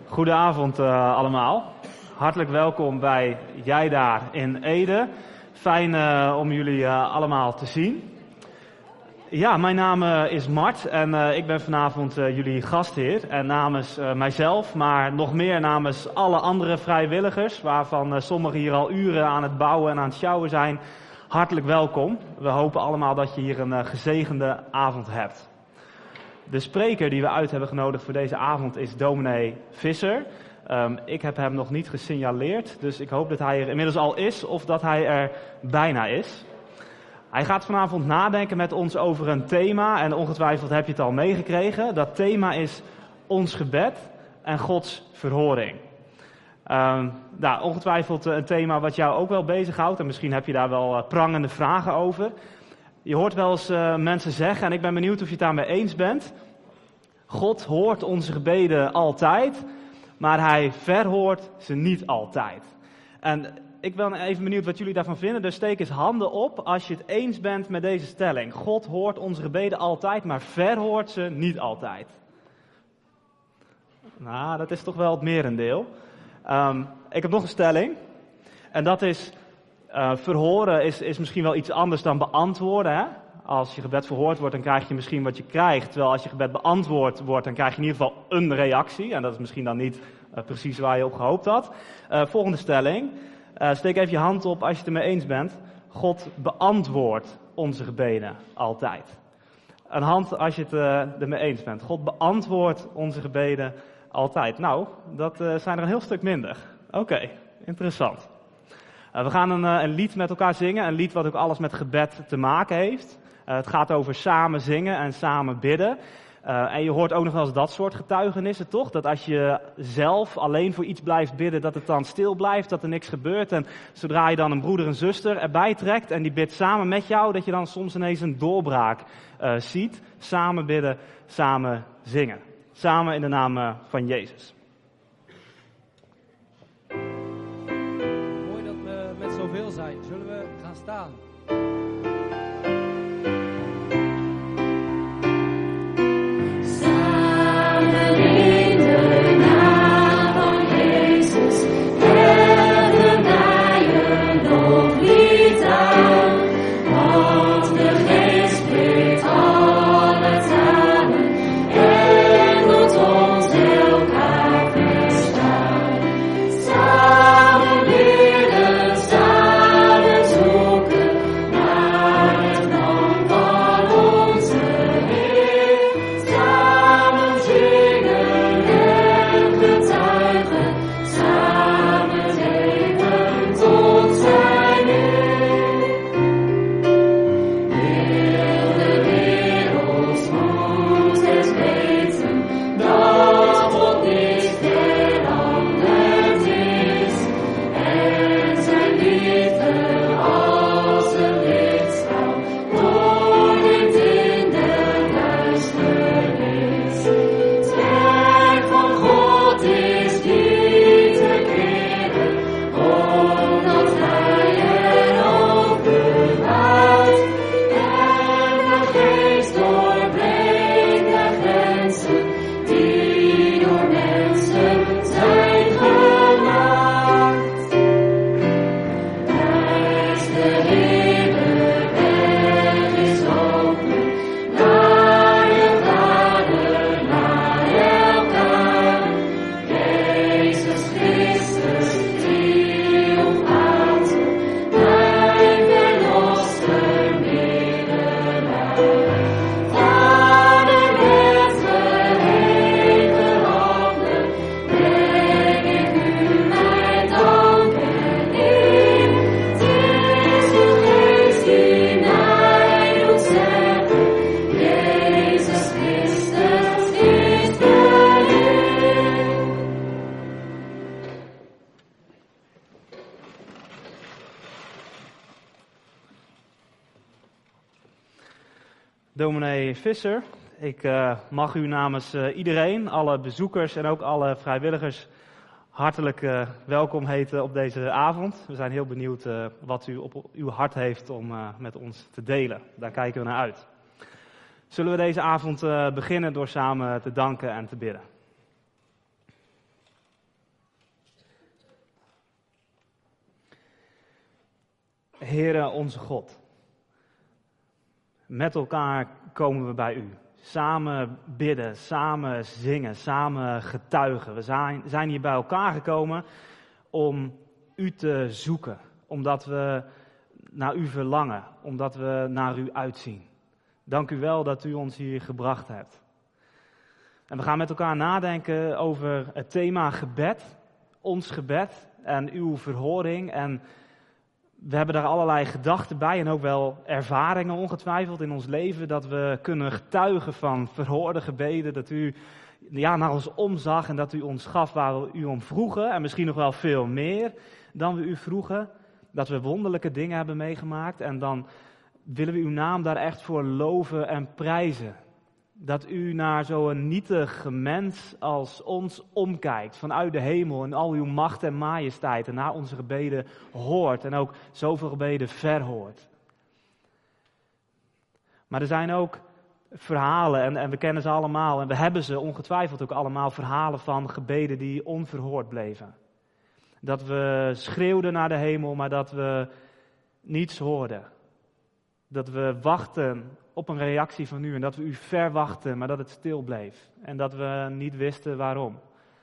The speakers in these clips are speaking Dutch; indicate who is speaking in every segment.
Speaker 1: Goedenavond allemaal. Hartelijk welkom bij Jij daar in Ede. Fijn om jullie allemaal te zien. Ja, mijn naam is Mart en ik ben vanavond jullie gastheer. En namens mijzelf, maar nog meer namens alle andere vrijwilligers, waarvan sommigen hier al uren aan het bouwen en aan het sjouwen zijn, hartelijk welkom. We hopen allemaal dat je hier een gezegende avond hebt. De spreker die we uit hebben genodigd voor deze avond is dominee Visser. Ik heb hem nog niet gesignaleerd, dus ik hoop dat hij er inmiddels al is of dat hij er bijna is. Hij gaat vanavond nadenken met ons over een thema en ongetwijfeld heb je het al meegekregen. Dat thema is ons gebed en Gods verhoring. Ongetwijfeld een thema wat jou ook wel bezighoudt en misschien heb je daar wel prangende vragen over. Je hoort wel eens mensen zeggen, en ik ben benieuwd of je het daarmee eens bent. God hoort onze gebeden altijd, maar hij verhoort ze niet altijd. En ik ben even benieuwd wat jullie daarvan vinden, dus steek eens handen op als je het eens bent met deze stelling. God hoort onze gebeden altijd, maar verhoort ze niet altijd. Nou, dat is toch wel het merendeel. Ik heb nog een stelling, en dat is... verhoren is misschien wel iets anders dan beantwoorden. Hè? Als je gebed verhoord wordt, dan krijg je misschien wat je krijgt. Terwijl als je gebed beantwoord wordt, dan krijg je in ieder geval een reactie. En dat is misschien dan niet precies waar je op gehoopt had. Volgende stelling. Steek even je hand op als je het ermee eens bent. God beantwoordt onze gebeden altijd. Een hand als je het ermee eens bent. God beantwoordt onze gebeden altijd. Nou, dat zijn er een heel stuk minder. Oké, interessant. We gaan een lied met elkaar zingen, een lied wat ook alles met gebed te maken heeft. Het gaat over samen zingen en samen bidden. En je hoort ook nog wel eens dat soort getuigenissen, toch? Dat als je zelf alleen voor iets blijft bidden, dat het dan stil blijft, dat er niks gebeurt. En zodra je dan een broeder en zuster erbij trekt en die bidt samen met jou, dat je dan soms ineens een doorbraak ziet. Samen bidden, samen zingen. Samen in de naam van Jezus.
Speaker 2: Zoveel zijn. Zullen we gaan staan?
Speaker 3: Samen in de naam van Jezus hebben wij een loflied aan, want de Geest spreekt alle talen en doet ons elkaar verstaan. Samen bidden, samen zoeken naar het land van onze Heer. Samen zingen en getuigen, samen leven tot zijn eer. Heel de wereld moet het weten dat God niet veranderd is. En zijn liefde als een lichtstraal doordringt in de duisternis. Het werk van God is niet te keren, omdat hij er ook bewaart. En de Geest doorbreekt de grenzen die door mensen zijn gemaakt. Prijs de Heer, de weg is open naar de Vader, naar elkaar. Jezus Christus triomfaat, wij verlosser middelaar. Vader met geheven handen breng ik u mijn dank en eer. Het is uw Geest die mij doet zeggen, Jezus Christus is de Heer.
Speaker 1: Dominee Visser, ik mag u namens iedereen, alle bezoekers en ook alle vrijwilligers hartelijk welkom heten op deze avond. We zijn heel benieuwd wat u op uw hart heeft om met ons te delen. Daar kijken we naar uit. Zullen we deze avond beginnen door samen te danken en te bidden. Heere onze God, met elkaar komen we bij u. Samen bidden, samen zingen, samen getuigen. We zijn hier bij elkaar gekomen om u te zoeken. Omdat we naar u verlangen, omdat we naar u uitzien. Dank u wel dat u ons hier gebracht hebt. En we gaan met elkaar nadenken over het thema gebed, ons gebed en uw verhoring. En we hebben daar allerlei gedachten bij en ook wel ervaringen ongetwijfeld in ons leven. Dat we kunnen getuigen van verhoorde gebeden, dat u naar ons omzag en dat u ons gaf waar we u om vroegen. En misschien nog wel veel meer dan we u vroegen. Dat we wonderlijke dingen hebben meegemaakt en dan willen we uw naam daar echt voor loven en prijzen. Dat u naar zo'n nietig mens als ons omkijkt, vanuit de hemel en al uw macht en majesteit en naar onze gebeden hoort en ook zoveel gebeden verhoort. Maar er zijn ook verhalen en we kennen ze allemaal en we hebben ze ongetwijfeld ook allemaal, verhalen van gebeden die onverhoord bleven. Dat we schreeuwden naar de hemel, maar dat we niets hoorden. Dat we wachten op een reactie van u en dat we u verwachten, maar dat het stil bleef. En dat we niet wisten waarom.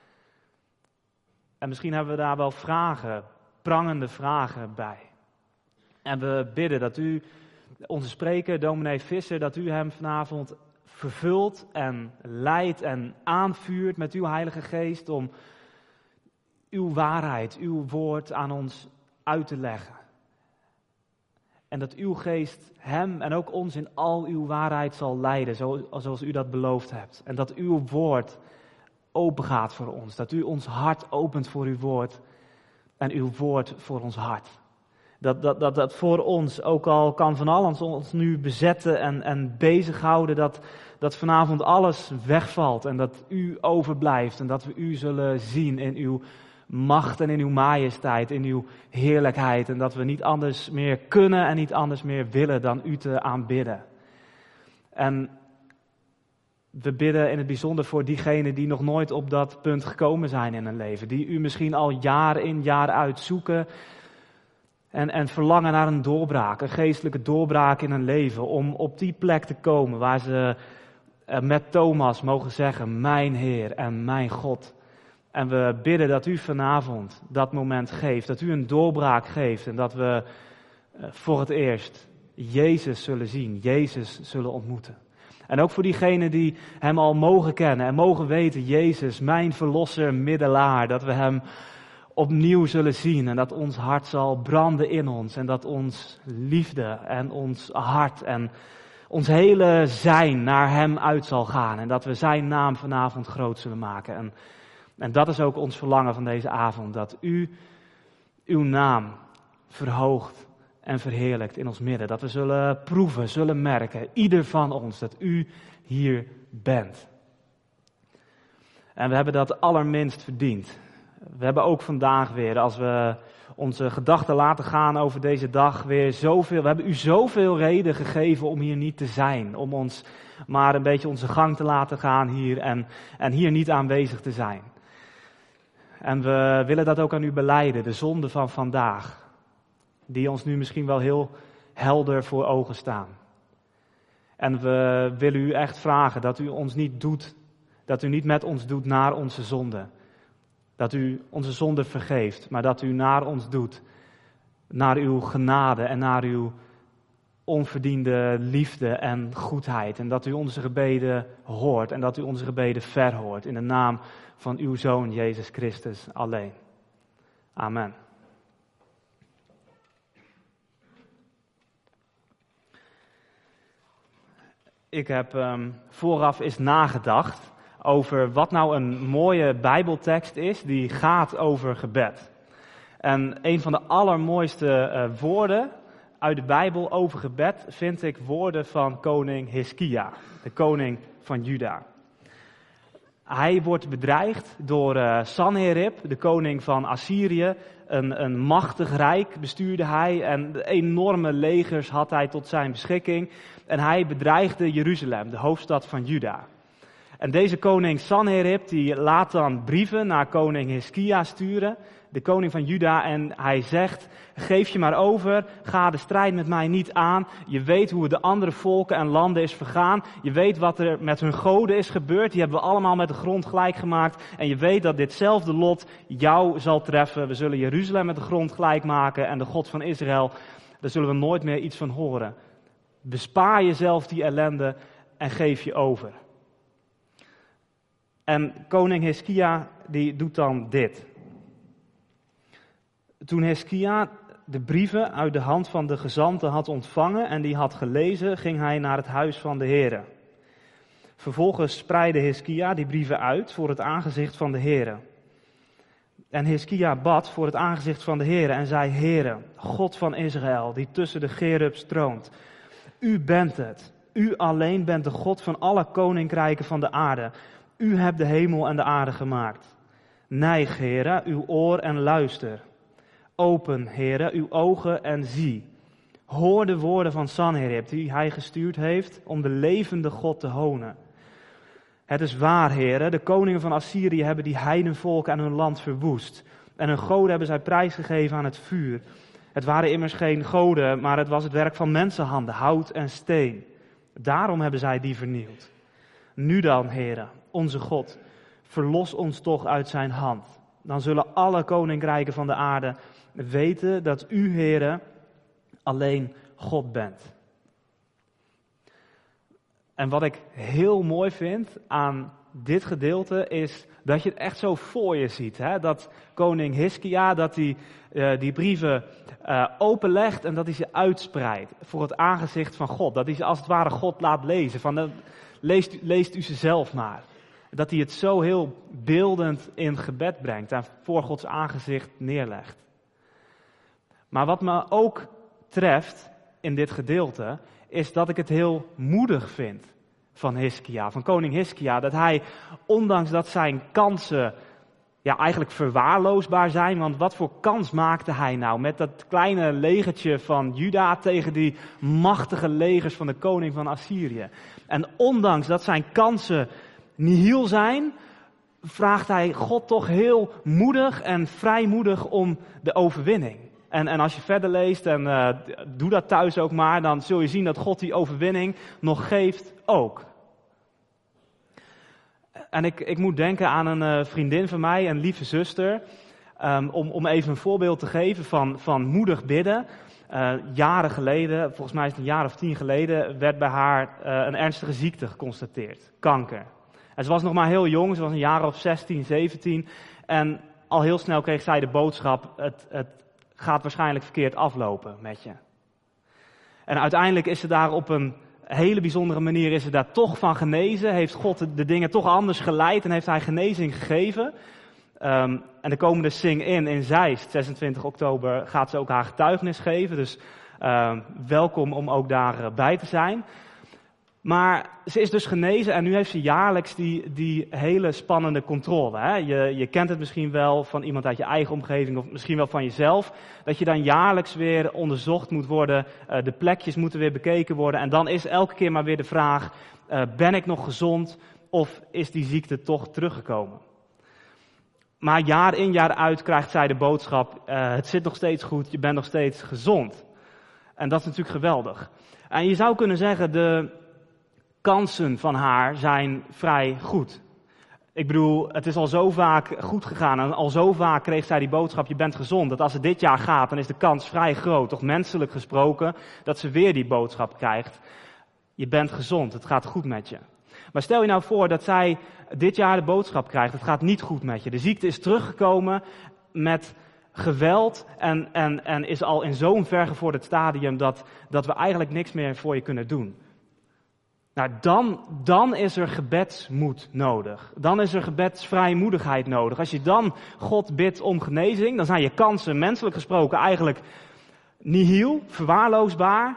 Speaker 1: En misschien hebben we daar wel vragen, prangende vragen bij. En we bidden dat u, onze spreker, dominee Visser, dat u hem vanavond vervult en leidt en aanvuurt met uw Heilige Geest om uw waarheid, uw woord aan ons uit te leggen. En dat uw geest hem en ook ons in al uw waarheid zal leiden, zoals u dat beloofd hebt. En dat uw woord open gaat voor ons. Dat u ons hart opent voor uw woord en uw woord voor ons hart. Dat voor ons, ook al kan van alles ons nu bezetten en bezighouden, dat vanavond alles wegvalt en dat u overblijft. En dat we u zullen zien in uw macht en in uw majesteit, in uw heerlijkheid. En dat we niet anders meer kunnen en niet anders meer willen dan u te aanbidden. En we bidden in het bijzonder voor diegenen die nog nooit op dat punt gekomen zijn in hun leven. Die u misschien al jaar in jaar uit zoeken en verlangen naar een doorbraak, een geestelijke doorbraak in hun leven. Om op die plek te komen waar ze met Thomas mogen zeggen, mijn Heer en mijn God. En we bidden dat u vanavond dat moment geeft, dat u een doorbraak geeft en dat we voor het eerst Jezus zullen zien, Jezus zullen ontmoeten. En ook voor diegenen die hem al mogen kennen en mogen weten, Jezus, mijn verlosser, middelaar, dat we hem opnieuw zullen zien en dat ons hart zal branden in ons en dat ons liefde en ons hart en ons hele zijn naar hem uit zal gaan en dat we zijn naam vanavond groot zullen maken. En dat is ook ons verlangen van deze avond, dat u uw naam verhoogt en verheerlijkt in ons midden. Dat we zullen proeven, zullen merken, ieder van ons, dat u hier bent. En we hebben dat allerminst verdiend. We hebben ook vandaag weer, als we onze gedachten laten gaan over deze dag, weer zoveel. We hebben u zoveel reden gegeven om hier niet te zijn. Om ons maar een beetje onze gang te laten gaan hier en hier niet aanwezig te zijn. En we willen dat ook aan u belijden, de zonde van vandaag. Die ons nu misschien wel heel helder voor ogen staan. En we willen u echt vragen dat u ons niet doet, dat u niet met ons doet naar onze zonde. Dat u onze zonde vergeeft, maar dat u naar ons doet, naar uw genade en naar uw onverdiende liefde en goedheid. En dat u onze gebeden hoort en dat u onze gebeden verhoort. In de naam van uw Zoon, Jezus Christus, alleen. Amen. Ik heb vooraf eens nagedacht over wat nou een mooie Bijbeltekst is die gaat over gebed. En een van de allermooiste woorden uit de Bijbel over gebed vind ik woorden van koning Hiskia, de koning van Juda. Hij wordt bedreigd door Sanherib, de koning van Assyrië. Een machtig rijk bestuurde hij en enorme legers had hij tot zijn beschikking. En hij bedreigde Jeruzalem, de hoofdstad van Juda. En deze koning Sanherib, die laat dan brieven naar koning Hiskia sturen, de koning van Juda, en hij zegt, geef je maar over, ga de strijd met mij niet aan. Je weet hoe het de andere volken en landen is vergaan. Je weet wat er met hun goden is gebeurd. Die hebben we allemaal met de grond gelijk gemaakt. En je weet dat ditzelfde lot jou zal treffen. We zullen Jeruzalem met de grond gelijk maken en de God van Israël, daar zullen we nooit meer iets van horen. Bespaar jezelf die ellende en geef je over. En koning Hiskia, die doet dan dit. Toen Hiskia de brieven uit de hand van de gezanten had ontvangen en die had gelezen, ging hij naar het huis van de Heere. Vervolgens spreidde Hiskia die brieven uit voor het aangezicht van de Heere. En Hiskia bad voor het aangezicht van de Heere en zei, Heere, God van Israël, die tussen de cherubs troont. U bent het. U alleen bent de God van alle koninkrijken van de aarde. U hebt de hemel en de aarde gemaakt. Neig, Heere, uw oor en luister. Open, Heere, uw ogen en zie. Hoor de woorden van Sanherib, die hij gestuurd heeft om de levende God te honen. Het is waar, Heere, de koningen van Assyrië hebben die heidenvolken en hun land verwoest. En hun goden hebben zij prijsgegeven aan het vuur. Het waren immers geen goden, maar het was het werk van mensenhanden, hout en steen. Daarom hebben zij die vernield. Nu dan, Heere, onze God, verlos ons toch uit zijn hand. Dan zullen alle koninkrijken van de aarde weten dat u, Heere, alleen God bent. En wat ik heel mooi vind aan dit gedeelte is dat je het echt zo voor je ziet. Hè? Dat koning Hiskia, dat hij die brieven openlegt en dat hij ze uitspreidt voor het aangezicht van God. Dat hij ze als het ware God laat lezen. Van, leest u ze zelf maar. Dat hij het zo heel beeldend in gebed brengt en voor Gods aangezicht neerlegt. Maar wat me ook treft in dit gedeelte, is dat ik het heel moedig vind van Hiskia, van koning Hiskia. Dat hij, ondanks dat zijn kansen eigenlijk verwaarloosbaar zijn, want wat voor kans maakte hij nou met dat kleine legertje van Juda tegen die machtige legers van de koning van Assyrië. En ondanks dat zijn kansen nihil zijn, vraagt hij God toch heel moedig en vrijmoedig om de overwinning. En als je verder leest, en doe dat thuis ook maar, dan zul je zien dat God die overwinning nog geeft ook. En ik moet denken aan een vriendin van mij, een lieve zuster, om even een voorbeeld te geven van moedig bidden. Jaren geleden, volgens mij is het een jaar of 10 geleden, werd bij haar een ernstige ziekte geconstateerd, kanker. En ze was nog maar heel jong, ze was een jaar of 16, 17 en al heel snel kreeg zij de boodschap, het gaat waarschijnlijk verkeerd aflopen met je. En uiteindelijk is ze daar op een hele bijzondere manier is ze daar toch van genezen. Heeft God de dingen toch anders geleid en heeft hij genezing gegeven. En de komende Sing-In in Zeist, 26 oktober, gaat ze ook haar getuigenis geven. Dus welkom om ook daarbij te zijn. Maar ze is dus genezen en nu heeft ze jaarlijks die hele spannende controle. Hè? Je kent het misschien wel van iemand uit je eigen omgeving of misschien wel van jezelf. Dat je dan jaarlijks weer onderzocht moet worden, de plekjes moeten weer bekeken worden. En dan is elke keer maar weer de vraag, ben ik nog gezond of is die ziekte toch teruggekomen? Maar jaar in jaar uit krijgt zij de boodschap, het zit nog steeds goed, je bent nog steeds gezond. En dat is natuurlijk geweldig. En je zou kunnen zeggen, de kansen van haar zijn vrij goed. Ik bedoel, het is al zo vaak goed gegaan en al zo vaak kreeg zij die boodschap, je bent gezond. Dat als het dit jaar gaat, dan is de kans vrij groot, toch menselijk gesproken, dat ze weer die boodschap krijgt. Je bent gezond, het gaat goed met je. Maar stel je nou voor dat zij dit jaar de boodschap krijgt, het gaat niet goed met je. De ziekte is teruggekomen met geweld en is al in zo'n vergevorderd stadium dat we eigenlijk niks meer voor je kunnen doen. Nou, dan is er gebedsmoed nodig. Dan is er gebedsvrijmoedigheid nodig. Als je dan God bidt om genezing, dan zijn je kansen menselijk gesproken eigenlijk nihil, verwaarloosbaar.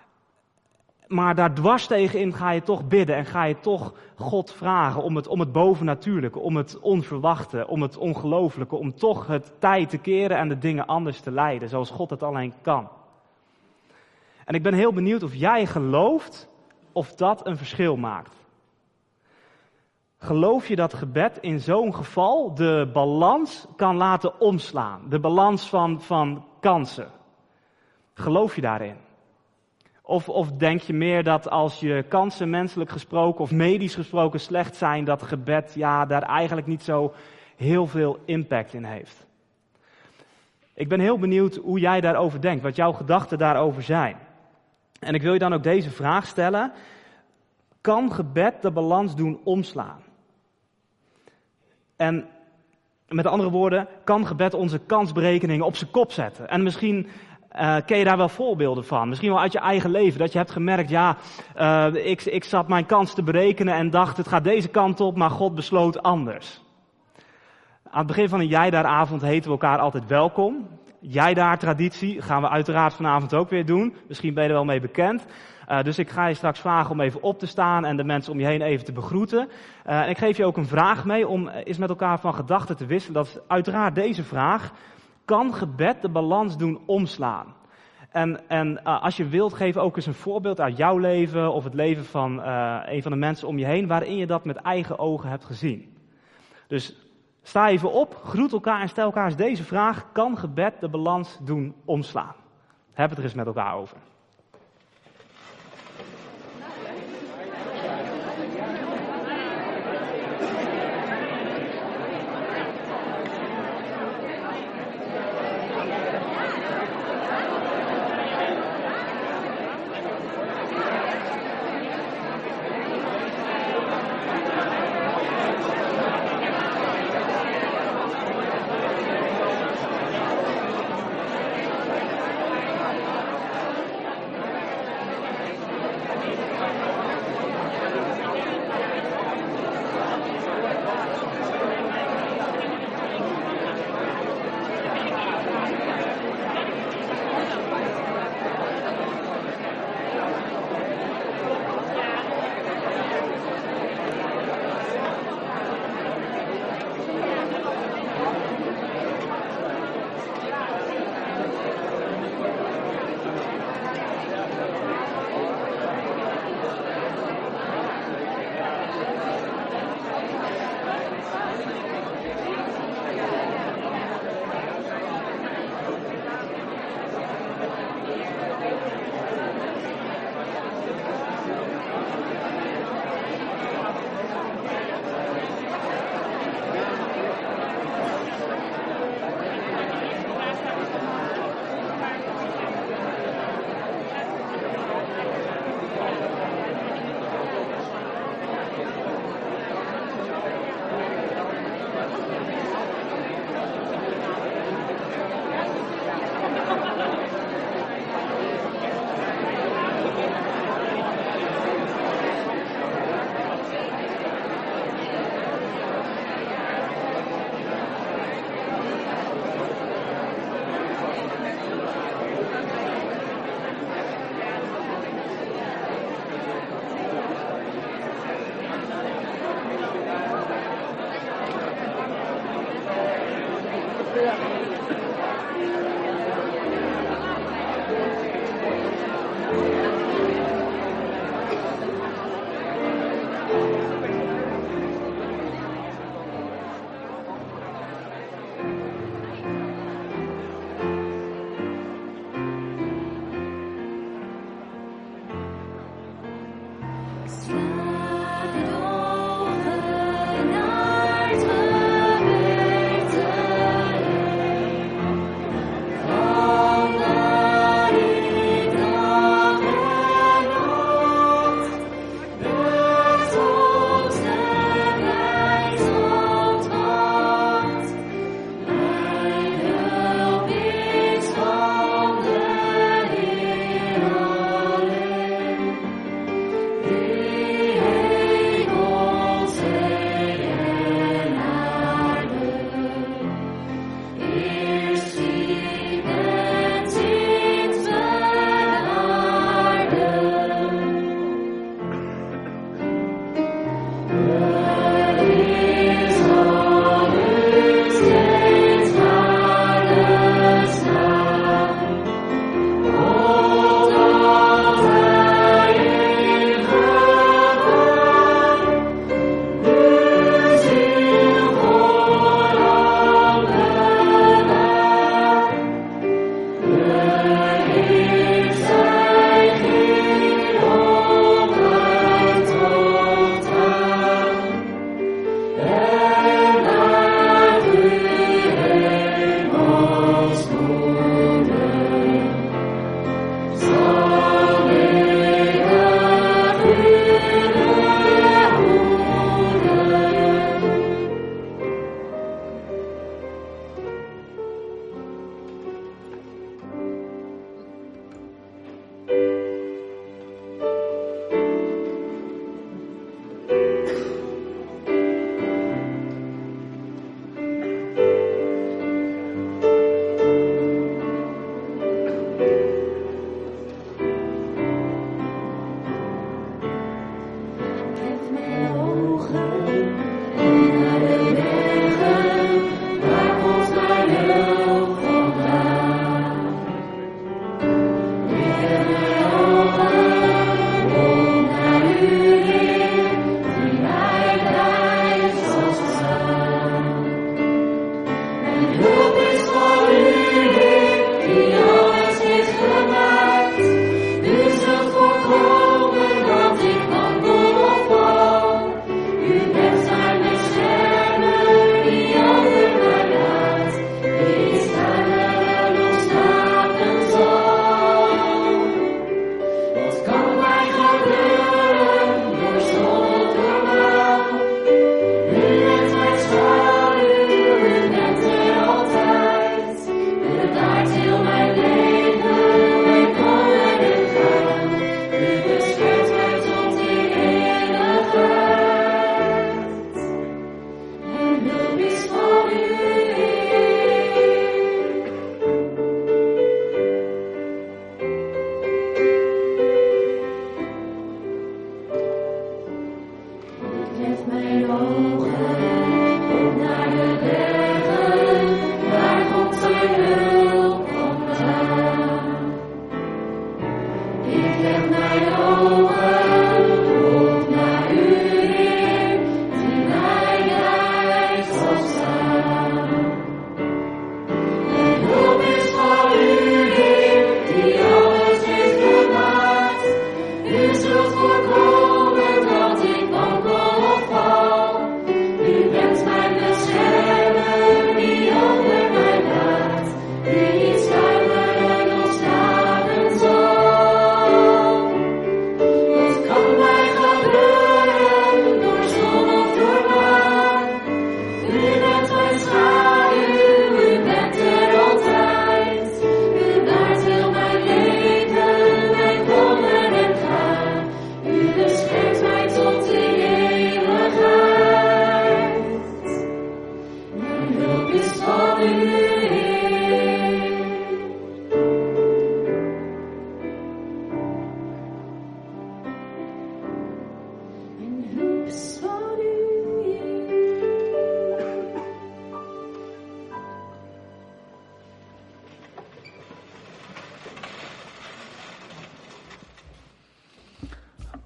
Speaker 1: Maar daar dwars tegenin ga je toch bidden en ga je toch God vragen om het bovennatuurlijke, om het onverwachte, om het ongelooflijke, om toch het tij te keren en de dingen anders te leiden, zoals God het alleen kan. En ik ben heel benieuwd of jij gelooft of dat een verschil maakt. Geloof je dat gebed in zo'n geval de balans kan laten omslaan? De balans van kansen. Geloof je daarin? Of denk je meer dat als je kansen menselijk gesproken of medisch gesproken slecht zijn, dat gebed daar eigenlijk niet zo heel veel impact in heeft? Ik ben heel benieuwd hoe jij daarover denkt, wat jouw gedachten daarover zijn. En ik wil je dan ook deze vraag stellen. Kan gebed de balans doen omslaan? En met andere woorden, kan gebed onze kansberekeningen op zijn kop zetten? En misschien ken je daar wel voorbeelden van. Misschien wel uit je eigen leven. Dat je hebt gemerkt, ik zat mijn kans te berekenen en dacht, het gaat deze kant op, maar God besloot anders. Aan het begin van een Jij Daar-avond heten we elkaar altijd welkom. Jij Daar-traditie gaan we uiteraard vanavond ook weer doen. Misschien ben je er wel mee bekend. Dus ik ga je straks vragen om even op te staan en de mensen om je heen even te begroeten. En ik geef je ook een vraag mee om eens met elkaar van gedachten te wisselen. Dat is uiteraard deze vraag. Kan gebed de balans doen omslaan? En als je wilt, geef ook eens een voorbeeld uit jouw leven of het leven van een van de mensen om je heen, waarin je dat met eigen ogen hebt gezien. Dus sta even op, groet elkaar en stel elkaar eens deze vraag. Kan gebed de balans doen omslaan? Heb het er eens met elkaar over.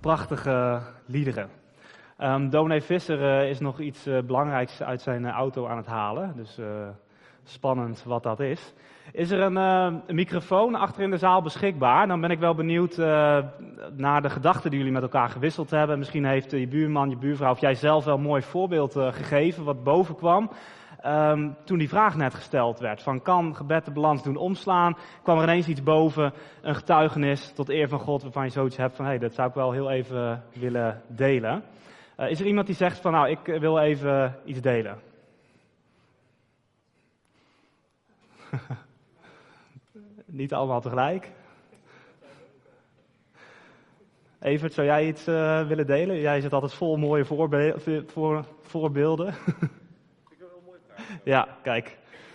Speaker 1: prachtige liederen. Dominee Visser is nog iets belangrijks uit zijn auto aan het halen. Dus spannend wat dat is. Is er een microfoon achter in de zaal beschikbaar? Dan ben ik wel benieuwd naar de gedachten die jullie met elkaar gewisseld hebben. Misschien heeft je buurman, je buurvrouw of jij zelf wel een mooi voorbeeld gegeven wat boven kwam. Toen die vraag net gesteld werd, van kan gebed de balans doen omslaan, kwam er ineens iets boven, een getuigenis tot eer van God, waarvan je zoiets hebt van, dat zou ik wel heel even willen delen. Is er iemand die zegt van, nou, ik wil even iets delen? Niet allemaal tegelijk. Evert, zou jij iets willen delen? Jij zit altijd vol mooie voorbeelden.
Speaker 4: Ik wil heel mooi praten.
Speaker 1: Ja, kijk.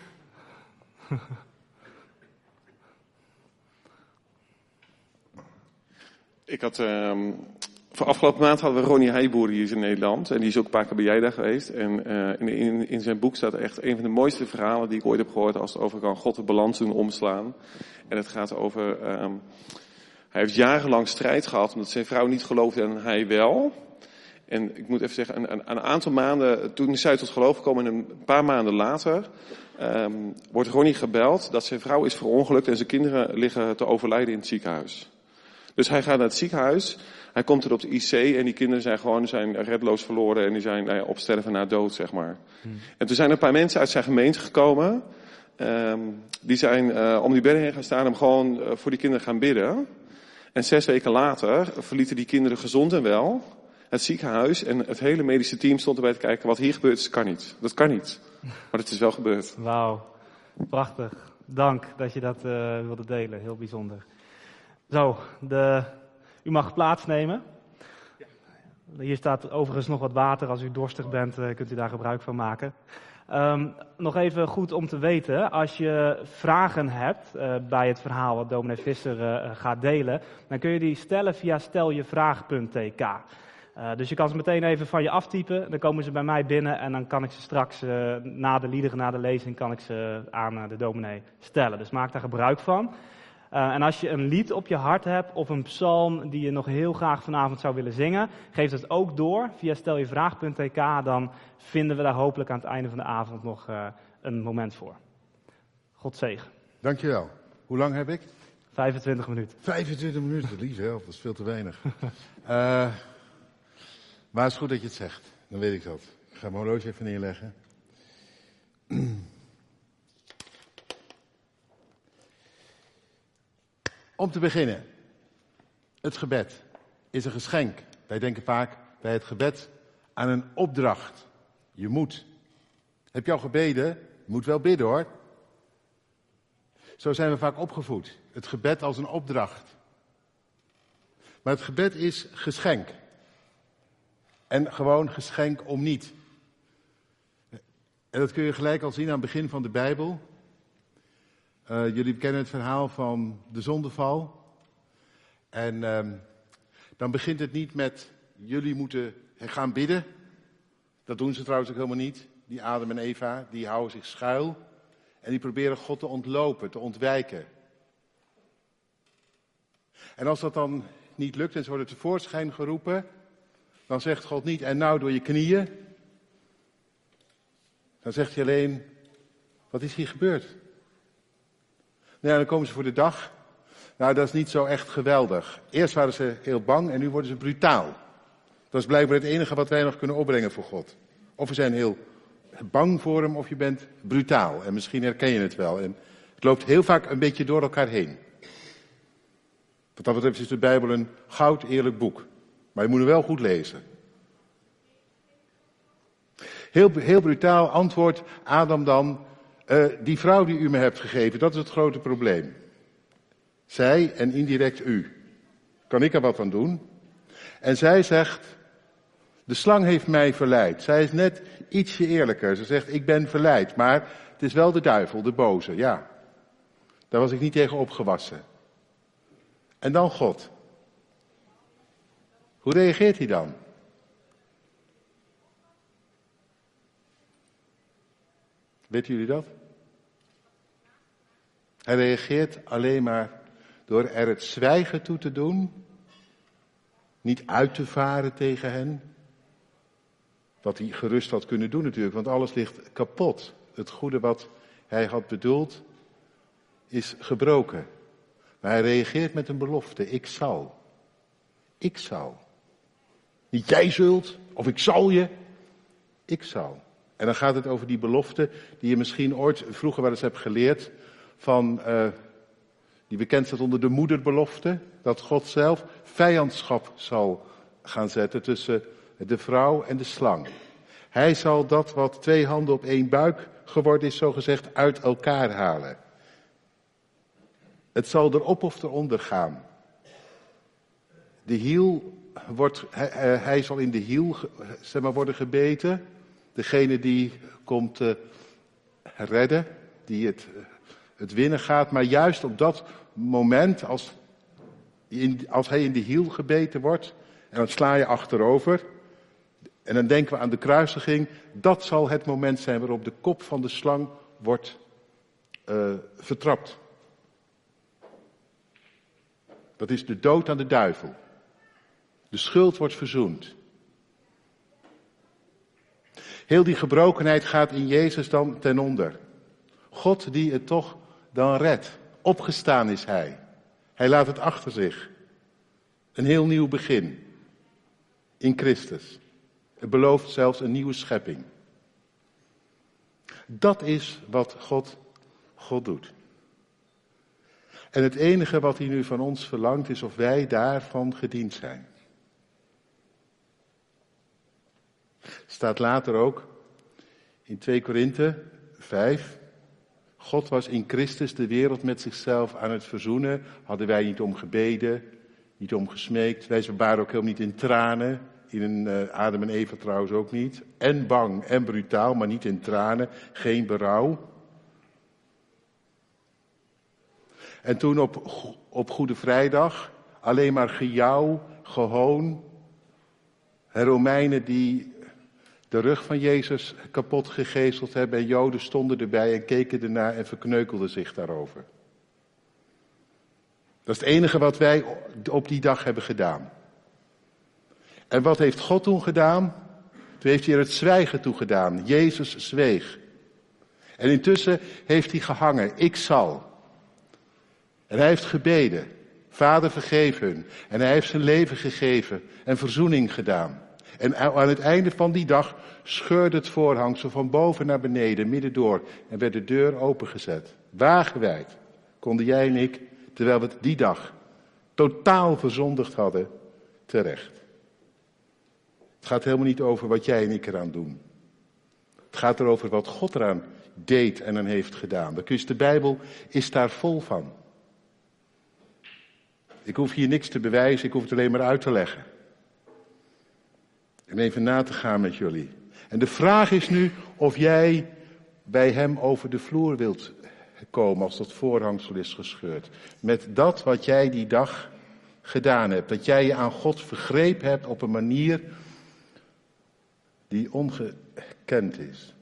Speaker 4: Ik had, voor afgelopen maand hadden we Ronnie Heijboer hier in Nederland. En die is ook een paar keer bij jij daar geweest. En in zijn boek staat echt een van de mooiste verhalen die ik ooit heb gehoord als het over kan God de balans doen omslaan. En het gaat over, hij heeft jarenlang strijd gehad omdat zijn vrouw niet geloofde en hij wel. En ik moet even zeggen, een aantal maanden, toen is hij tot geloof gekomen en een paar maanden later wordt Ronnie gebeld dat zijn vrouw is verongelukt en zijn kinderen liggen te overlijden in het ziekenhuis. Dus hij gaat naar het ziekenhuis, hij komt er op de IC en die kinderen zijn redloos verloren en die zijn op sterven na dood, zeg maar. En toen zijn er een paar mensen uit zijn gemeente gekomen, die zijn om die bedden heen gaan staan en gewoon voor die kinderen gaan bidden. En 6 weken later verlieten die kinderen gezond en wel het ziekenhuis en het hele medische team stond erbij te kijken wat hier gebeurt. Dat kan niet. Maar het is wel gebeurd.
Speaker 1: Wauw, prachtig. Dank dat je dat wilde delen. Heel bijzonder. Zo, u mag plaatsnemen. Hier staat overigens nog wat water. Als u dorstig bent, kunt u daar gebruik van maken. Nog even goed om te weten, als je vragen hebt bij het verhaal wat dominee Visser gaat delen, dan kun je die stellen via steljevraag.tk. Dus je kan ze meteen even van je aftypen, dan komen ze bij mij binnen en dan kan ik ze straks na de liederen, na de lezing, kan ik ze aan de dominee stellen. Dus maak daar gebruik van. En als je een lied op je hart hebt of een psalm die je nog heel graag vanavond zou willen zingen, geef het ook door via steljevraag.tk, dan vinden we daar hopelijk aan het einde van de avond nog een moment voor. God zegen.
Speaker 5: Dankjewel. Hoe lang heb ik?
Speaker 1: 25 minuten.
Speaker 5: 25 minuten, lief hè, dat is veel te weinig. Maar het is goed dat je het zegt, dan weet ik dat. Ik ga mijn horloge even neerleggen. Om te beginnen, het gebed is een geschenk. Wij denken vaak bij het gebed aan een opdracht. Je moet. Heb je al gebeden? Je moet wel bidden hoor. Zo zijn we vaak opgevoed. Het gebed als een opdracht. Maar het gebed is geschenk. En gewoon geschenk om niet. En dat kun je gelijk al zien aan het begin van de Bijbel. Jullie kennen het verhaal van de zondeval. En dan begint het niet met jullie moeten gaan bidden. Dat doen ze trouwens ook helemaal niet. Die Adam en Eva, die houden zich schuil. En die proberen God te ontlopen, te ontwijken. En als dat dan niet lukt en ze worden tevoorschijn geroepen, dan zegt God niet, en nou door je knieën. Dan zegt hij alleen, wat is hier gebeurd? Nou, dan komen ze voor de dag. Nou, dat is niet zo echt geweldig. Eerst waren ze heel bang en nu worden ze brutaal. Dat is blijkbaar het enige wat wij nog kunnen opbrengen voor God. Of we zijn heel bang voor hem, of je bent brutaal. En misschien herken je het wel. En het loopt heel vaak een beetje door elkaar heen. Wat dat betreft is de Bijbel een goud eerlijk boek. Maar je moet hem wel goed lezen. Heel brutaal antwoordt Adam dan, die vrouw die u me hebt gegeven, dat is het grote probleem. Zij en indirect u. Kan ik er wat aan doen? En zij zegt, de slang heeft mij verleid. Zij is net ietsje eerlijker. Ze zegt, ik ben verleid, maar het is wel de duivel, de boze. Ja, daar was ik niet tegen opgewassen. En dan God. Hoe reageert hij dan? Weten jullie dat? Hij reageert alleen maar door er het zwijgen toe te doen Niet uit te varen tegen hen. Wat hij gerust had kunnen doen natuurlijk, want alles ligt kapot. Het goede wat hij had bedoeld is gebroken. Maar hij reageert met een belofte. Ik zal. Ik zal. Niet jij zult, of ik zal je. Ik zal. En dan gaat het over die belofte die je misschien ooit vroeger wel eens hebt geleerd. Die bekend staat onder de moederbelofte. Dat God zelf vijandschap zal gaan zetten tussen de vrouw en de slang. Hij zal dat wat 2 handen op 1 buik geworden is, zogezegd, uit elkaar halen. Het zal erop of eronder gaan. De hiel hij zal in de hiel worden gebeten. Degene die komt redden, die het winnen gaat. Maar juist op dat moment, als hij in de hiel gebeten wordt, en dan sla je achterover. En dan denken we aan de kruisiging. Dat zal het moment zijn waarop de kop van de slang wordt vertrapt. Dat is de dood aan de duivel. De schuld wordt verzoend. Heel die gebrokenheid gaat in Jezus dan ten onder. God die het toch dan redt. Opgestaan is hij. Hij laat het achter zich. Een heel nieuw begin. In Christus. Het belooft zelfs een nieuwe schepping. Dat is wat God doet. En het enige wat hij nu van ons verlangt is of wij daarvan gediend zijn. Staat later ook in 2 Korinthe 5. God was in Christus de wereld met zichzelf aan het verzoenen. Hadden wij niet om gebeden, niet om gesmeekt. Wij waren ook helemaal niet in tranen. In Adam en Eva trouwens ook niet. En bang en brutaal, maar niet in tranen. Geen berouw. En toen op Goede Vrijdag alleen maar gejouw, gehoon. Romeinen die de rug van Jezus kapot gegezeld hebben. En Joden stonden erbij en keken ernaar en verkneukelden zich daarover. Dat is het enige wat wij op die dag hebben gedaan. En wat heeft God toen gedaan? Toen heeft hij er het zwijgen toe gedaan. Jezus zweeg. En intussen heeft hij gehangen. Ik zal. En hij heeft gebeden. Vader, vergeef hun. En hij heeft zijn leven gegeven en verzoening gedaan. En aan het einde van die dag scheurde het voorhangsel van boven naar beneden, midden door. En werd de deur opengezet. Wagenwijd konden jij en ik, terwijl we het die dag totaal verzondigd hadden, terecht. Het gaat helemaal niet over wat jij en ik eraan doen. Het gaat erover wat God eraan deed en aan heeft gedaan. De Bijbel is daar vol van. Ik hoef hier niks te bewijzen, ik hoef het alleen maar uit te leggen. En even na te gaan met jullie. En de vraag is nu of jij bij hem over de vloer wilt komen als dat voorhangsel is gescheurd. Met dat wat jij die dag gedaan hebt. Dat jij je aan God vergrepen hebt op een manier die ongekend is.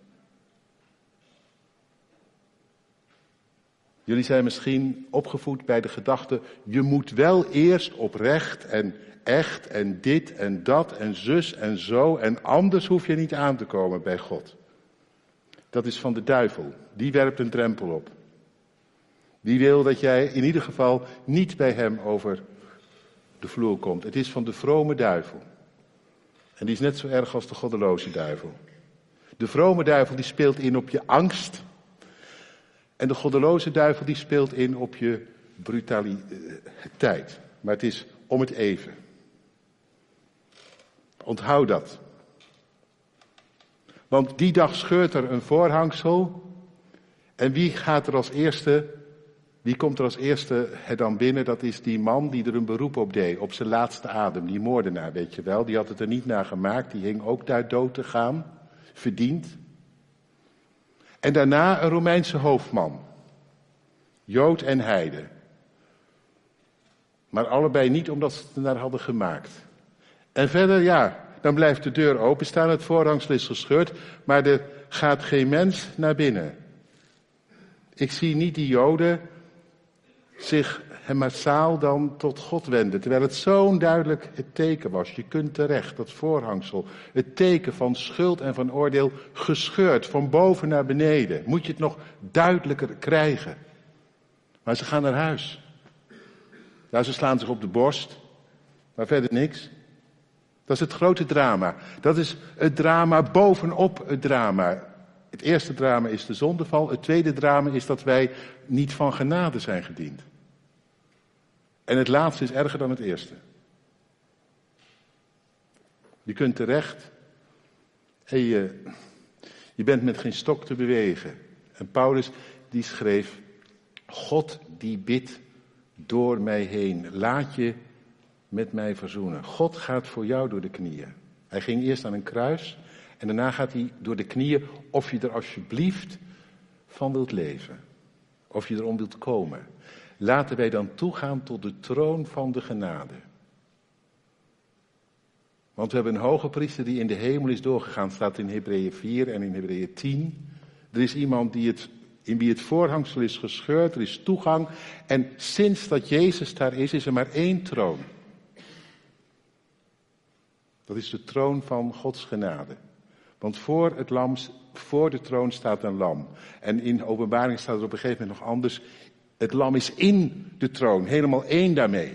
Speaker 5: Jullie zijn misschien opgevoed bij de gedachte, je moet wel eerst oprecht en echt en dit en dat en zus en zo en anders hoef je niet aan te komen bij God. Dat is van de duivel. Die werpt een drempel op. Die wil dat jij in ieder geval niet bij hem over de vloer komt. Het is van de vrome duivel. En die is net zo erg als de goddeloze duivel. De vrome duivel die speelt in op je angst. En de goddeloze duivel die speelt in op je brutaliteit. Maar het is om het even. Onthoud dat. Want die dag scheurt er een voorhangsel. En wie komt er als eerste dan binnen? Dat is die man die er een beroep op deed. Op zijn laatste adem. Die moordenaar, weet je wel. Die had het er niet naar gemaakt. Die hing ook daar dood te gaan. Verdiend. En daarna een Romeinse hoofdman. Jood en heide. Maar allebei niet omdat ze het ernaar hadden gemaakt. En verder, dan blijft de deur openstaan. Het voorhangsel is gescheurd. Maar er gaat geen mens naar binnen. Ik zie niet die Joden zich en massaal dan tot God wenden. Terwijl het zo'n duidelijk het teken was. Je kunt terecht, dat voorhangsel. Het teken van schuld en van oordeel gescheurd, van boven naar beneden. Moet je het nog duidelijker krijgen. Maar ze gaan naar huis. Ja, ze slaan zich op de borst. Maar verder niks. Dat is het grote drama. Dat is het drama bovenop het drama. Het eerste drama is de zondeval. Het tweede drama is dat wij niet van genade zijn gediend. En het laatste is erger dan het eerste. Je kunt terecht. En je bent met geen stok te bewegen. En Paulus die schreef: God die bidt door mij heen. Laat je met mij verzoenen. God gaat voor jou door de knieën. Hij ging eerst aan een kruis. En daarna gaat hij door de knieën of je er alsjeblieft van wilt leven. Of je erom wilt komen. Laten wij dan toegaan tot de troon van de genade. Want we hebben een hoge priester die in de hemel is doorgegaan. Staat in Hebreeën 4 en in Hebreeën 10. Er is iemand in wie het voorhangsel is gescheurd. Er is toegang. En sinds dat Jezus daar is er maar één troon. Dat is de troon van Gods genade. Want voor de troon staat een lam. En in Openbaring staat er op een gegeven moment nog anders. Het lam is in de troon, helemaal één daarmee.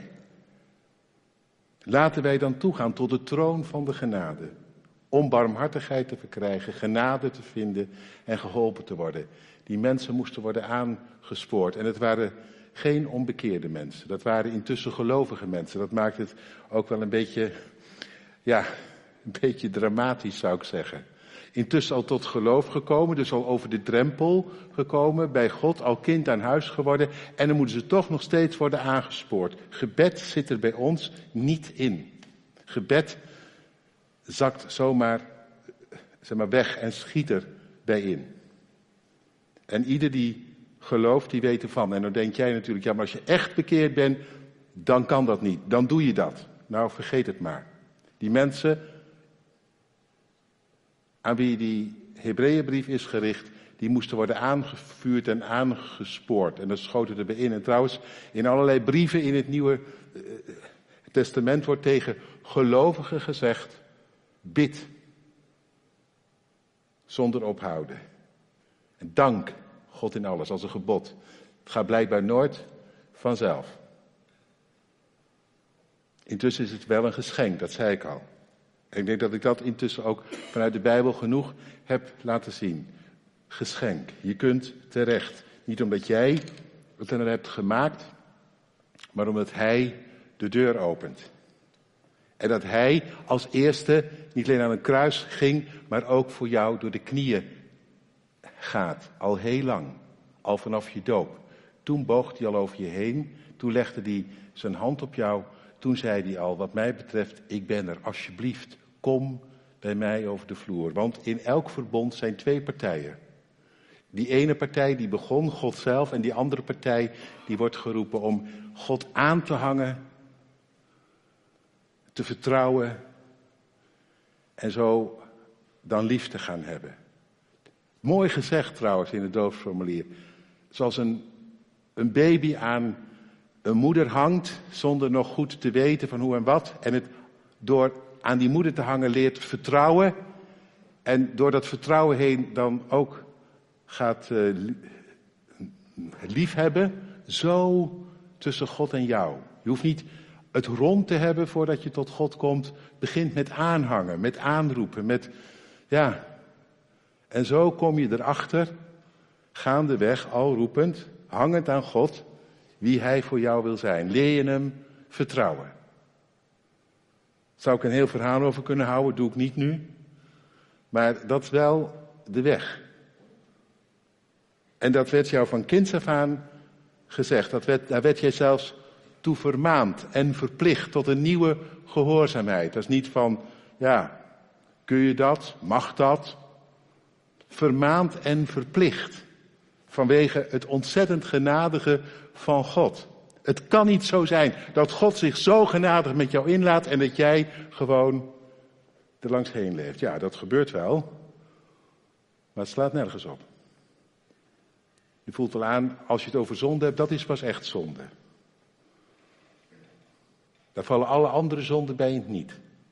Speaker 5: Laten wij dan toegaan tot de troon van de genade. Om barmhartigheid te verkrijgen, genade te vinden en geholpen te worden. Die mensen moesten worden aangespoord. En het waren geen onbekeerde mensen. Dat waren intussen gelovige mensen. Dat maakt het ook wel een beetje dramatisch, zou ik zeggen. Intussen al tot geloof gekomen, dus al over de drempel gekomen, bij God, al kind aan huis geworden. En dan moeten ze toch nog steeds worden aangespoord. Gebed zit er bij ons niet in. Gebed zakt zomaar weg en schiet er bij in. En ieder die gelooft, die weet ervan. En dan denk jij natuurlijk, ja, maar als je echt bekeerd bent, dan kan dat niet. Dan doe je dat. Nou, vergeet het maar. Die mensen aan wie die Hebreeënbrief is gericht, die moesten worden aangevuurd en aangespoord. En dat schoten erbij in. En trouwens, in allerlei brieven in het Nieuwe Testament wordt tegen gelovigen gezegd: bid. Zonder ophouden. En dank God in alles, als een gebod. Het gaat blijkbaar nooit vanzelf. Intussen is het wel een geschenk, dat zei ik al. En ik denk dat ik dat intussen ook vanuit de Bijbel genoeg heb laten zien. Geschenk. Je kunt terecht. Niet omdat jij het er hebt gemaakt, maar omdat Hij de deur opent. En dat Hij als eerste niet alleen aan een kruis ging, maar ook voor jou door de knieën gaat. Al heel lang. Al vanaf je doop. Toen boog Hij al over je heen. Toen legde Hij zijn hand op jou. Toen zei Hij al, wat mij betreft, ik ben er. Alsjeblieft, kom bij mij over de vloer. Want in elk verbond zijn twee partijen. Die ene partij die begon, God zelf. En die andere partij die wordt geroepen om God aan te hangen. Te vertrouwen. En zo dan lief te gaan hebben. Mooi gezegd trouwens in het doopsformulier. Zoals een baby aan een moeder hangt zonder nog goed te weten van hoe en wat. En het door aan die moeder te hangen leert vertrouwen. En door dat vertrouwen heen dan ook gaat liefhebben. Zo tussen God en jou. Je hoeft niet het rond te hebben voordat je tot God komt. Begint met aanhangen, met aanroepen, met En zo kom je erachter, gaandeweg al roepend, hangend aan God, wie Hij voor jou wil zijn. Leer je Hem vertrouwen. Daar zou ik een heel verhaal over kunnen houden, doe ik niet nu. Maar dat is wel de weg. En dat werd jou van kinds af aan gezegd. Daar werd jij zelfs toe vermaand en verplicht tot een nieuwe gehoorzaamheid. Dat is niet van, kun je dat, mag dat? Vermaand en verplicht. Vanwege het ontzettend genadige van God. Het kan niet zo zijn dat God zich zo genadig met jou inlaat en dat jij gewoon er langs heen leeft. Ja, dat gebeurt wel. Maar het slaat nergens op. Je voelt wel aan, als je het over zonde hebt, dat is pas echt zonde. Daar vallen alle andere zonden bij in het niet.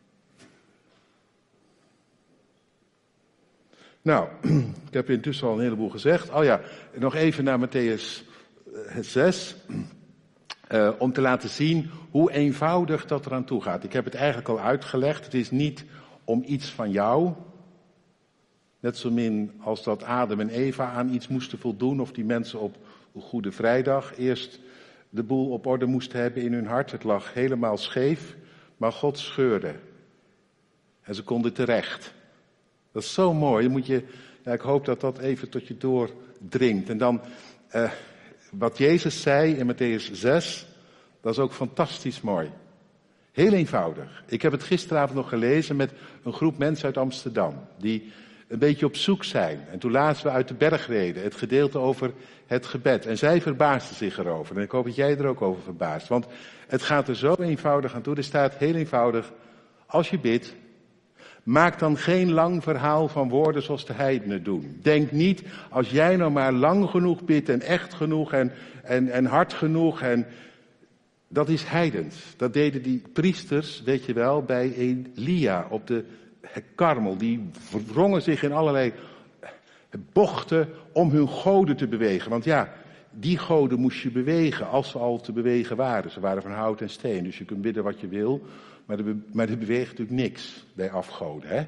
Speaker 5: Nou, ik heb intussen al een heleboel gezegd. Oh ja, nog even naar Mattheüs 6. Om te laten zien hoe eenvoudig dat eraan toe gaat. Ik heb het eigenlijk al uitgelegd. Het is niet om iets van jou. Net zo min als dat Adam en Eva aan iets moesten voldoen. Of die mensen op Goede Vrijdag eerst de boel op orde moesten hebben in hun hart. Het lag helemaal scheef. Maar God scheurde. En ze konden terecht. Dat is zo mooi. Ik hoop dat dat even tot je doordringt. En dan wat Jezus zei in Mattheüs 6. Dat is ook fantastisch mooi. Heel eenvoudig. Ik heb het gisteravond nog gelezen met een groep mensen uit Amsterdam. Die een beetje op zoek zijn. En toen lazen we uit de bergreden het gedeelte over het gebed. En zij verbaasden zich erover. En ik hoop dat jij er ook over verbaast. Want het gaat er zo eenvoudig aan toe. Er staat heel eenvoudig. Als je bidt, maak dan geen lang verhaal van woorden zoals de heidenen doen. Denk niet, als jij nou maar lang genoeg bidt en echt genoeg en hard genoeg. En dat is heidens. Dat deden die priesters, weet je wel, bij Elia op de Karmel. Die wrongen zich in allerlei bochten om hun goden te bewegen. Want ja, die goden moest je bewegen als ze al te bewegen waren. Ze waren van hout en steen, dus je kunt bidden wat je wil. Maar er beweegt natuurlijk niks bij afgoden, hè?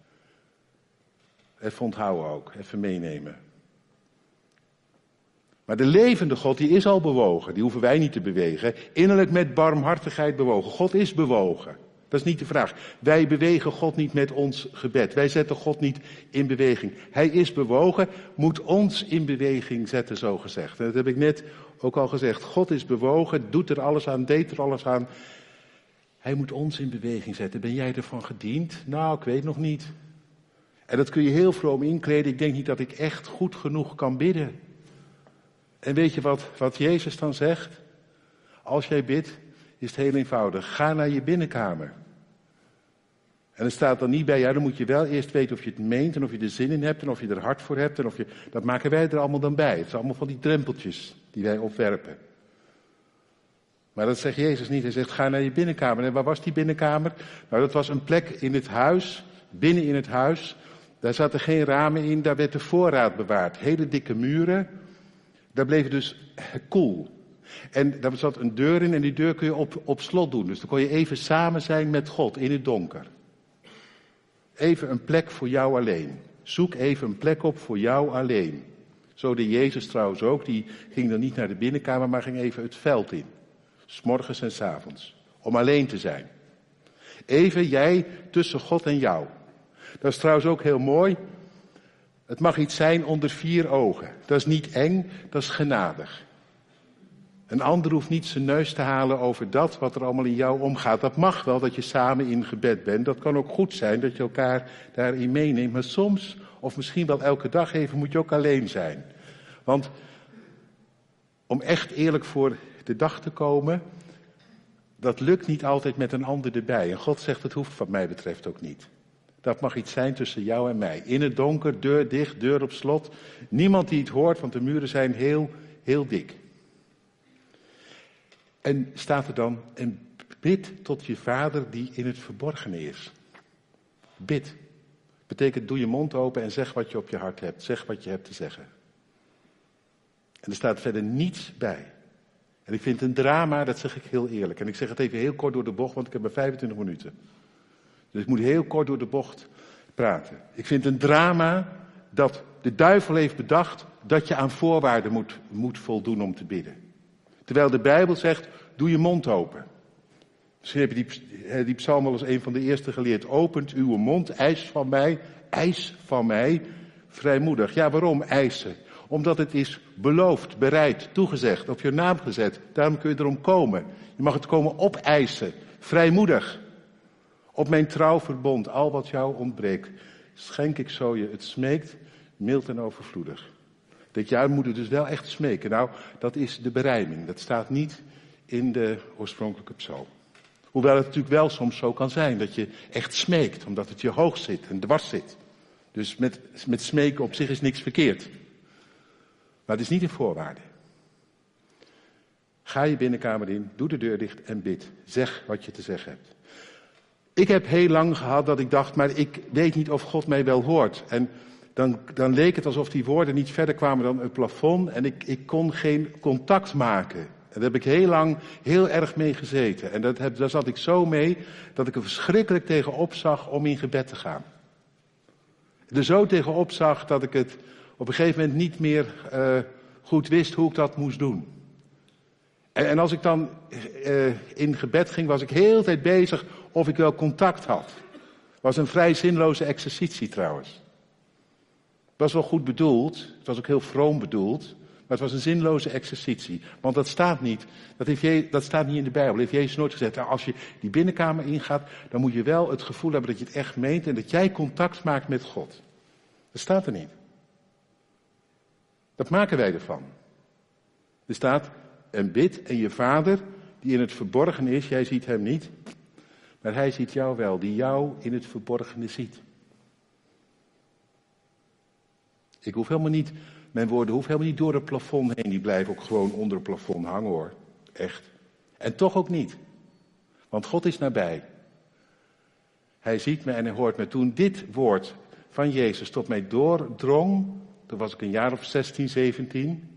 Speaker 5: Even onthouden ook, even meenemen. Maar de levende God, die is al bewogen. Die hoeven wij niet te bewegen. Innerlijk met barmhartigheid bewogen. God is bewogen. Dat is niet de vraag. Wij bewegen God niet met ons gebed. Wij zetten God niet in beweging. Hij is bewogen, moet ons in beweging zetten, zo gezegd. En dat heb ik net ook al gezegd. God is bewogen, doet er alles aan, deed er alles aan. Hij moet ons in beweging zetten. Ben jij ervan gediend? Nou, ik weet nog niet. En dat kun je heel vroom inkleden. Ik denk niet dat ik echt goed genoeg kan bidden. En weet je wat Jezus dan zegt? Als jij bidt, is het heel eenvoudig. Ga naar je binnenkamer. En er staat dan niet bij, ja, dan moet je wel eerst weten of je het meent en of je er zin in hebt en of je er hart voor hebt. En dat maken wij er allemaal dan bij. Het zijn allemaal van die drempeltjes die wij opwerpen. Maar dat zegt Jezus niet. Hij zegt, ga naar je binnenkamer. En waar was die binnenkamer? Nou, dat was een plek in het huis, binnen in het huis. Daar zaten geen ramen in, daar werd de voorraad bewaard. Hele dikke muren. Daar bleef het dus koel. En daar zat een deur in en die deur kun je op slot doen. Dus dan kon je even samen zijn met God in het donker. Even een plek voor jou alleen. Zoek even een plek op voor jou alleen. Zo deed Jezus trouwens ook. Die ging dan niet naar de binnenkamer, maar ging even het veld in. 's Morgens en 's avonds. Om alleen te zijn. Even jij tussen God en jou. Dat is trouwens ook heel mooi. Het mag iets zijn onder 4 ogen. Dat is niet eng, dat is genadig. Een ander hoeft niet zijn neus te halen over dat wat er allemaal in jou omgaat. Dat mag wel dat je samen in gebed bent. Dat kan ook goed zijn dat je elkaar daarin meeneemt. Maar soms, of misschien wel elke dag even, moet je ook alleen zijn. Want om echt eerlijk voor de dag te komen, dat lukt niet altijd met een ander erbij. En God zegt, het hoeft wat mij betreft ook niet. Dat mag iets zijn tussen jou en mij. In het donker, deur dicht, deur op slot. Niemand die het hoort, want de muren zijn heel, heel dik. En staat er dan, en bid tot je vader die in het verborgene is. Bid. Betekent, doe je mond open en zeg wat je op je hart hebt. Zeg wat je hebt te zeggen. En er staat verder niets bij. En ik vind het een drama, dat zeg ik heel eerlijk. En ik zeg het even heel kort door de bocht, want ik heb maar 25 minuten. Dus ik moet heel kort door de bocht praten. Ik vind het een drama dat de duivel heeft bedacht dat je aan voorwaarden moet voldoen om te bidden. Terwijl de Bijbel zegt, doe je mond open. Misschien heb je die psalm wel als een van de eerste geleerd. Opent uw mond, eis van mij, vrijmoedig. Ja, waarom eisen? Omdat het is beloofd, bereid, toegezegd, op je naam gezet. Daarom kun je erom komen. Je mag het komen opeisen, vrijmoedig. Op mijn trouw verbond, al wat jou ontbreekt, schenk ik zo je het smeekt, mild en overvloedig. Dat jij moet het dus wel echt smeken. Nou, dat is de berijming. Dat staat niet in de oorspronkelijke psalm. Hoewel het natuurlijk wel soms zo kan zijn dat je echt smeekt, omdat het je hoog zit en dwars zit. Dus met smeken op zich is niks verkeerd. Maar het is niet een voorwaarde. Ga je binnenkamer in, doe de deur dicht en bid. Zeg wat je te zeggen hebt. Ik heb heel lang gehad dat ik dacht, maar ik weet niet of God mij wel hoort. En dan leek het alsof die woorden niet verder kwamen dan het plafond en ik kon geen contact maken. En daar heb ik heel lang heel erg mee gezeten. En daar zat ik zo mee dat ik er verschrikkelijk tegenop zag om in gebed te gaan. Er zo tegenop zag dat ik het op een gegeven moment niet meer goed wist hoe ik dat moest doen. En als ik dan in gebed ging, was ik heel de tijd bezig of ik wel contact had. Het was een vrij zinloze exercitie trouwens. Het was wel goed bedoeld, het was ook heel vroom bedoeld, maar het was een zinloze exercitie. Want dat staat niet, dat staat niet in de Bijbel. Heeft Jezus nooit gezegd, nou, als je die binnenkamer ingaat, dan moet je wel het gevoel hebben dat je het echt meent en dat jij contact maakt met God. Dat staat er niet. Dat maken wij ervan. Er staat, en bid en je Vader die in het verborgen is, jij ziet hem niet, maar hij ziet jou wel, die jou in het verborgene ziet. Ik hoef helemaal niet, mijn woorden hoeven helemaal niet door het plafond heen, die blijven ook gewoon onder het plafond hangen hoor, echt. En toch ook niet, want God is nabij. Hij ziet me en hij hoort me. Toen dit woord van Jezus tot mij doordrong, toen was ik een jaar of 16, 17...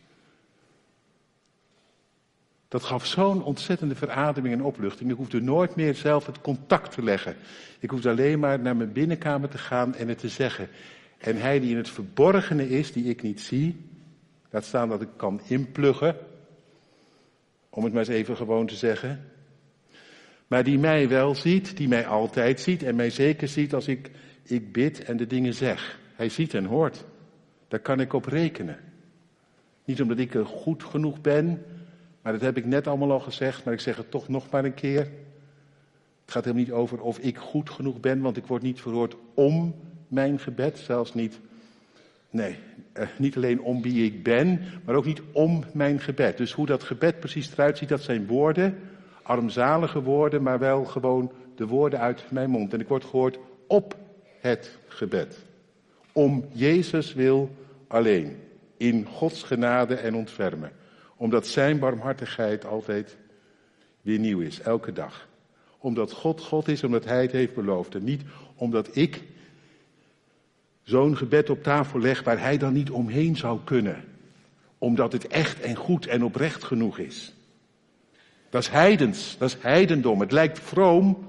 Speaker 5: Dat gaf zo'n ontzettende verademing en opluchting. Ik hoefde nooit meer zelf het contact te leggen. Ik hoefde alleen maar naar mijn binnenkamer te gaan en het te zeggen. En hij die in het verborgene is, die ik niet zie, laat staan dat ik kan inpluggen, om het maar eens even gewoon te zeggen. Maar die mij wel ziet, die mij altijd ziet en mij zeker ziet als ik bid en de dingen zeg. Hij ziet en hoort. Daar kan ik op rekenen. Niet omdat ik goed genoeg ben, maar dat heb ik net allemaal al gezegd, maar ik zeg het toch nog maar een keer. Het gaat helemaal niet over of ik goed genoeg ben, want ik word niet verhoord om mijn gebed. Zelfs niet, niet alleen om wie ik ben, maar ook niet om mijn gebed. Dus hoe dat gebed precies eruit ziet, dat zijn woorden, armzalige woorden, maar wel gewoon de woorden uit mijn mond. En ik word gehoord op het gebed. Om Jezus wil alleen, in Gods genade en ontfermen. Omdat zijn barmhartigheid altijd weer nieuw is, elke dag. Omdat God God is, omdat hij het heeft beloofd. En niet omdat ik zo'n gebed op tafel leg waar hij dan niet omheen zou kunnen. Omdat het echt en goed en oprecht genoeg is. Dat is heidens, dat is heidendom. Het lijkt vroom.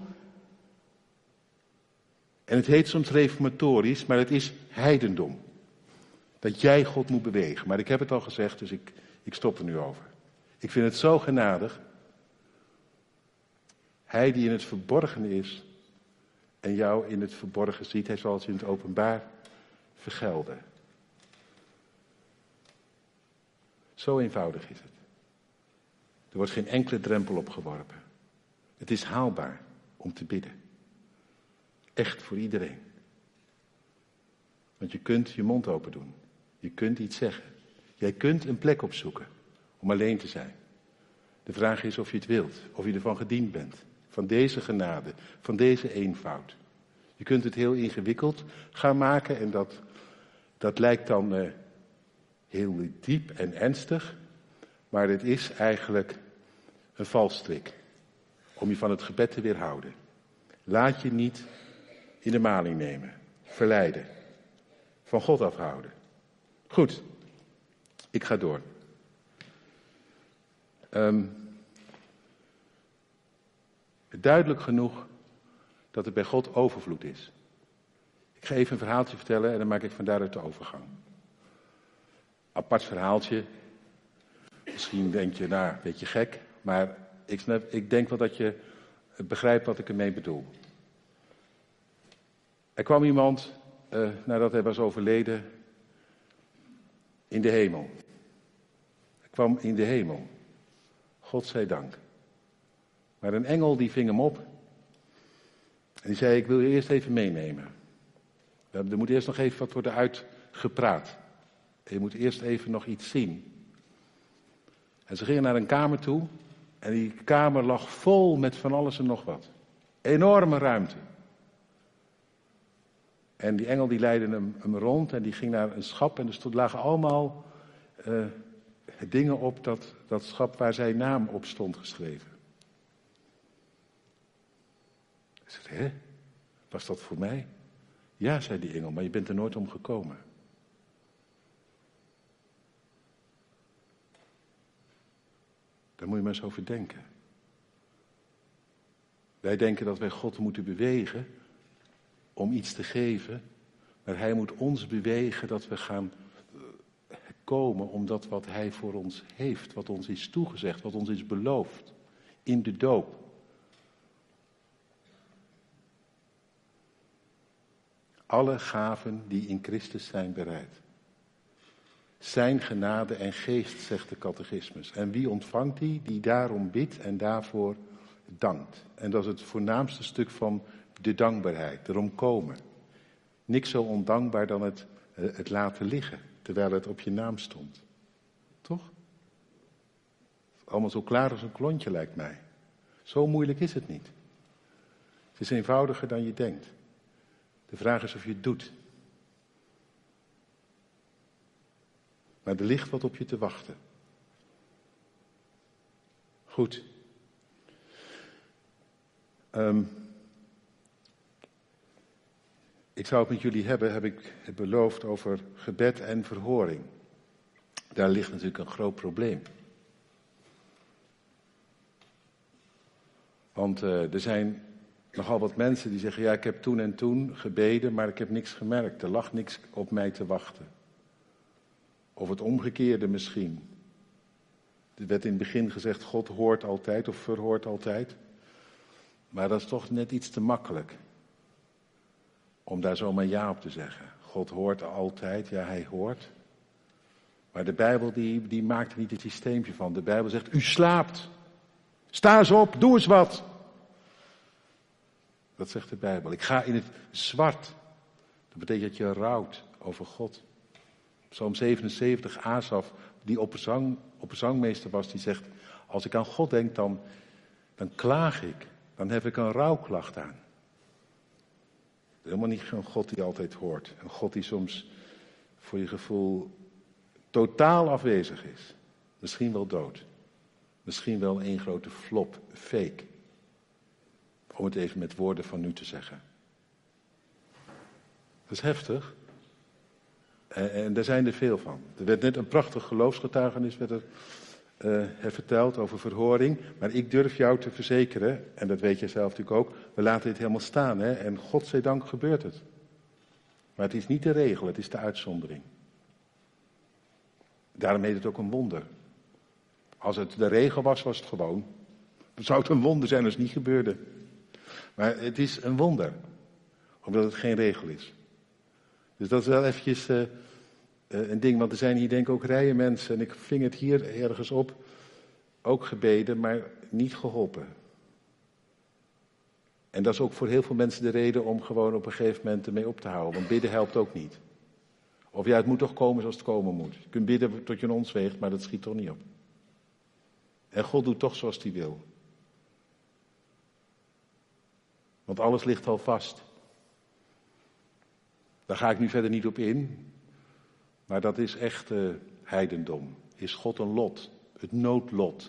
Speaker 5: En het heet soms reformatorisch, maar het is heidendom. Dat jij God moet bewegen. Maar ik heb het al gezegd, dus ik stop er nu over. Ik vind het zo genadig. Hij die in het verborgen is en jou in het verborgen ziet, hij zal het in het openbaar vergelden. Zo eenvoudig is het. Er wordt geen enkele drempel opgeworpen. Het is haalbaar om te bidden. Echt voor iedereen. Want je kunt je mond open doen. Je kunt iets zeggen. Jij kunt een plek opzoeken om alleen te zijn. De vraag is of je het wilt, of je ervan gediend bent. Van deze genade, van deze eenvoud. Je kunt het heel ingewikkeld gaan maken en dat lijkt dan heel diep en ernstig. Maar het is eigenlijk een valstrik om je van het gebed te weerhouden. Laat je niet in de maling nemen, verleiden, van God afhouden. Goed, ik ga door. Duidelijk genoeg dat er bij God overvloed is. Ik ga even een verhaaltje vertellen en dan maak ik van daaruit de overgang. Apart verhaaltje. Misschien denk je, nou, een beetje gek. Maar ik denk wel dat je begrijpt wat ik ermee bedoel. Er kwam iemand, nadat hij was overleden, in de hemel. Hij kwam in de hemel. God zij dank. Maar een engel die ving hem op. En die zei, ik wil je eerst even meenemen. Er moet eerst nog even wat worden uitgepraat. En je moet eerst even nog iets zien. En ze gingen naar een kamer toe. En die kamer lag vol met van alles en nog wat. Enorme ruimte. En die engel die leidde hem rond en die ging naar een schap. En er lagen allemaal dingen op dat schap waar zijn naam op stond geschreven. Ik zei, hè? Was dat voor mij? Ja, zei die engel, maar je bent er nooit om gekomen. Daar moet je maar eens over denken. Wij denken dat wij God moeten bewegen om iets te geven, maar hij moet ons bewegen dat we gaan komen om dat wat hij voor ons heeft, wat ons is toegezegd, wat ons is beloofd, in de doop. Alle gaven die in Christus zijn bereid. Zijn genade en geest, zegt de catechismus. En wie ontvangt die? Die daarom bidt en daarvoor dankt. En dat is het voornaamste stuk van de dankbaarheid, erom komen. Niks zo ondankbaar dan het laten liggen, terwijl het op je naam stond. Toch? Allemaal zo klaar als een klontje, lijkt mij. Zo moeilijk is het niet. Het is eenvoudiger dan je denkt. De vraag is of je het doet. Maar er ligt wat op je te wachten. Goed. Ik zou het met jullie hebben, heb ik het beloofd, over gebed en verhoring. Daar ligt natuurlijk een groot probleem. Want er zijn nogal wat mensen die zeggen, ja, ik heb toen en toen gebeden, maar ik heb niks gemerkt. Er lag niks op mij te wachten. Of het omgekeerde misschien. Er werd in het begin gezegd, God hoort altijd of verhoort altijd. Maar dat is toch net iets te makkelijk. Om daar zomaar ja op te zeggen. God hoort altijd, ja, hij hoort. Maar de Bijbel die maakt er niet het systeempje van. De Bijbel zegt, u slaapt. Sta eens op, doe eens wat. Dat zegt de Bijbel. Ik ga in het zwart. Dat betekent dat je rouwt over God. Psalm 77, Asaf, die opperzangmeester was, die zegt, als ik aan God denk, dan klaag ik. Dan heb ik een rouwklacht aan. Helemaal niet een God die altijd hoort. Een God die soms voor je gevoel totaal afwezig is. Misschien wel dood. Misschien wel één grote flop, fake. Om het even met woorden van nu te zeggen. Dat is heftig. En daar zijn er veel van. Er werd net een prachtig geloofsgetuigenis verteld over verhoring. Maar ik durf jou te verzekeren, en dat weet jij zelf natuurlijk ook, we laten dit helemaal staan. Hè? En godzijdank gebeurt het. Maar het is niet de regel, het is de uitzondering. Daarom heet het ook een wonder. Als het de regel was, was het gewoon. Het zou het een wonder zijn als het niet gebeurde. Maar het is een wonder. Omdat het geen regel is. Dus dat is wel eventjes een ding. Want er zijn hier denk ik ook rijen mensen. En ik ving het hier ergens op. Ook gebeden, maar niet geholpen. En dat is ook voor heel veel mensen de reden om gewoon op een gegeven moment ermee op te houden. Want bidden helpt ook niet. Of ja, het moet toch komen zoals het komen moet. Je kunt bidden tot je een ons weegt, maar dat schiet toch niet op. En God doet toch zoals hij wil. Want alles ligt al vast. Daar ga ik nu verder niet op in. Maar dat is echt heidendom. Is God een lot? Het noodlot.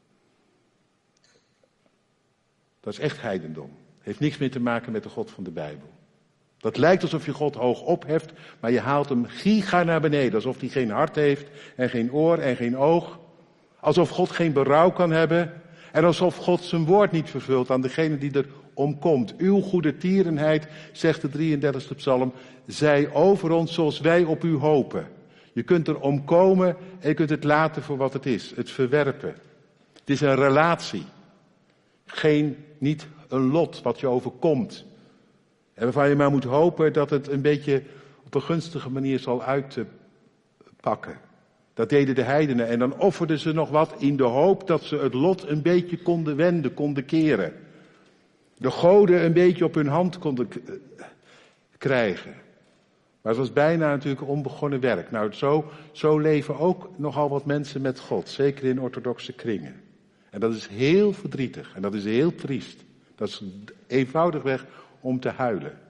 Speaker 5: Dat is echt heidendom. Heeft niks meer te maken met de God van de Bijbel. Dat lijkt alsof je God hoog opheft, maar je haalt hem giga naar beneden. Alsof hij geen hart heeft en geen oor en geen oog. Alsof God geen berouw kan hebben. En alsof God zijn woord niet vervult aan degene die er omkomt. Uw goede tierenheid, zegt de 33e psalm, zij over ons zoals wij op u hopen. Je kunt er omkomen en je kunt het laten voor wat het is. Het verwerpen. Het is een relatie. Niet een lot wat je overkomt. En waarvan je maar moet hopen dat het een beetje op een gunstige manier zal uitpakken. Dat deden de heidenen. En dan offerden ze nog wat in de hoop dat ze het lot een beetje konden wenden, konden keren. De goden een beetje op hun hand konden krijgen. Maar het was bijna natuurlijk onbegonnen werk. Nou, zo leven ook nogal wat mensen met God. Zeker in orthodoxe kringen. En dat is heel verdrietig. En dat is heel triest. Dat is eenvoudigweg om te huilen.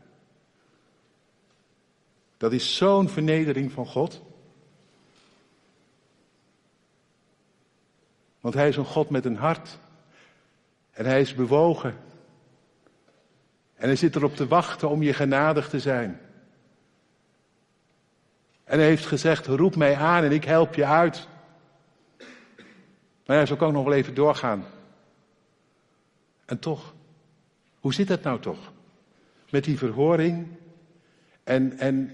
Speaker 5: Dat is zo'n vernedering van God. Want hij is een God met een hart. En hij is bewogen. En hij zit erop te wachten om je genadig te zijn. En hij heeft gezegd, roep mij aan en ik help je uit. Maar ja, zo kan ik nog wel even doorgaan. En toch, hoe zit dat nou toch? Met die verhoring en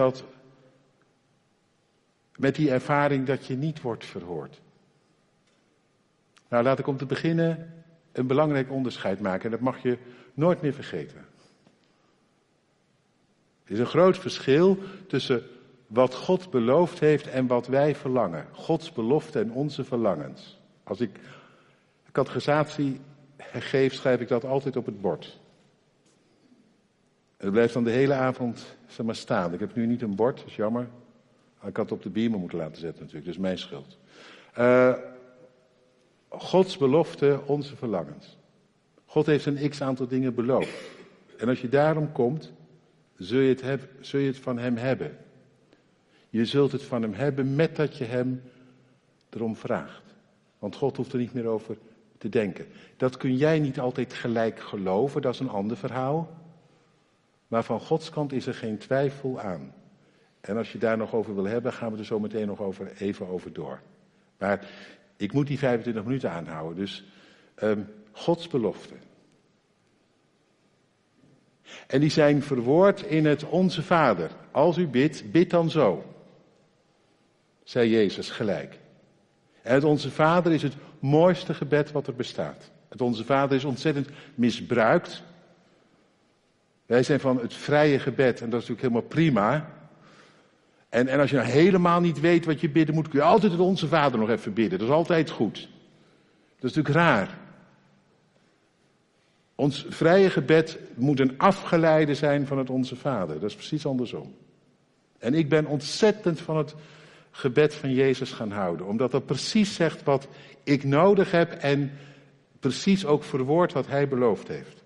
Speaker 5: met die ervaring dat je niet wordt verhoord. Nou, laat ik om te beginnen een belangrijk onderscheid maken. En dat mag je nooit meer vergeten. Er is een groot verschil tussen wat God beloofd heeft en wat wij verlangen. Gods belofte en onze verlangens. Als ik catechisatie geef, schrijf ik dat altijd op het bord. En dat blijft dan de hele avond staan. Ik heb nu niet een bord, dat is jammer. Ik had het op de beamer moeten laten zetten natuurlijk, dus mijn schuld. Gods belofte, onze verlangens. God heeft een x-aantal dingen beloofd. En als je daarom komt, zul je het van hem hebben. Je zult het van hem hebben met dat je hem erom vraagt. Want God hoeft er niet meer over te denken. Dat kun jij niet altijd gelijk geloven, dat is een ander verhaal. Maar van Gods kant is er geen twijfel aan. En als je daar nog over wil hebben, gaan we er zo meteen nog even over door. Maar ik moet die 25 minuten aanhouden. Dus Gods beloften. En die zijn verwoord in het Onze Vader. Als u bidt, bid dan zo. Zei Jezus gelijk. En het Onze Vader is het mooiste gebed wat er bestaat. Het Onze Vader is ontzettend misbruikt. Wij zijn van het vrije gebed en dat is natuurlijk helemaal prima. En als je nou helemaal niet weet wat je bidden moet, kun je altijd het Onze Vader nog even bidden. Dat is altijd goed. Dat is natuurlijk raar. Ons vrije gebed moet een afgeleide zijn van het Onze Vader. Dat is precies andersom. En ik ben ontzettend van het gebed van Jezus gaan houden. Omdat dat precies zegt wat ik nodig heb en precies ook verwoordt wat hij beloofd heeft.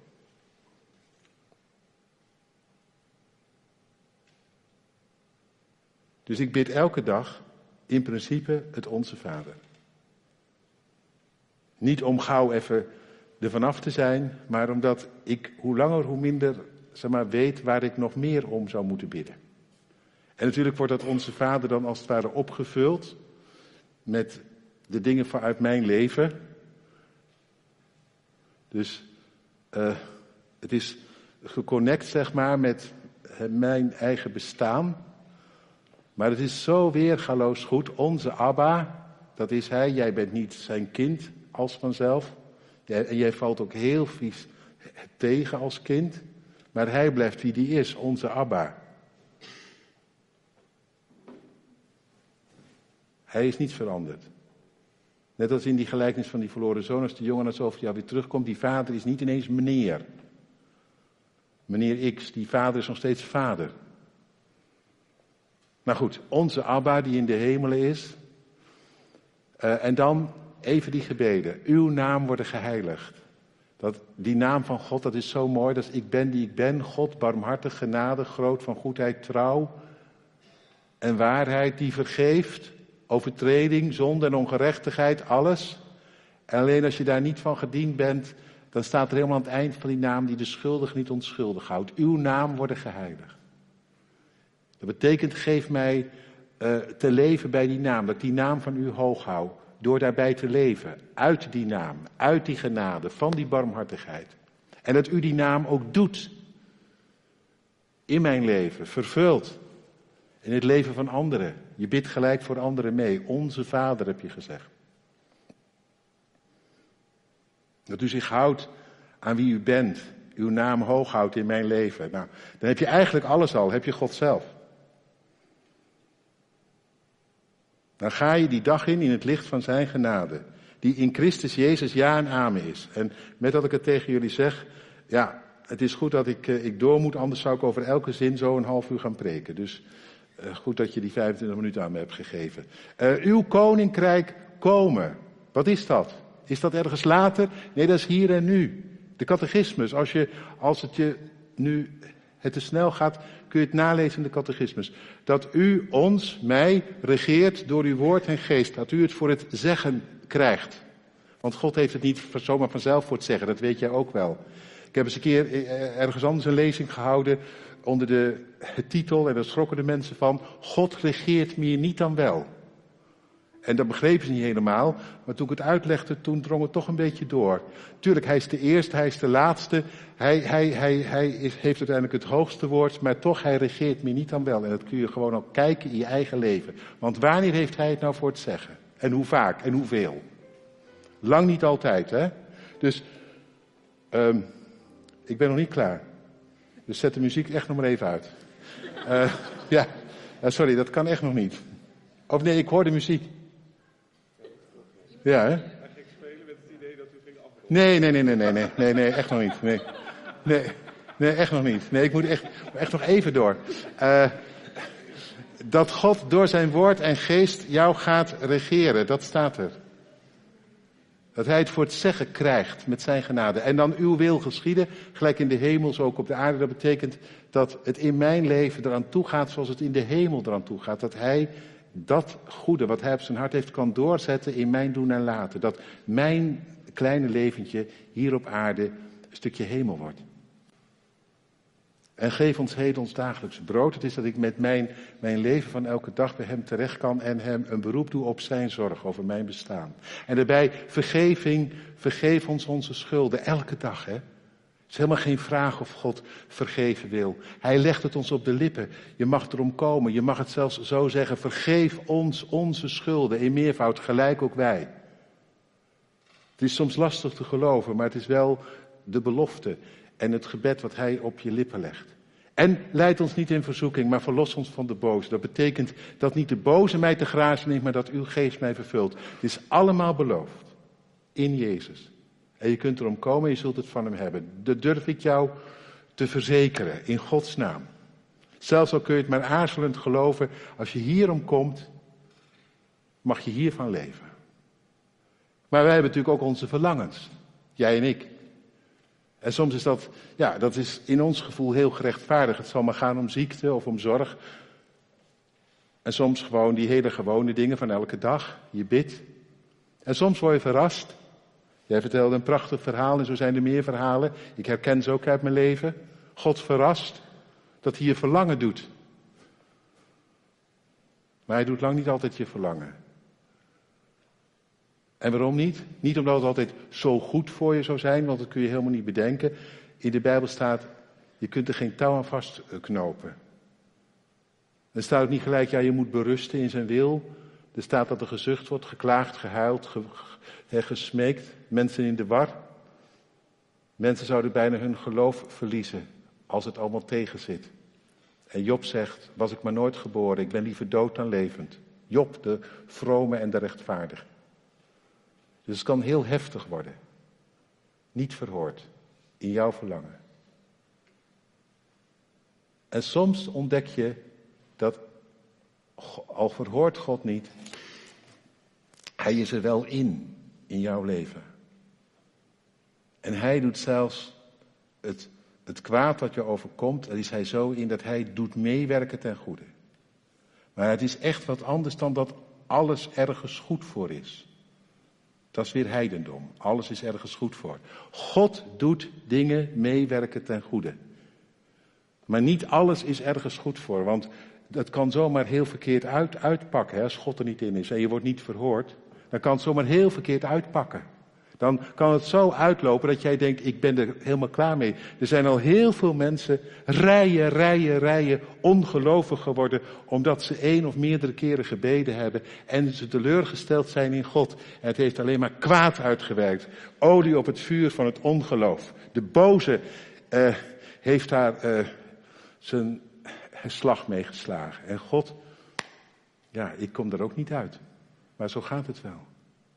Speaker 5: Dus ik bid elke dag in principe het Onze Vader. Niet om gauw even er vanaf te zijn, maar omdat ik hoe langer hoe minder weet waar ik nog meer om zou moeten bidden. En natuurlijk wordt dat Onze Vader dan als het ware opgevuld met de dingen vanuit mijn leven. Dus het is geconnect met mijn eigen bestaan. Maar het is zo weergaloos goed. Onze Abba, dat is hij. Jij bent niet zijn kind als vanzelf. En jij valt ook heel vies tegen als kind. Maar hij blijft wie die is, onze Abba. Hij is niet veranderd. Net als in die gelijkenis van die verloren zoon, als de jongen na zoveel jaar weer terugkomt, die vader is niet ineens meneer. Meneer X, die vader is nog steeds vader. Maar goed, onze Abba die in de hemelen is. En dan even die gebeden. Uw naam worden geheiligd. Die naam van God, dat is zo mooi. Dat is ik ben die ik ben. God, barmhartig, genadig, groot van goedheid, trouw en waarheid, die vergeeft overtreding, zonde en ongerechtigheid, alles. En alleen als je daar niet van gediend bent, dan staat er helemaal aan het eind van die naam die de schuldig niet onschuldig houdt. Uw naam worden geheiligd. Dat betekent, geef mij te leven bij die naam, dat ik die naam van u hoog hou. Door daarbij te leven, uit die naam, uit die genade, van die barmhartigheid. En dat u die naam ook doet. In mijn leven, vervult. In het leven van anderen. Je bidt gelijk voor anderen mee. Onze Vader heb je gezegd. Dat u zich houdt aan wie u bent. Uw naam hoog houdt in mijn leven. Nou, dan heb je eigenlijk alles al. Heb je God zelf. Dan ga je die dag in het licht van zijn genade. Die in Christus Jezus ja en amen is. En met dat ik het tegen jullie zeg. Ja, het is goed dat ik door moet. Anders zou ik over elke zin zo een half uur gaan preken. Dus goed dat je die 25 minuten aan me hebt gegeven. Uw koninkrijk komen. Wat is dat? Is dat ergens later? Nee, dat is hier en nu. De catechismus. Als het je nu te snel gaat, kun je het nalezen in de catechismus. Dat u ons, mij, regeert door uw woord en geest. Dat u het voor het zeggen krijgt. Want God heeft het niet zomaar vanzelf voor het zeggen, dat weet jij ook wel. Ik heb eens een keer ergens anders een lezing gehouden onder de titel, en daar schrokken de mensen van, God regeert meer niet dan wel. En dat begrepen ze niet helemaal, maar toen ik het uitlegde, toen drong het toch een beetje door. Tuurlijk, hij is de eerste, hij is de laatste, hij heeft uiteindelijk het hoogste woord, maar toch, hij regeert meer niet dan wel. En dat kun je gewoon ook kijken in je eigen leven. Want wanneer heeft hij het nou voor het zeggen? En hoe vaak en hoeveel? Lang niet altijd, hè? Dus, ik ben nog niet klaar. Dus zet de muziek echt nog maar even uit. Ja, sorry, dat kan echt nog niet. Of nee, ik hoor de muziek. Ja, hè? Hij ging spelen met het idee dat u ging afronden. Nee, echt nog niet. Nee, echt nog niet. Nee, ik moet echt nog even door. Dat God door zijn woord en geest jou gaat regeren, dat staat er. Dat hij het voor het zeggen krijgt met zijn genade. En dan uw wil geschieden, gelijk in de hemel, zo ook op de aarde. Dat betekent dat het in mijn leven eraan toe gaat zoals het in de hemel eraan toe gaat. Dat hij dat goede wat hij op zijn hart heeft kan doorzetten in mijn doen en laten. Dat mijn kleine leventje hier op aarde een stukje hemel wordt. En geef ons heden ons dagelijks brood. Het is dat ik met mijn leven van elke dag bij hem terecht kan en hem een beroep doe op zijn zorg over mijn bestaan. En daarbij vergeef ons onze schulden elke dag. Hè? Het is helemaal geen vraag of God vergeven wil. Hij legt het ons op de lippen. Je mag erom komen. Je mag het zelfs zo zeggen. Vergeef ons onze schulden in meervoud, gelijk ook wij. Het is soms lastig te geloven, maar het is wel de belofte en het gebed wat hij op je lippen legt. En leid ons niet in verzoeking, maar verlos ons van de boze. Dat betekent dat niet de boze mij te grazen neemt, maar dat uw geest mij vervult. Het is allemaal beloofd in Jezus. En je kunt erom komen en je zult het van hem hebben. Dat durf ik jou te verzekeren, in Gods naam. Zelfs al kun je het maar aarzelend geloven, als je hierom komt, mag je hiervan leven. Maar wij hebben natuurlijk ook onze verlangens. Jij en ik. En soms is dat is in ons gevoel heel gerechtvaardigd. Het zal maar gaan om ziekte of om zorg. En soms gewoon die hele gewone dingen van elke dag. Je bidt. En soms word je verrast. Jij vertelde een prachtig verhaal en zo zijn er meer verhalen. Ik herken ze ook uit mijn leven. God verrast dat hij je verlangen doet. Maar hij doet lang niet altijd je verlangen. En waarom niet? Niet omdat het altijd zo goed voor je zou zijn, want dat kun je helemaal niet bedenken. In de Bijbel staat, je kunt er geen touw aan vastknopen. Er staat ook niet gelijk, ja, je moet berusten in zijn wil. Er staat dat er gezucht wordt, geklaagd, gehuild, gesmeekt. Mensen in de war. Mensen zouden bijna hun geloof verliezen als het allemaal tegen zit. En Job zegt, was ik maar nooit geboren, ik ben liever dood dan levend. Job, de vrome en de rechtvaardige. Dus het kan heel heftig worden. Niet verhoord. In jouw verlangen. En soms ontdek je dat, al verhoort God niet, hij is er wel in jouw leven. En hij doet zelfs het kwaad wat je overkomt, daar is hij zo in dat hij doet meewerken ten goede. Maar het is echt wat anders dan dat alles ergens goed voor is. Dat is weer heidendom. Alles is ergens goed voor. God doet dingen meewerken ten goede. Maar niet alles is ergens goed voor. Want dat kan zomaar heel verkeerd uitpakken. Hè, als God er niet in is en je wordt niet verhoord. Dan kan het zomaar heel verkeerd uitpakken. Dan kan het zo uitlopen dat jij denkt, ik ben er helemaal klaar mee. Er zijn al heel veel mensen rijen ongelovig geworden, omdat ze 1 of meerdere keren gebeden hebben en ze teleurgesteld zijn in God. En het heeft alleen maar kwaad uitgewerkt. Olie op het vuur van het ongeloof. De boze heeft daar zijn slag mee geslagen. En God, ja, ik kom er ook niet uit. Maar zo gaat het wel.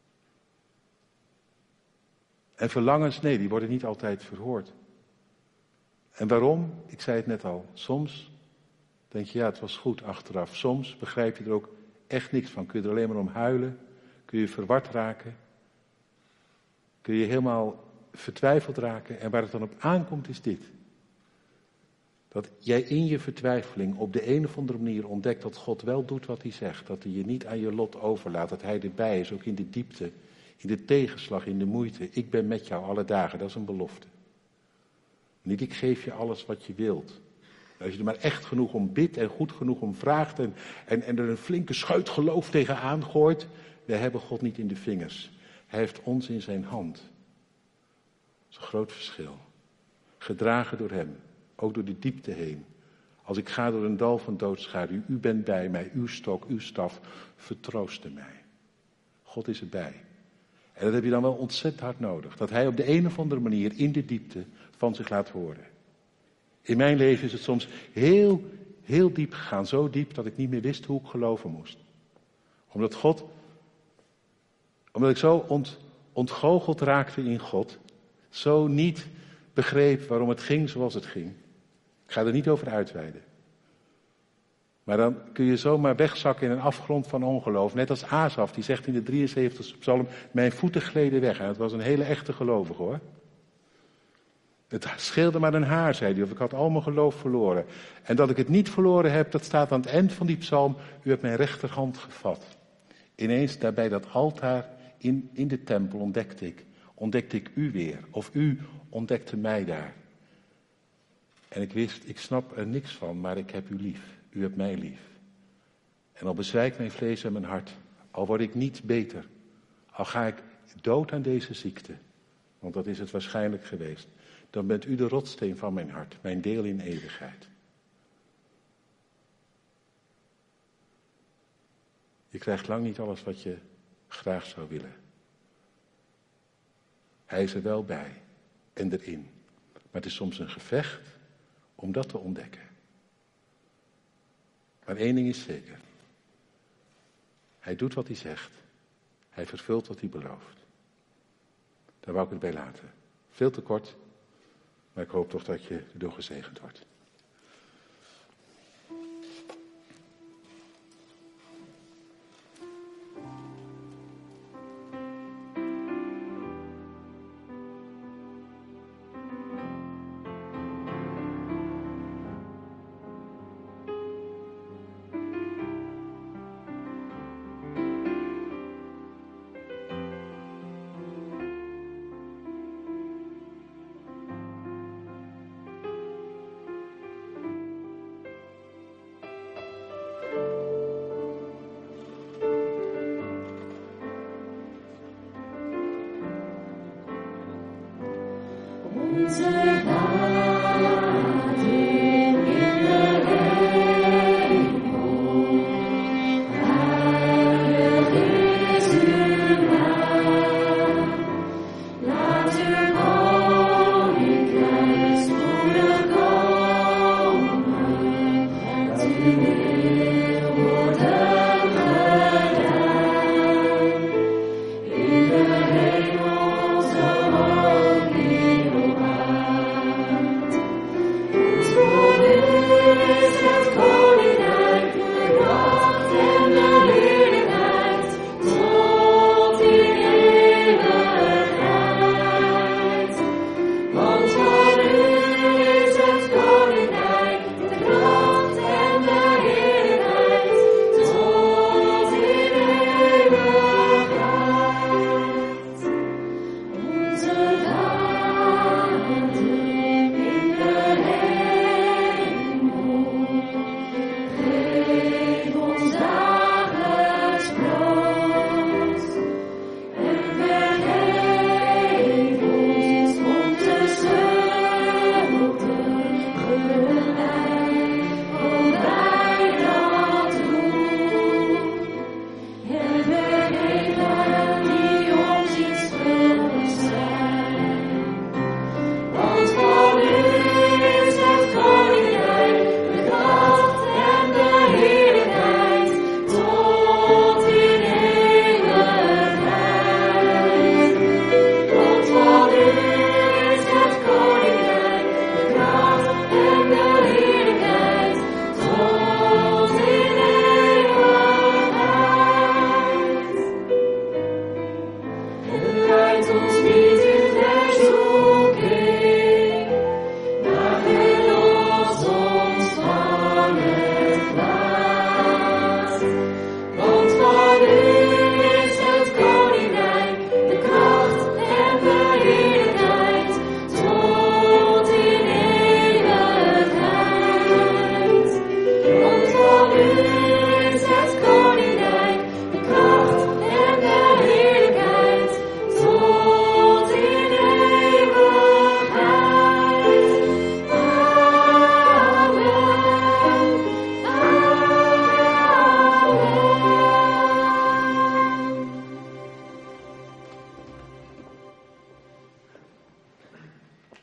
Speaker 5: En verlangens, nee, die worden niet altijd verhoord. En waarom? Ik zei het net al. Soms denk je, ja, het was goed achteraf. Soms begrijp je er ook echt niks van. Kun je er alleen maar om huilen. Kun je verward raken. Kun je helemaal vertwijfeld raken. En waar het dan op aankomt is dit. Dat jij in je vertwijfeling op de een of andere manier ontdekt dat God wel doet wat hij zegt. Dat hij je niet aan je lot overlaat. Dat hij erbij is, ook in de diepte. In de tegenslag, in de moeite. Ik ben met jou alle dagen, dat is een belofte. Niet ik geef je alles wat je wilt. Als je er maar echt genoeg om bidt en goed genoeg om vraagt en er een flinke schuit geloof tegenaan gooit. Wij hebben God niet in de vingers. Hij heeft ons in zijn hand. Dat is een groot verschil. Gedragen door hem, ook door de diepte heen. Als ik ga door een dal van doodschaduw, u bent bij mij, uw stok, uw staf, vertroosten mij. God is erbij. En dat heb je dan wel ontzettend hard nodig. Dat hij op de een of andere manier in de diepte van zich laat horen. In mijn leven is het soms heel, heel diep gegaan. Zo diep dat ik niet meer wist hoe ik geloven moest. Omdat ik zo ontgoocheld raakte in God. Zo niet begreep waarom het ging zoals het ging. Ik ga er niet over uitweiden. Maar dan kun je zomaar wegzakken in een afgrond van ongeloof. Net als Asaf, die zegt in de 73e psalm, mijn voeten gleden weg. En dat was een hele echte gelovige hoor. Het scheelde maar een haar, zei hij, of ik had al mijn geloof verloren. En dat ik het niet verloren heb, dat staat aan het eind van die psalm. U hebt mijn rechterhand gevat. Ineens daar bij dat altaar in de tempel ontdekte ik u weer. Of u ontdekte mij daar. En ik wist, ik snap er niks van, maar ik heb u lief. U hebt mij lief. En al bezwijkt mijn vlees en mijn hart, al word ik niet beter, al ga ik dood aan deze ziekte, want dat is het waarschijnlijk geweest, dan bent u de rotsteen van mijn hart, mijn deel in eeuwigheid. Je krijgt lang niet alles wat je graag zou willen. Hij is er wel bij en erin. Maar het is soms een gevecht om dat te ontdekken. Maar één ding is zeker. Hij doet wat hij zegt. Hij vervult wat hij belooft. Daar wou ik het bij laten. Veel te kort, maar ik hoop toch dat je erdoor gezegend wordt.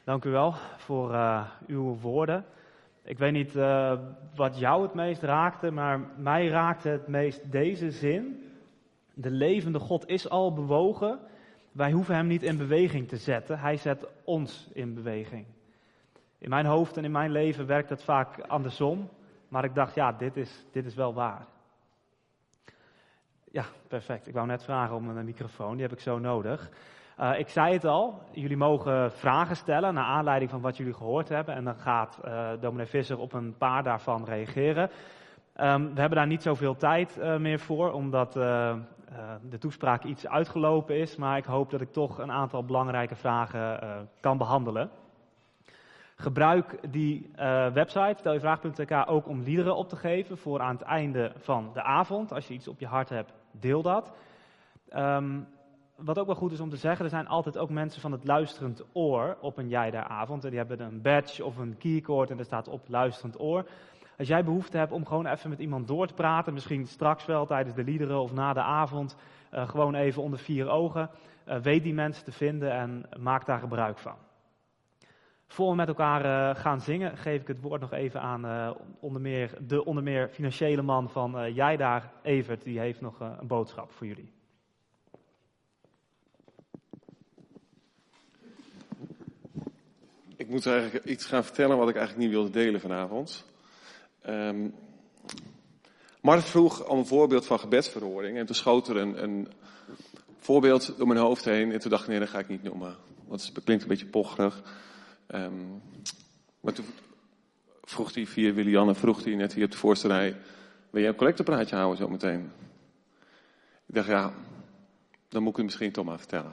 Speaker 1: Dank u wel voor uw woorden. Ik weet niet wat jou het meest raakte, maar mij raakte het meest deze zin. De levende God is al bewogen. Wij hoeven hem niet in beweging te zetten. Hij zet ons in beweging. In mijn hoofd en in mijn leven werkt het vaak andersom. Maar ik dacht, ja, dit is wel waar. Ja, perfect. Ik wou net vragen om een microfoon. Die heb ik zo nodig. Ik zei het al, jullie mogen vragen stellen naar aanleiding van wat jullie gehoord hebben. En dan gaat dominee Visser op een paar daarvan reageren. We hebben daar niet zoveel tijd meer voor, omdat de toespraak iets uitgelopen is. Maar ik hoop dat ik toch een aantal belangrijke vragen kan behandelen. Gebruik die website, steljevraag.nl, ook om liederen op te geven voor aan het einde van de avond. Als je iets op je hart hebt, deel dat. Wat ook wel goed is om te zeggen, er zijn altijd ook mensen van het luisterend oor op een Jij Daar-avond. En die hebben een badge of een keycord en er staat op luisterend oor. Als jij behoefte hebt om gewoon even met iemand door te praten, misschien straks wel tijdens de liederen of na de avond, gewoon even onder 4 ogen, weet die mensen te vinden en maak daar gebruik van. Voor we met elkaar gaan zingen, geef ik het woord nog even aan de onder meer financiële man van Jij Daar, Evert. Die heeft nog een boodschap voor jullie.
Speaker 4: Ik moet eigenlijk iets gaan vertellen wat ik eigenlijk niet wilde delen vanavond. Mart vroeg om een voorbeeld van gebedsverhoring. En toen schoot er een voorbeeld door mijn hoofd heen. En toen dacht ik, nee, dat ga ik niet noemen. Want het klinkt een beetje pocherig. Maar toen vroeg hij via Willianne, net hier op de voorste rij, wil jij een collectepraatje houden zo meteen? Ik dacht, ja, dan moet ik het misschien toch maar vertellen.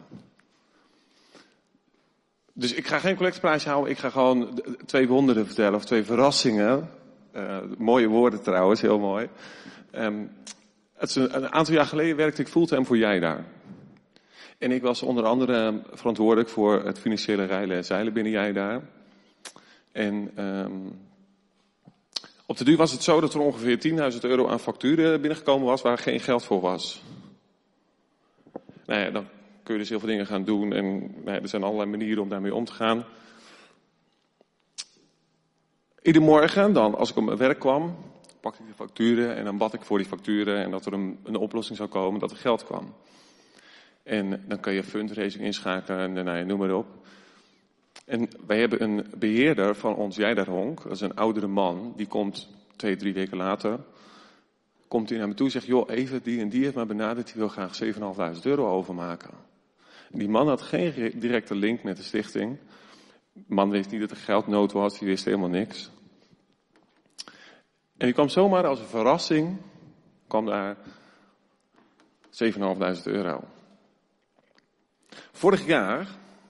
Speaker 4: Dus ik ga geen collectepraatje houden, ik ga gewoon 2 wonderen vertellen, of 2 verrassingen. Mooie woorden trouwens, heel mooi. Het is een aantal jaar geleden werkte ik fulltime voor Jij Daar. En ik was onder andere verantwoordelijk voor het financiële rijlen en zeilen binnen Jij Daar. En op de duur was het zo dat er ongeveer €10.000 aan facturen binnengekomen was waar geen geld voor was. Nou ja, dan kun je dus heel veel dingen gaan doen en er zijn allerlei manieren om daarmee om te gaan. Iedere morgen dan, als ik op mijn werk kwam, pakte ik de facturen en dan bad ik voor die facturen en dat er een oplossing zou komen, dat er geld kwam. En dan kun je fundraising inschakelen en noem maar op. En wij hebben een beheerder van ons Jij Daar honk, dat is een oudere man, die komt 2-3 weken later, komt hij naar me toe en zegt, joh, even die en die heeft mij benaderd, die wil graag €7.500 overmaken. En die man had geen directe link met de stichting. De man wist niet dat er geldnood was, die wist helemaal niks. En die kwam zomaar als een verrassing, kwam daar €7.500. Vorig jaar,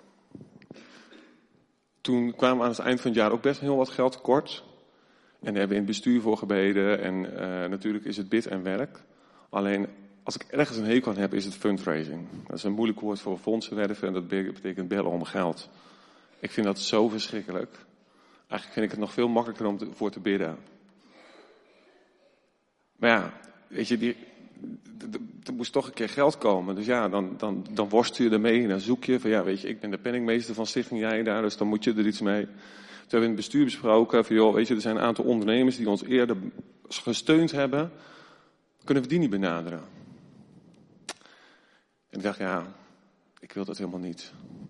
Speaker 4: toen kwamen we aan het eind van het jaar ook best heel wat geld tekort. En daar hebben we in het bestuur voor gebeden. En natuurlijk is het bid en werk. Alleen, als ik ergens een hekel aan heb, is het fundraising. Dat is een moeilijk woord voor fondsen werven en dat betekent bellen om geld. Ik vind dat zo verschrikkelijk. Eigenlijk vind ik het nog veel makkelijker om voor te bidden. Maar ja, weet je, er moest toch een keer geld komen. Dus ja, dan worstel je ermee en dan zoek je van ja, weet je, ik ben de penningmeester van Stichting Jij Daar, dus dan moet je er iets mee. Toen hebben we in het bestuur besproken van joh, weet je, er zijn een aantal ondernemers die ons eerder gesteund hebben. Kunnen we die niet benaderen? En ik dacht, ja, ik wil dat helemaal niet.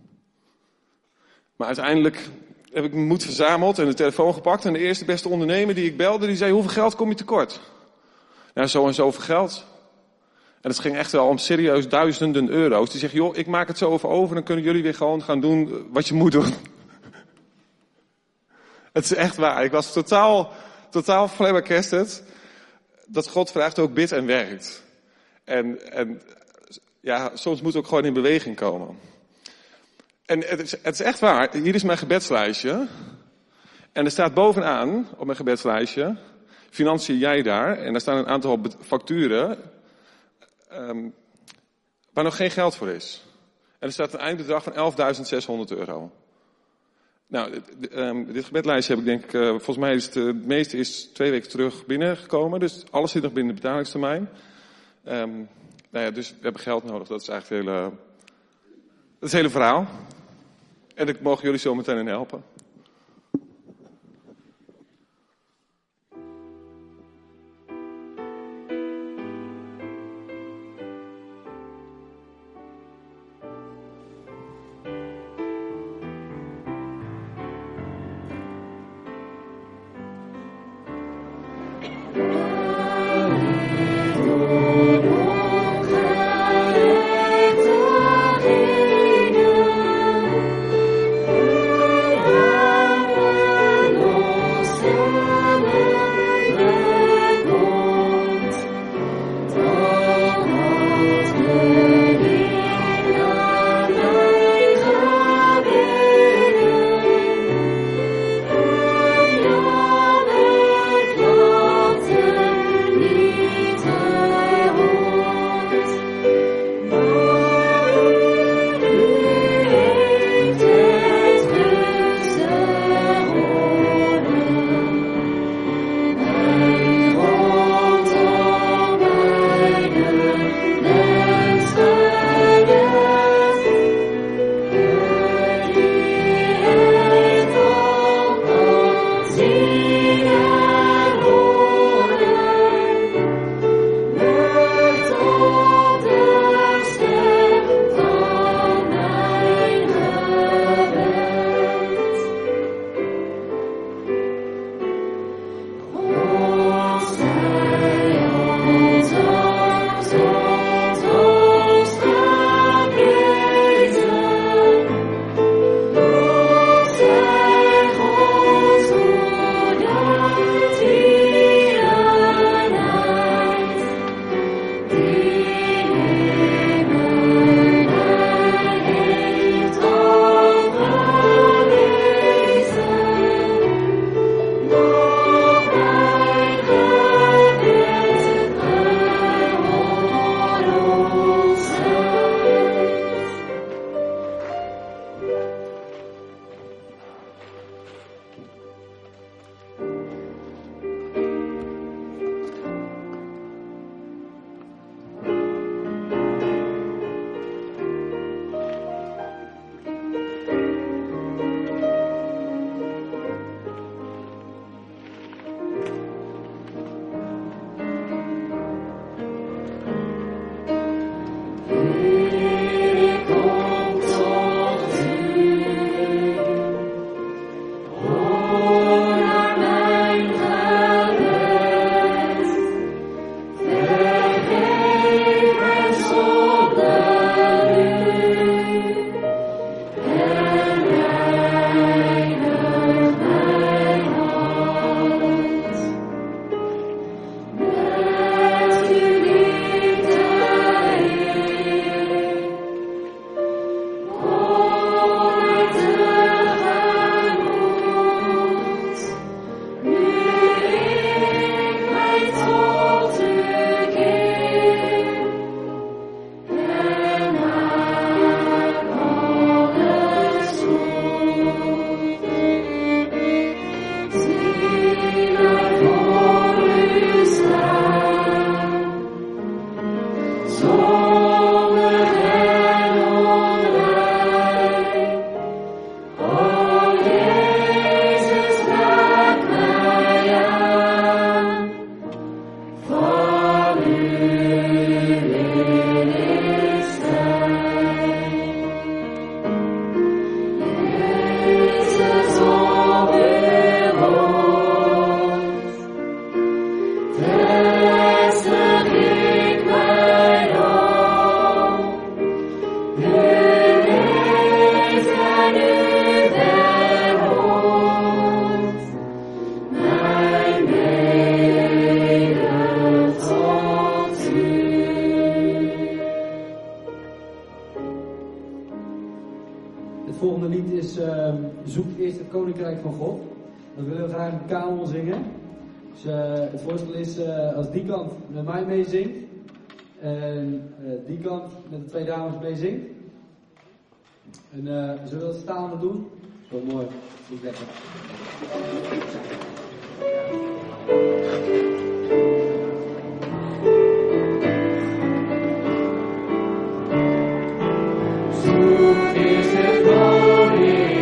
Speaker 4: Maar uiteindelijk heb ik mijn moed verzameld en de telefoon gepakt. En de eerste beste ondernemer die ik belde, die zei, hoeveel geld kom je tekort? Nou, zo en zoveel geld. En het ging echt wel om serieus duizenden euro's. Die zegt, joh, ik maak het zo over, dan kunnen jullie weer gewoon gaan doen wat je moet doen. Het is echt waar. Ik was totaal flabbergasted dat God vraagt ook bidt en werkt. En ja, soms moet het ook gewoon in beweging komen. En het is echt waar. Hier is mijn gebedslijstje. En er staat bovenaan op mijn gebedslijstje, Financiën Jij Daar. En daar staan een aantal facturen waar nog geen geld voor is. En er staat een eindbedrag van €11.600. Nou, dit gebedlijstje heb ik denk ik, volgens mij is het meeste is 2 weken terug binnengekomen. Dus alles zit nog binnen de betalingstermijn. Nou ja, dus we hebben geld nodig. Dat is eigenlijk het hele verhaal. En ik mogen jullie zo meteen in helpen.
Speaker 2: Zoek eerst het Koninkrijk van God. Dat willen we graag een kanon zingen. Dus het voorstel is als die kant met mij meezingt. En die kant met de twee dames meezingt. En zullen we dat staande doen? Dat is mooi. Goed lekker.
Speaker 3: Zoek is het koninkrijk.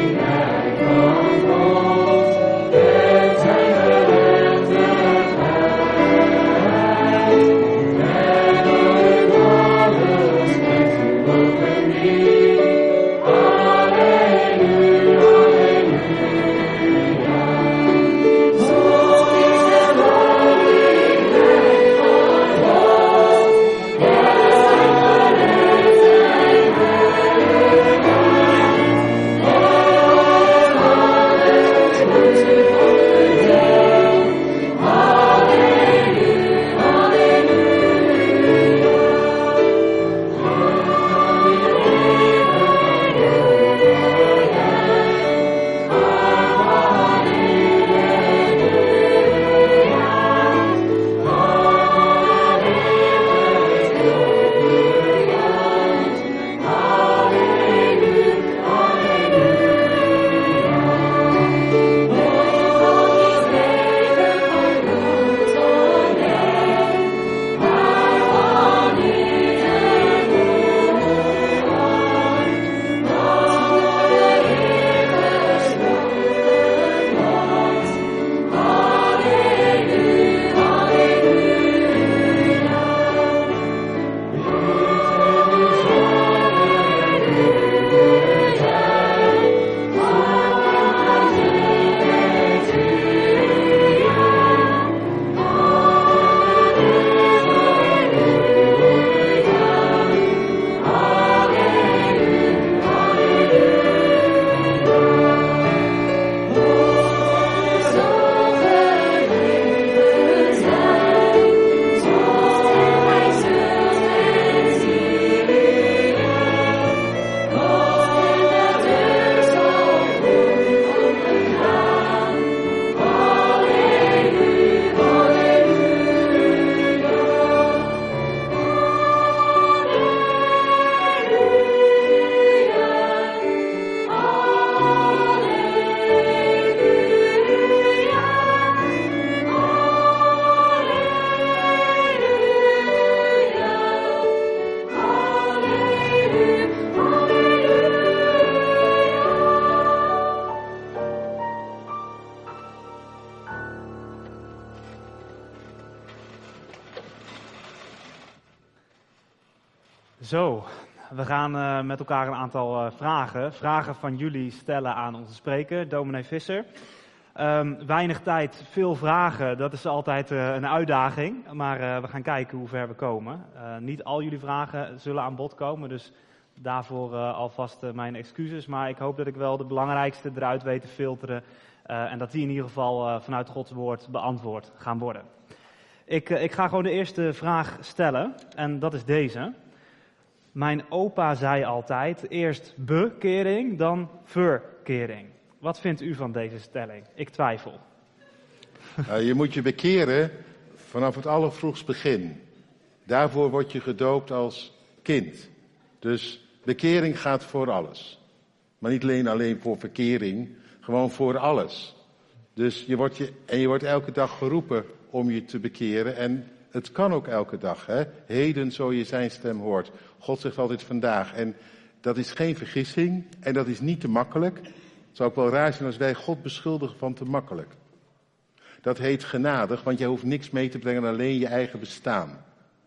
Speaker 1: Zo, we gaan met elkaar een aantal vragen van jullie stellen aan onze spreker, dominee Visser. Weinig tijd, veel vragen, dat is altijd een uitdaging, maar we gaan kijken hoe ver we komen. Niet al jullie vragen zullen aan bod komen, dus daarvoor alvast mijn excuses. Maar ik hoop dat ik wel de belangrijkste eruit weet te filteren en dat die in ieder geval vanuit Gods woord beantwoord gaan worden. Ik ga gewoon de eerste vraag stellen en dat is deze. Mijn opa zei altijd, eerst bekering, dan verkering. Wat vindt u van deze stelling? Ik twijfel.
Speaker 5: Je moet je bekeren vanaf het allervroegst begin. Daarvoor word je gedoopt als kind. Dus bekering gaat voor alles. Maar niet alleen voor verkering, gewoon voor alles. Dus je wordt elke dag geroepen om je te bekeren. En het kan ook elke dag. Hè? Heden zo je zijn stem hoort. God zegt altijd vandaag. En dat is geen vergissing en dat is niet te makkelijk. Het zou ook wel raar zijn als wij God beschuldigen van te makkelijk. Dat heet genadig, want jij hoeft niks mee te brengen, alleen je eigen bestaan.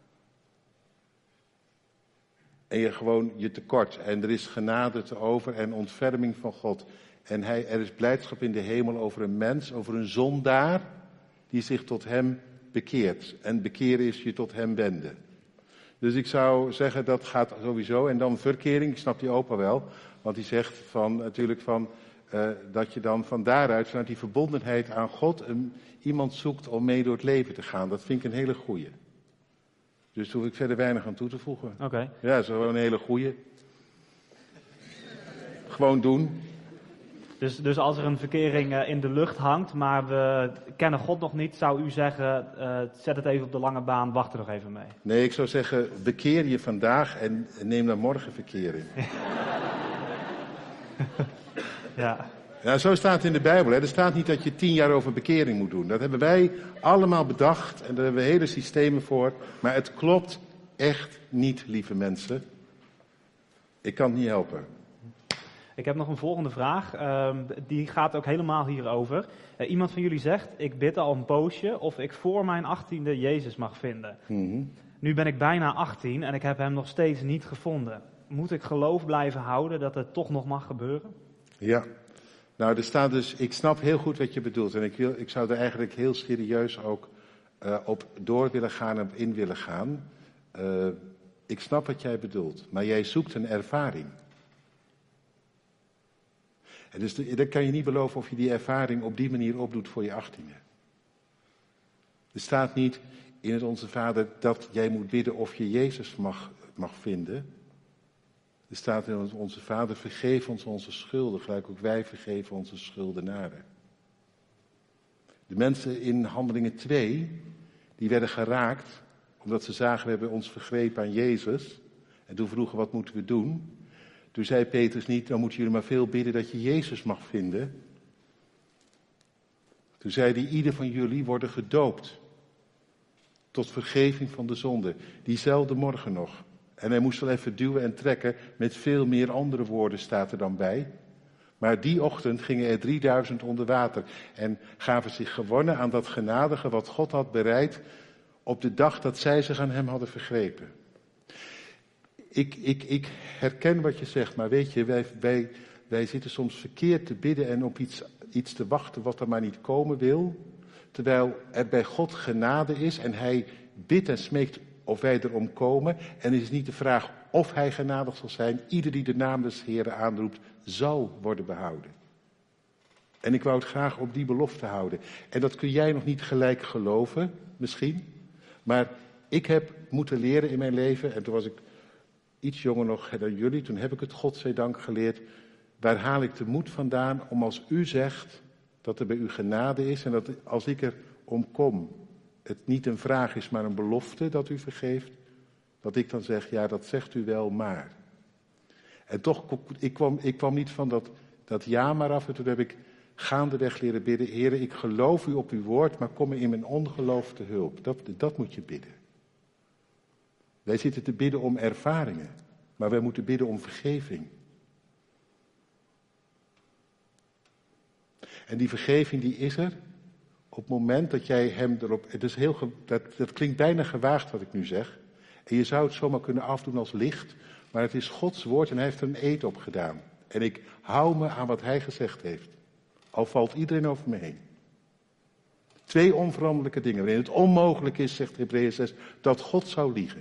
Speaker 5: En je tekort. En er is genade te over en ontferming van God. En er is blijdschap in de hemel over een mens, over een zondaar, die zich tot hem bekeert. En bekeren is je tot hem wenden. Dus ik zou zeggen, dat gaat sowieso. En dan verkering, ik snap die opa wel. Want die zegt dat je dan van daaruit, vanuit die verbondenheid aan God, iemand zoekt om mee door het leven te gaan. Dat vind ik een hele goeie. Dus daar hoef ik verder weinig aan toe te voegen.
Speaker 1: Oké.
Speaker 5: Ja, dat is wel een hele goeie. Gewoon doen.
Speaker 1: Dus als er een verkering in de lucht hangt, maar we kennen God nog niet, zou u zeggen, zet het even op de lange baan, wacht er nog even mee.
Speaker 5: Nee, ik zou zeggen, bekeer je vandaag en neem dan morgen verkering.
Speaker 1: Ja.
Speaker 5: Ja, zo staat het in de Bijbel. Hè. Er staat niet dat je 10 jaar over bekering moet doen. Dat hebben wij allemaal bedacht en daar hebben we hele systemen voor. Maar het klopt echt niet, lieve mensen. Ik kan het niet helpen.
Speaker 1: Ik heb nog een volgende vraag. Die gaat ook helemaal hierover. Iemand van jullie zegt, ik bid al een poosje of ik voor mijn 18e Jezus mag vinden.
Speaker 5: Mm-hmm.
Speaker 1: Nu ben ik bijna 18 en ik heb hem nog steeds niet gevonden. Moet ik geloof blijven houden dat het toch nog mag gebeuren?
Speaker 5: Ja, nou er staat dus, ik snap heel goed wat je bedoelt. En ik zou er eigenlijk heel serieus ook op door willen gaan en op in willen gaan. Ik snap wat jij bedoelt, maar jij zoekt een ervaring. En dus dan kan je niet beloven of je die ervaring op die manier opdoet voor je 18e. Er staat niet in het Onze Vader dat jij moet bidden of je Jezus mag vinden. Er staat in het Onze Vader, vergeef ons onze schulden, gelijk ook wij vergeven onze schuldenaren. De mensen in Handelingen 2, die werden geraakt, omdat ze zagen, we hebben ons vergrepen aan Jezus. En toen vroegen, wat moeten we doen? Toen zei Petrus niet, dan moeten jullie maar veel bidden dat je Jezus mag vinden. Toen zei hij, ieder van jullie worden gedoopt. Tot vergeving van de zonde. Diezelfde morgen nog. En hij moest wel even duwen en trekken. Met veel meer andere woorden staat er dan bij. Maar die ochtend gingen er 3000 onder water. En gaven zich gewonnen aan dat genadige wat God had bereid. Op de dag dat zij zich aan hem hadden vergrepen. Ik herken wat je zegt, maar weet je, wij zitten soms verkeerd te bidden en op iets te wachten wat er maar niet komen wil. Terwijl er bij God genade is en hij bidt en smeekt of wij erom komen. En het is niet de vraag of hij genadig zal zijn. Ieder die de naam des Heren aanroept, zal worden behouden. En ik wou het graag op die belofte houden. En dat kun jij nog niet gelijk geloven, misschien. Maar ik heb moeten leren in mijn leven, en toen was ik iets jonger nog dan jullie, toen heb ik het godzijdank geleerd. Waar haal ik de moed vandaan om als u zegt dat er bij u genade is en dat als ik er om kom, het niet een vraag is, maar een belofte dat u vergeeft, dat ik dan zeg, ja, dat zegt u wel, maar. En toch, ik kwam niet van dat ja maar af en toen heb ik gaandeweg leren bidden, Heere, ik geloof u op uw woord, maar kom me in mijn ongeloof te hulp. Dat moet je bidden. Wij zitten te bidden om ervaringen, maar wij moeten bidden om vergeving. En die vergeving die is er op het moment dat jij hem erop... Dat klinkt bijna gewaagd wat ik nu zeg. En je zou het zomaar kunnen afdoen als licht, maar het is Gods woord en hij heeft er een eed op gedaan. En ik hou me aan wat hij gezegd heeft. Al valt iedereen over me heen. 2 onveranderlijke dingen waarin het onmogelijk is, zegt Hebreeën 6, dat God zou liegen.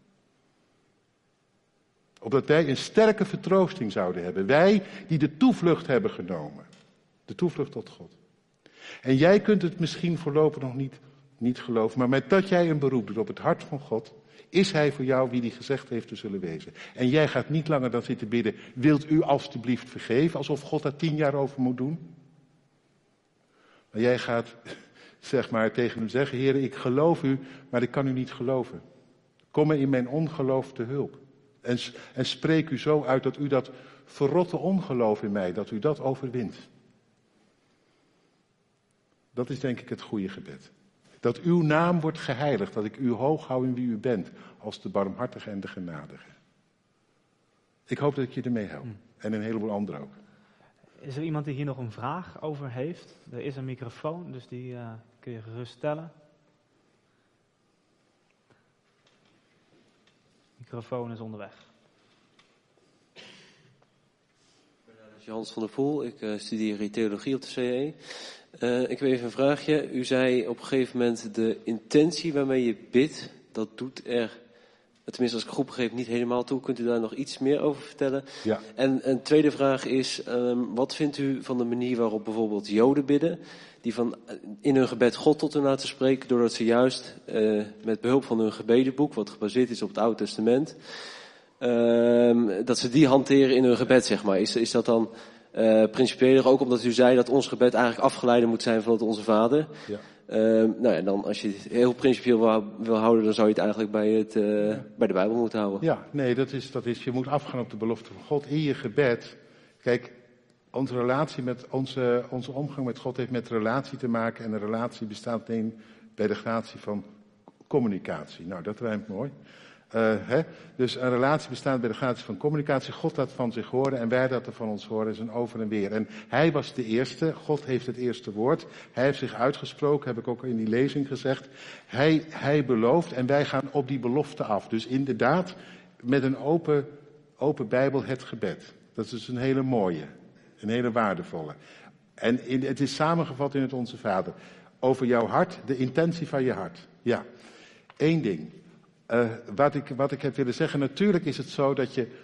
Speaker 5: Opdat wij een sterke vertroosting zouden hebben. Wij die de toevlucht hebben genomen. De toevlucht tot God. En jij kunt het misschien voorlopig nog niet geloven, maar met dat jij een beroep doet op het hart van God, is hij voor jou wie die gezegd heeft te zullen wezen. En jij gaat niet langer dan zitten bidden, wilt u alstublieft vergeven, alsof God daar 10 jaar over moet doen. Maar jij gaat, zeg maar, tegen hem zeggen, Heer, ik geloof u, maar ik kan u niet geloven. Kom me in mijn ongeloof te hulp. En spreek u zo uit dat u dat verrotte ongeloof in mij, dat u dat overwint. Dat is denk ik het goede gebed. Dat uw naam wordt geheiligd, dat ik u hoog hou in wie u bent, als de barmhartige en de genadige. Ik hoop dat ik je ermee help. En een heleboel anderen ook.
Speaker 1: Is er iemand die hier nog een vraag over heeft? Er is een microfoon, dus die kun je gerust stellen. De microfoon is onderweg.
Speaker 6: Mijn naam is Jans van der Poel, ik studeer theologie op de CE. Ik heb even een vraagje. U zei op een gegeven moment de intentie waarmee je bidt, dat doet er, tenminste als ik groep geef, niet helemaal toe. Kunt u daar nog iets meer over vertellen?
Speaker 5: Ja.
Speaker 6: En een tweede vraag is, wat vindt u van de manier waarop bijvoorbeeld Joden bidden, die van in hun gebed God tot hen laten spreken, doordat ze juist met behulp van hun gebedenboek, wat gebaseerd is op het Oude Testament, dat ze die hanteren in hun gebed, zeg maar. Is dat dan principiëler, ook omdat u zei dat ons gebed eigenlijk afgeleide moet zijn van het Onze Vader.
Speaker 5: Ja.
Speaker 6: Nou ja, dan als je het heel principieel wil houden, dan zou je het eigenlijk bij de Bijbel moeten houden.
Speaker 5: Ja, nee, dat is, je moet afgaan op de belofte van God in je gebed. Kijk, onze relatie met onze omgang met God heeft met relatie te maken. En een relatie bestaat bij de gratie van communicatie. Nou, dat rijmt mooi. Dus een relatie bestaat bij de gratie van communicatie. God laat van zich horen en wij laten van ons horen, is een over en weer. En hij was de eerste, God heeft het eerste woord. Hij heeft zich uitgesproken, heb ik ook in die lezing gezegd. Hij belooft en wij gaan op die belofte af. Dus inderdaad, met een open Bijbel het gebed. Dat is dus een hele mooie, een hele waardevolle. En het is samengevat in het Onze Vader. Over jouw hart, de intentie van je hart. Ja, 1 ding. Wat ik heb willen zeggen, natuurlijk is het zo dat je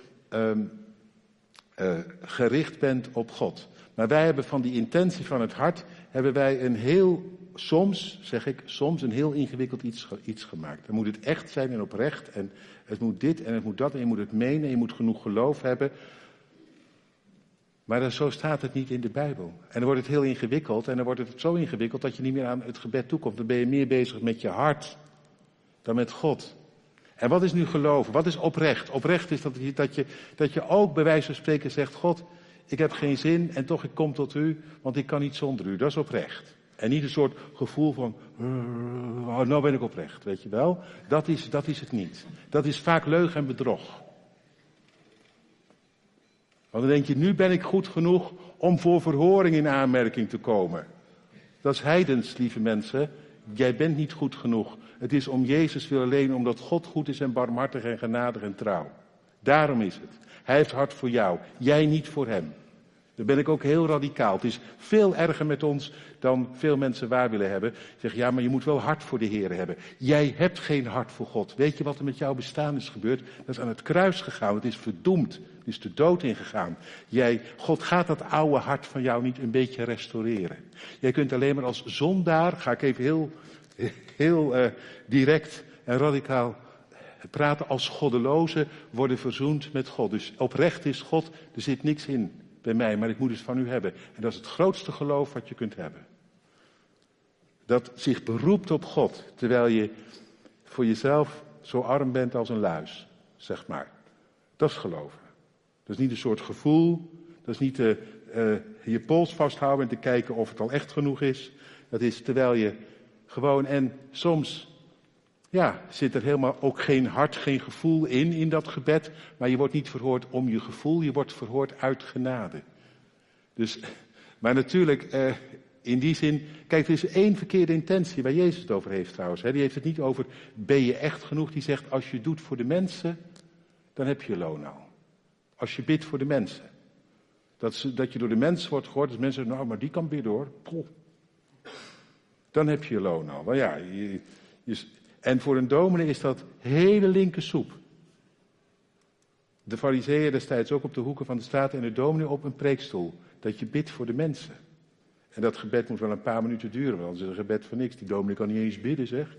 Speaker 5: gericht bent op God. Maar wij hebben van die intentie van het hart, hebben wij soms een heel ingewikkeld iets gemaakt. Dan moet het echt zijn en oprecht en het moet dit en het moet dat en je moet het menen en je moet genoeg geloof hebben. Maar zo staat het niet in de Bijbel. En dan wordt het heel ingewikkeld en dan wordt het zo ingewikkeld dat je niet meer aan het gebed toekomt. Dan ben je meer bezig met je hart dan met God. En wat is nu geloven? Wat is oprecht? Oprecht is dat je ook bij wijze van spreken zegt, God, ik heb geen zin en toch ik kom tot u, want ik kan niet zonder u. Dat is oprecht. En niet een soort gevoel van, nou ben ik oprecht, weet je wel. Dat is het niet. Dat is vaak leugen en bedrog. Want dan denk je, nu ben ik goed genoeg om voor verhoring in aanmerking te komen. Dat is heidens, lieve mensen. Jij bent niet goed genoeg. Het is om Jezus wil alleen, omdat God goed is en barmhartig en genadig en trouw. Daarom is het. Hij heeft hart voor jou, jij niet voor hem. Dan ben ik ook heel radicaal. Het is veel erger met ons dan veel mensen waar willen hebben. Zeg, ja, maar je moet wel hart voor de Heer hebben. Jij hebt geen hart voor God. Weet je wat er met jouw bestaan is gebeurd? Dat is aan het kruis gegaan. Het is verdoemd. Het is de dood ingegaan. God gaat dat oude hart van jou niet een beetje restaureren. Jij kunt alleen maar als zondaar, ga ik even heel direct en radicaal praten, als goddeloze worden verzoend met God. Dus oprecht is God, er zit niks in bij mij, maar ik moet het van u hebben. En dat is het grootste geloof wat je kunt hebben. Dat zich beroept op God, terwijl je voor jezelf zo arm bent als een luis, zeg maar. Dat is geloven. Dat is niet een soort gevoel, dat is niet je pols vasthouden en te kijken of het al echt genoeg is. Dat is terwijl je gewoon, en soms zit er helemaal ook geen hart, geen gevoel in dat gebed. Maar je wordt niet verhoord om je gevoel, je wordt verhoord uit genade. Dus, maar natuurlijk, in die zin, kijk, er is één verkeerde intentie waar Jezus het over heeft trouwens. Hè. Die heeft het niet over, ben je echt genoeg? Die zegt, als je doet voor de mensen, dan heb je loon al. Als je bidt voor de mensen. Dat je door de mensen wordt gehoord, dus mensen zeggen, nou, maar die kan bidden hoor. Poh. Dan heb je loon al. Maar ja, en voor een dominee is dat hele linker soep. De farizeeën destijds ook op de hoeken van de straat en de dominee op een preekstoel. Dat je bidt voor de mensen. En dat gebed moet wel een paar minuten duren, want anders is een gebed van niks. Die dominee kan niet eens bidden, zeg.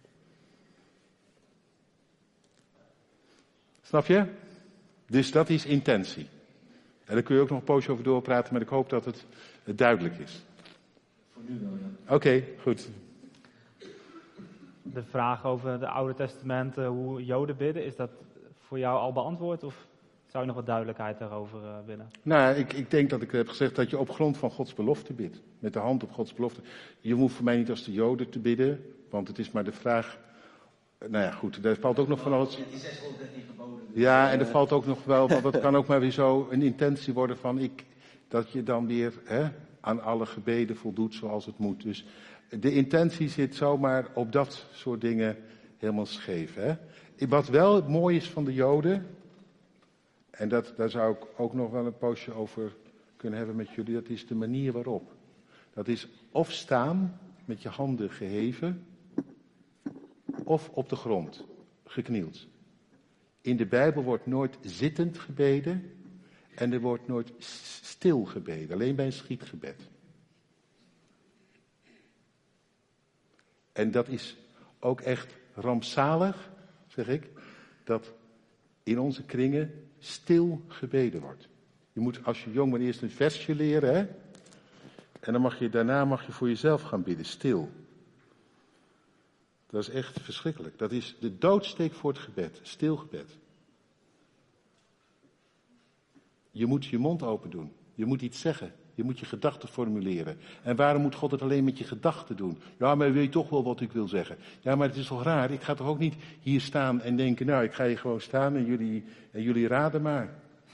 Speaker 5: Snap je? Dus dat is intentie. En daar kun je ook nog een poosje over doorpraten, maar ik hoop dat het duidelijk is.
Speaker 2: Voor nu wel, ja.
Speaker 5: Oké, goed.
Speaker 1: De vraag over het Oude Testament, hoe Joden bidden, is dat voor jou al beantwoord? Of zou je nog wat duidelijkheid daarover willen?
Speaker 5: Nou, ik denk dat ik heb gezegd dat je op grond van Gods belofte bidt. Met de hand op Gods belofte. Je hoeft voor mij niet als de Joden te bidden, want het is maar de vraag. Nou ja, goed, daar valt ook nog van alles. Ja, en er valt ook nog wel, want dat kan ook maar weer zo een intentie worden van dat je dan weer aan alle gebeden voldoet zoals het moet. Dus de intentie zit zomaar op dat soort dingen helemaal scheef. Hè? Wat wel mooi is van de Joden, en daar zou ik ook nog wel een poosje over kunnen hebben met jullie, dat is de manier waarop. Dat is of staan met je handen geheven, of op de grond, geknield. In de Bijbel wordt nooit zittend gebeden en er wordt nooit stil gebeden, alleen bij een schietgebed. En dat is ook echt rampzalig, zeg ik, dat in onze kringen stil gebeden wordt. Je moet als je jong bent eerst een versje leren, hè? En dan daarna mag je voor jezelf gaan bidden, stil. Dat is echt verschrikkelijk. Dat is de doodsteek voor het gebed, stil gebed. Je moet je mond open doen. Je moet iets zeggen. Je moet je gedachten formuleren. En waarom moet God het alleen met je gedachten doen? Ja, maar weet toch wel wat ik wil zeggen. Ja, maar het is toch raar? Ik ga toch ook niet hier staan en denken, nou, ik ga hier gewoon staan en jullie raden maar.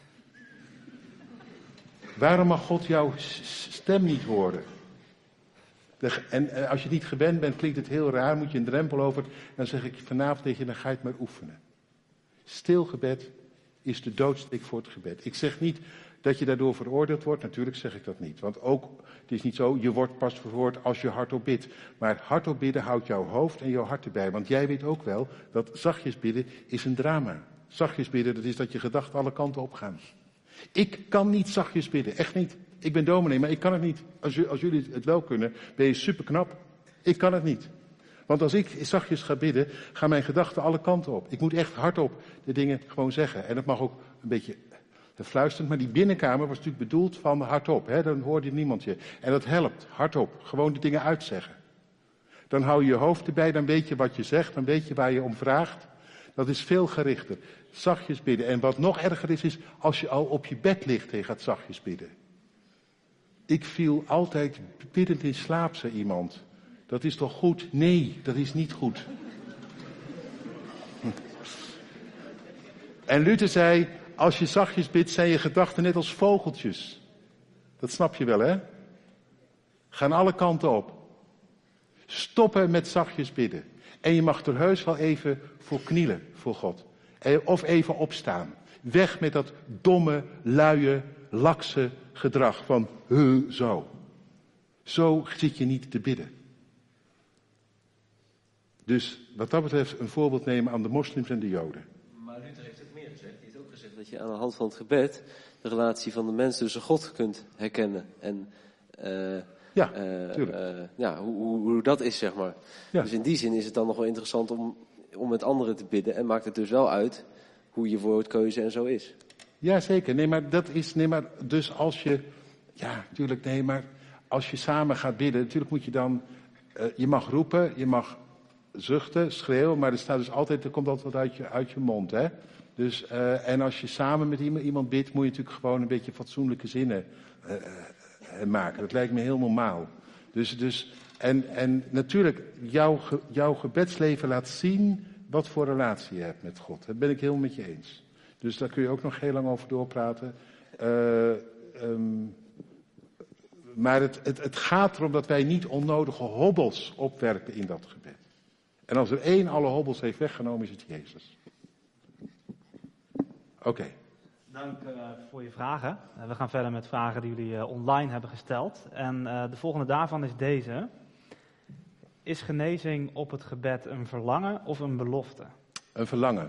Speaker 5: Waarom mag God jouw stem niet horen? En als je niet gewend bent, klinkt het heel raar, moet je een drempel over. Dan zeg ik vanavond tegen je, dan ga je het maar oefenen. Stil gebed is de doodsteek voor het gebed. Ik zeg niet dat je daardoor veroordeeld wordt, natuurlijk zeg ik dat niet. Want ook, het is niet zo, je wordt pas verhoord als je hardop bidt. Maar hardop bidden houdt jouw hoofd en jouw hart erbij. Want jij weet ook wel dat zachtjes bidden is een drama. Zachtjes bidden, dat is dat je gedachten alle kanten opgaan. Ik kan niet zachtjes bidden, echt niet. Ik ben dominee, maar ik kan het niet. Als jullie het wel kunnen, ben je superknap. Ik kan het niet. Want als ik zachtjes ga bidden, gaan mijn gedachten alle kanten op. Ik moet echt hardop de dingen gewoon zeggen. En dat mag ook een beetje fluisterend, maar die binnenkamer was natuurlijk bedoeld van hardop. Hè? Dan hoorde niemand je. En dat helpt, hardop. Gewoon de dingen uitzeggen. Dan hou je je hoofd erbij, dan weet je wat je zegt, dan weet je waar je om vraagt. Dat is veel gerichter. Zachtjes bidden. En wat nog erger is als je al op je bed ligt en je gaat zachtjes bidden. Ik viel altijd biddend in slaap, zei iemand. Dat is toch goed? Nee, dat is niet goed. En Luther zei, als je zachtjes bidt, zijn je gedachten net als vogeltjes. Dat snap je wel, hè? Gaan alle kanten op. Stoppen met zachtjes bidden. En je mag er heus wel even voor knielen, voor God. Of even opstaan. Weg met dat domme, luie, lakse gedrag van zo. Zo zit je niet te bidden. Dus wat dat betreft een voorbeeld nemen aan de moslims en de Joden.
Speaker 6: Maar Luther heeft ook meer gezegd. Hij heeft ook gezegd dat je aan de hand van het gebed de relatie van de mens tussen God kunt herkennen. En hoe dat is, zeg maar.
Speaker 5: Ja.
Speaker 6: Dus in die zin is het dan nog wel interessant om met anderen te bidden. En maakt het dus wel uit hoe je woordkeuze en zo is.
Speaker 5: Ja, zeker. Dus als je, maar als je samen gaat bidden, natuurlijk moet je dan, je mag roepen, je mag zuchten, schreeuwen, maar er komt altijd wat uit je mond, hè. Dus, en als je samen met iemand bidt, moet je natuurlijk gewoon een beetje fatsoenlijke zinnen maken. Dat lijkt me heel normaal. En natuurlijk, jouw gebedsleven laat zien wat voor relatie je hebt met God. Dat ben ik helemaal met je eens. Dus daar kun je ook nog heel lang over doorpraten. Maar het gaat erom dat wij niet onnodige hobbels opwerpen in dat gebed. En als er één alle hobbels heeft weggenomen, is het Jezus. Oké.
Speaker 1: Dank voor je vragen. We gaan verder met vragen die jullie online hebben gesteld. En de volgende daarvan is deze. Is genezing op het gebed een verlangen of een belofte?
Speaker 5: Een verlangen.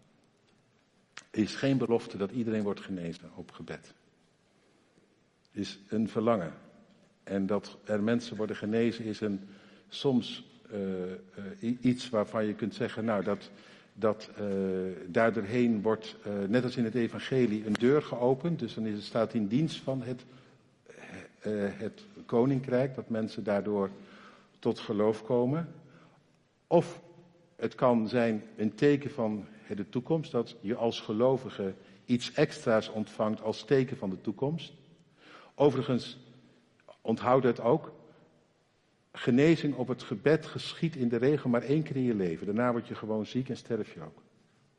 Speaker 5: Is geen belofte dat iedereen wordt genezen op gebed. Is een verlangen. En dat er mensen worden genezen is soms iets waarvan je kunt zeggen, nou dat daardoorheen wordt, net als in het evangelie, een deur geopend. Dus dan staat in dienst van het koninkrijk, dat mensen daardoor tot geloof komen. Of het kan zijn een teken van de toekomst, dat je als gelovige iets extra's ontvangt als teken van de toekomst. Overigens, onthoud het ook, genezing op het gebed geschiet in de regel maar 1 keer in je leven. Daarna word je gewoon ziek en sterf je ook.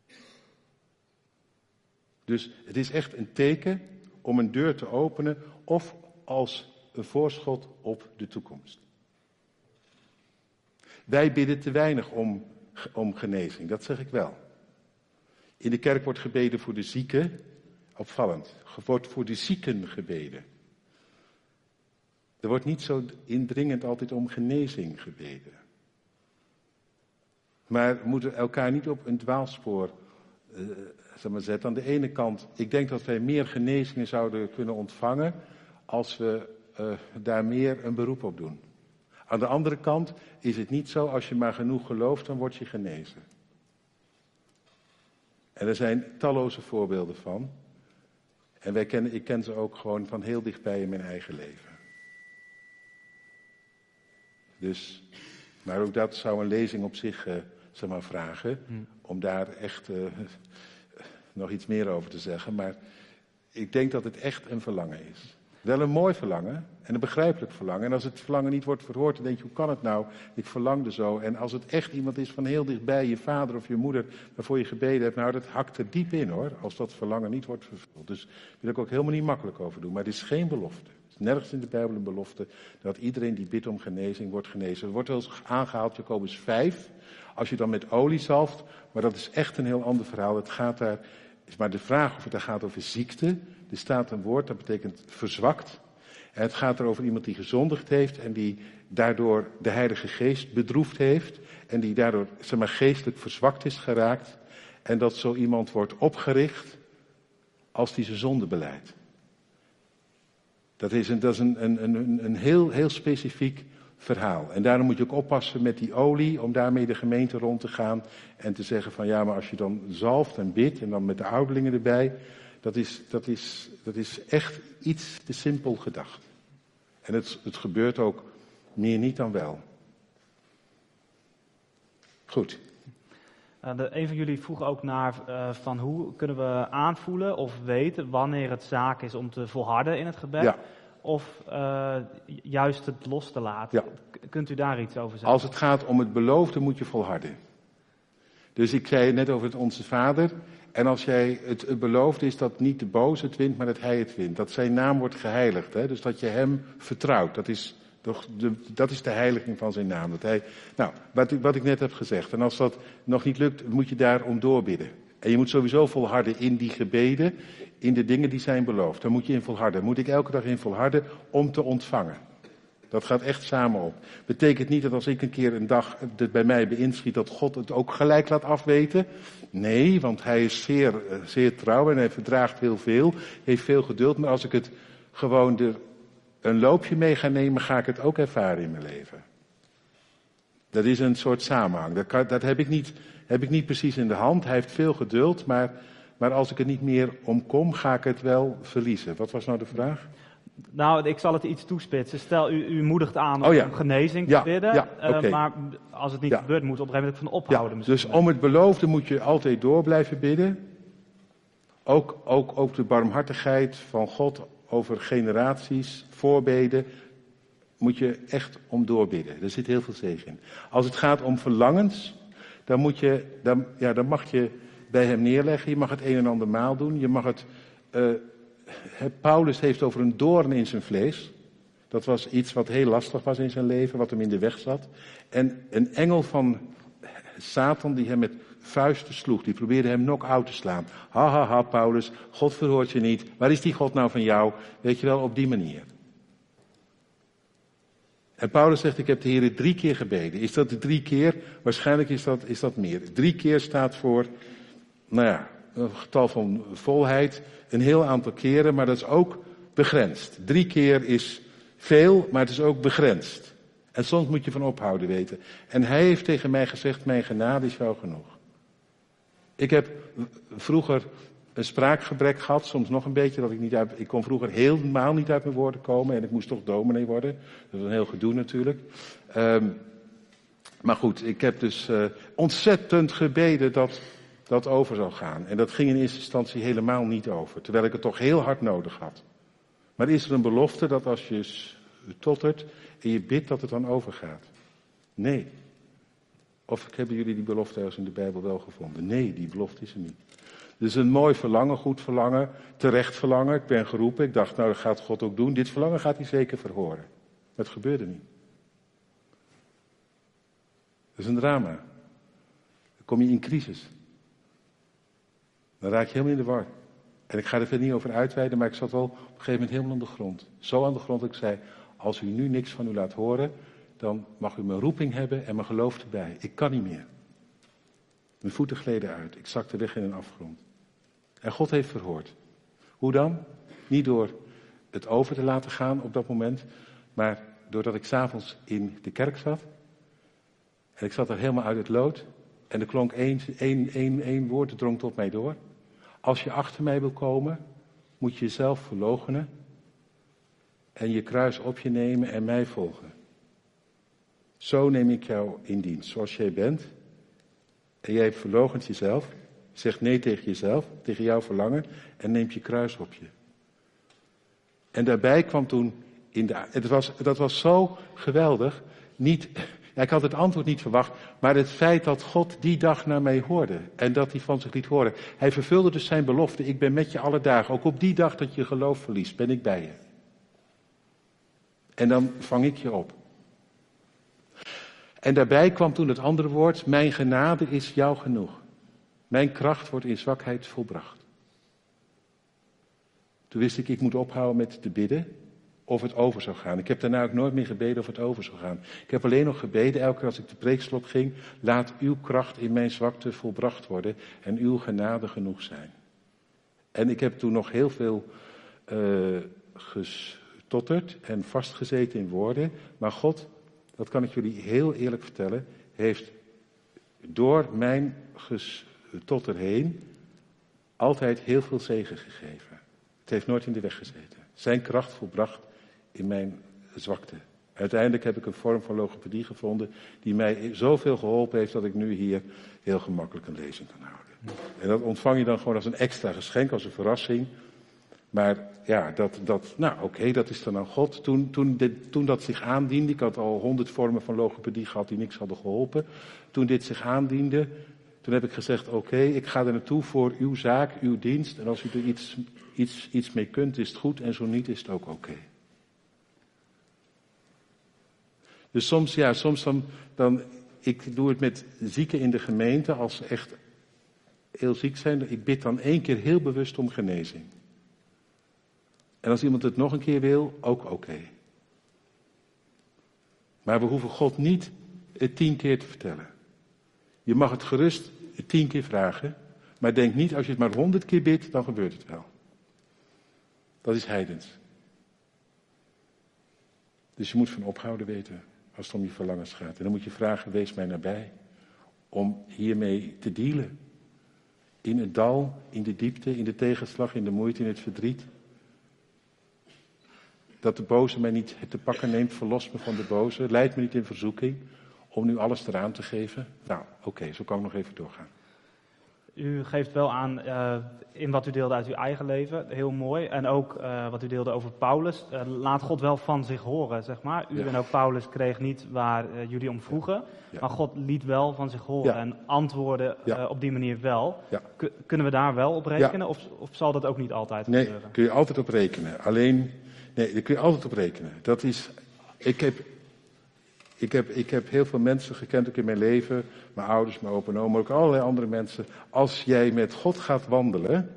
Speaker 5: Dus het is echt een teken om een deur te openen of als een voorschot op de toekomst. Wij bidden te weinig om genezing, dat zeg ik wel. In de kerk wordt gebeden voor de zieken, opvallend. Er wordt voor de zieken gebeden. Er wordt niet zo indringend altijd om genezing gebeden. Maar we moeten elkaar niet op een dwaalspoor zetten. Aan de ene kant, ik denk dat wij meer genezingen zouden kunnen ontvangen als we daar meer een beroep op doen. Aan de andere kant is het niet zo, als je maar genoeg gelooft, dan word je genezen. En er zijn talloze voorbeelden van. En ik ken ze ook gewoon van heel dichtbij in mijn eigen leven. Dus, maar ook dat zou een lezing op zich vragen. Om daar echt nog iets meer over te zeggen. Maar ik denk dat het echt een verlangen is. Wel een mooi verlangen en een begrijpelijk verlangen. En als het verlangen niet wordt verhoord, dan denk je, hoe kan het nou? Ik verlangde zo. En als het echt iemand is van heel dichtbij, je vader of je moeder, waarvoor je gebeden hebt, nou dat hakt er diep in hoor, als dat verlangen niet wordt vervuld. Dus daar wil ik ook helemaal niet makkelijk over doen. Maar het is geen belofte. Het is nergens in de Bijbel een belofte dat iedereen die bidt om genezing wordt genezen. Er wordt wel eens aangehaald, Jacobus 5, als je dan met olie zalft, maar dat is echt een heel ander verhaal. Het gaat daar, is maar de vraag of het daar gaat over ziekte. Er staat een woord, dat betekent verzwakt. En het gaat er over iemand die gezondigd heeft en die daardoor de Heilige Geest bedroefd heeft. En die daardoor, geestelijk verzwakt is geraakt. En dat zo iemand wordt opgericht als die zijn zonde belijdt. Dat is een heel specifiek verhaal. En daarom moet je ook oppassen met die olie, om daarmee de gemeente rond te gaan. En te zeggen van ja, maar als je dan zalft en bidt en dan met de ouderlingen erbij. Dat is echt iets te simpel gedacht. En het gebeurt ook meer niet dan wel. Goed.
Speaker 1: Een van jullie vroeg ook naar van hoe kunnen we aanvoelen of weten wanneer het zaak is om te volharden in het gebed.
Speaker 5: Ja.
Speaker 1: Of juist het los te laten.
Speaker 5: Ja.
Speaker 1: Kunt u daar iets over zeggen?
Speaker 5: Als het gaat om het beloofde moet je volharden. Dus ik zei net over het Onze Vader. En als jij het belooft is dat niet de boze het wint, maar dat hij het wint. Dat zijn naam wordt geheiligd. Hè? Dus dat je hem vertrouwt. Dat is de heiliging van zijn naam. Dat hij, nou, wat ik net heb gezegd. En als dat nog niet lukt, moet je daarom doorbidden. En je moet sowieso volharden in die gebeden, in de dingen die zijn beloofd. Daar moet je in volharden. Moet ik elke dag in volharden om te ontvangen. Dat gaat echt samen op. Betekent niet dat als ik een keer een dag het bij mij beïnschiet, dat God het ook gelijk laat afweten. Nee, want hij is zeer trouw en hij verdraagt heel veel, heeft veel geduld. Maar als ik het gewoon er een loopje mee ga nemen, ga ik het ook ervaren in mijn leven. Dat is een soort samenhang. Dat heb ik niet precies in de hand. Hij heeft veel geduld, maar als ik er niet meer om kom, ga ik het wel verliezen. Wat was nou de vraag?
Speaker 1: Nou, ik zal het iets toespitsen. Stel, u moedigt aan om genezing te bidden.
Speaker 5: Okay.
Speaker 1: Maar als het niet gebeurt, moet u op een gegeven moment van ophouden.
Speaker 5: Ja, dus om het beloofde moet je altijd door blijven bidden. Ook de barmhartigheid van God over generaties, voorbeden, moet je echt om doorbidden. Er zit heel veel zegen in. Als het gaat om verlangens, dan mag je bij hem neerleggen. Je mag het een en ander maal doen. Je mag het... Paulus heeft over een doorn in zijn vlees. Dat was iets wat heel lastig was in zijn leven, wat hem in de weg zat. En een engel van Satan die hem met vuisten sloeg, die probeerde hem knock-out te slaan. Ha, ha, ha, Paulus, God verhoort je niet. Waar is die God nou van jou? Weet je wel, op die manier. En Paulus zegt, ik heb de Heer 3 keer gebeden. Is dat de 3 keer? Waarschijnlijk is dat meer. 3 keer staat voor, een getal van volheid. Een heel aantal keren, maar dat is ook begrensd. 3 keer is veel, maar het is ook begrensd. En soms moet je van ophouden weten. En hij heeft tegen mij gezegd, mijn genade is jou genoeg. Ik heb vroeger een spraakgebrek gehad, soms nog een beetje. Ik kon vroeger helemaal niet uit mijn woorden komen. En ik moest toch dominee worden. Dat was een heel gedoe natuurlijk. Maar goed, ik heb dus ontzettend gebeden dat dat over zou gaan. En dat ging in eerste instantie helemaal niet over. Terwijl ik het toch heel hard nodig had. Maar is er een belofte dat als je tottert en je bidt dat het dan overgaat? Nee. Of hebben jullie die belofte ergens in de Bijbel wel gevonden? Nee, die belofte is er niet. Dus een mooi verlangen, goed verlangen, terecht verlangen. Ik ben geroepen, ik dacht, dat gaat God ook doen. Dit verlangen gaat hij zeker verhoren. Maar het gebeurde niet. Dat is een drama. Dan kom je in crisis. Dan raak je helemaal in de war. En ik ga er verder niet over uitweiden, maar ik zat wel op een gegeven moment helemaal aan de grond. Zo aan de grond dat ik zei, als u nu niks van u laat horen, dan mag u mijn roeping hebben en mijn geloof erbij. Ik kan niet meer. Mijn voeten gleden uit. Ik zakte weg in een afgrond. En God heeft verhoord. Hoe dan? Niet door het over te laten gaan op dat moment, maar doordat ik 's avonds in de kerk zat. En ik zat er helemaal uit het lood. En er klonk één woord, het drong tot mij door. Als je achter mij wil komen, moet je jezelf verloochenen. En je kruis op je nemen en mij volgen. Zo neem ik jou in dienst, zoals jij bent. En jij verloochent jezelf, zegt nee tegen jezelf, tegen jouw verlangen en neemt je kruis op je. En daarbij kwam toen, dat was zo geweldig, ik had het antwoord niet verwacht, maar het feit dat God die dag naar mij hoorde en dat hij van zich liet horen. Hij vervulde dus zijn belofte, ik ben met je alle dagen, ook op die dag dat je geloof verliest, ben ik bij je. En dan vang ik je op. En daarbij kwam toen het andere woord, mijn genade is jou genoeg. Mijn kracht wordt in zwakheid volbracht. Toen wist ik moet ophouden met te bidden of het over zou gaan. Ik heb daarna ook nooit meer gebeden of het over zou gaan. Ik heb alleen nog gebeden, elke keer als ik de preekslot ging, laat uw kracht in mijn zwakte volbracht worden en uw genade genoeg zijn. En ik heb toen nog heel veel gestotterd en vastgezeten in woorden, maar God, dat kan ik jullie heel eerlijk vertellen, heeft door mijn gestotter heen altijd heel veel zegen gegeven. Het heeft nooit in de weg gezeten. Zijn kracht volbracht in mijn zwakte. Uiteindelijk heb ik een vorm van logopedie gevonden die mij zoveel geholpen heeft dat ik nu hier heel gemakkelijk een lezing kan houden. En dat ontvang je dan gewoon als een extra geschenk, als een verrassing. Maar ja, dat is dan aan God. Toen dat zich aandiende, ik had al 100 vormen van logopedie gehad die niks hadden geholpen. Toen dit zich aandiende, toen heb ik gezegd, oké, ik ga er naartoe voor uw zaak, uw dienst. En als u er iets mee kunt, is het goed en zo niet, is het ook oké. Dus soms dan, ik doe het met zieken in de gemeente, als ze echt heel ziek zijn. Ik bid dan 1 keer heel bewust om genezing. En als iemand het nog een keer wil, ook oké. Maar we hoeven God niet het 10 keer te vertellen. Je mag het gerust 10 keer vragen, maar denk niet als je het maar 100 keer bidt, dan gebeurt het wel. Dat is heidens. Dus je moet van ophouden weten als het om je verlangens gaat. En dan moet je vragen, wees mij nabij, om hiermee te dealen. In het dal, in de diepte, in de tegenslag, in de moeite, in het verdriet. Dat de boze mij niet te pakken neemt, verlos me van de boze. Leid me niet in verzoeking om nu alles eraan te geven. Nou, oké, zo kan ik nog even doorgaan.
Speaker 1: U geeft wel aan in wat u deelde uit uw eigen leven, heel mooi. En ook wat u deelde over Paulus. Laat God wel van zich horen, zeg maar. U en ook Paulus kreeg niet waar jullie om vroegen.
Speaker 5: Ja.
Speaker 1: Maar God liet wel van zich horen
Speaker 5: Ja.
Speaker 1: en antwoordde op die manier wel.
Speaker 5: Ja.
Speaker 1: Kunnen we daar wel op rekenen of zal dat ook niet altijd
Speaker 5: Nee,
Speaker 1: gebeuren?
Speaker 5: daar kun je altijd op rekenen. Alleen, nee, daar kun je altijd op rekenen. Dat is, ik heb heel veel mensen gekend ook in mijn leven. Mijn ouders, mijn opa en oma, maar ook allerlei andere mensen. Als jij met God gaat wandelen.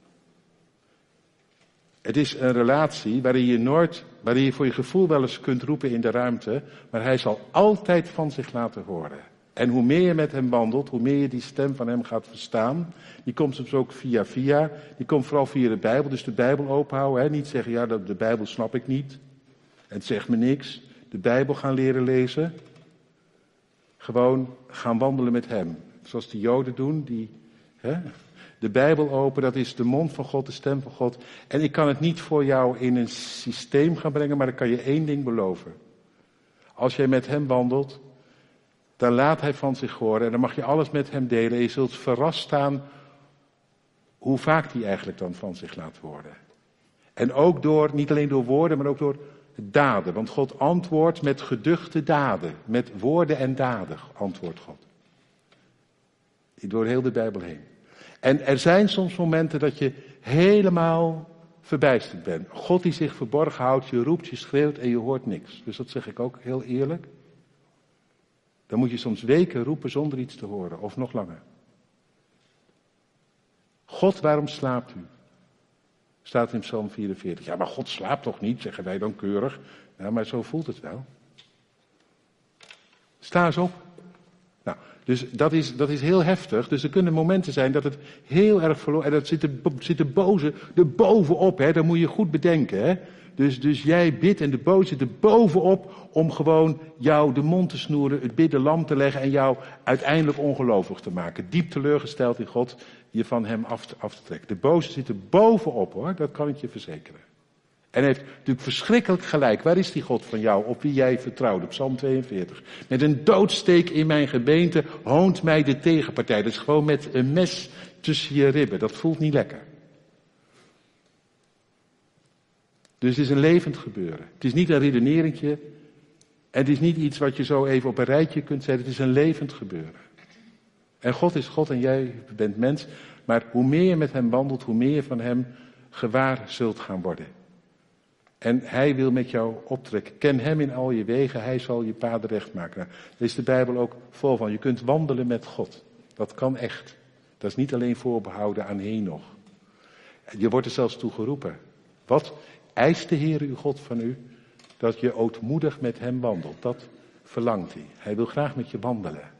Speaker 5: Het is een relatie waarin je voor je gevoel wel eens kunt roepen in de ruimte. Maar hij zal altijd van zich laten horen. En hoe meer je met hem wandelt, hoe meer je die stem van hem gaat verstaan. Die komt soms ook via. Die komt vooral via de Bijbel. Dus de Bijbel openhouden. Hè? Niet zeggen, ja, de Bijbel snap ik niet. Het zegt me niks. De Bijbel gaan leren lezen. Gewoon gaan wandelen met hem. Zoals de Joden doen. De Bijbel open, dat is de mond van God, de stem van God. En ik kan het niet voor jou in een systeem gaan brengen, maar dan kan je één ding beloven. Als jij met hem wandelt, dan laat hij van zich horen. En dan mag je alles met hem delen. En je zult verrast staan hoe vaak hij eigenlijk dan van zich laat horen. En ook niet alleen door woorden, maar ook door daden. Want God antwoordt met geduchte daden. Met woorden en daden antwoordt God. Door heel de Bijbel heen. En er zijn soms momenten dat je helemaal verbijsterd bent. God die zich verborgen houdt, je roept, je schreeuwt en je hoort niks. Dus dat zeg ik ook heel eerlijk. Dan moet je soms weken roepen zonder iets te horen, of nog langer. God, waarom slaapt u? Staat in Psalm 44. Ja, maar God slaapt toch niet, zeggen wij dan keurig. Nou, maar zo voelt het wel. Sta eens op. Nou, dus dat is heel heftig. Dus er kunnen momenten zijn dat het heel erg verloren... En dat zit de boze er bovenop, hè. Dat moet je goed bedenken, hè. Dus jij bidt en de boze zit er bovenop om gewoon jou de mond te snoeren, het bidden lam te leggen en jou uiteindelijk ongelovig te maken. Diep teleurgesteld in God, je van hem af te trekken. De boze zit er bovenop, hoor, dat kan ik je verzekeren. En heeft natuurlijk verschrikkelijk gelijk. Waar is die God van jou, op wie jij vertrouwde? Psalm 42. Met een doodsteek in mijn gebeente hoont mij de tegenpartij. Dat is gewoon met een mes tussen je ribben. Dat voelt niet lekker. Dus het is een levend gebeuren. Het is niet een redeneringje. En het is niet iets wat je zo even op een rijtje kunt zetten. Het is een levend gebeuren. En God is God en jij bent mens. Maar hoe meer je met hem wandelt, hoe meer je van hem gewaar zult gaan worden. En hij wil met jou optrekken. Ken hem in al je wegen, hij zal je paden recht maken. Nou, daar is de Bijbel ook vol van. Je kunt wandelen met God. Dat kan echt. Dat is niet alleen voorbehouden aan Henoch. Je wordt er zelfs toe geroepen. Wat eist de Heer uw God van u? Dat je ootmoedig met hem wandelt. Dat verlangt hij. Hij wil graag met je wandelen.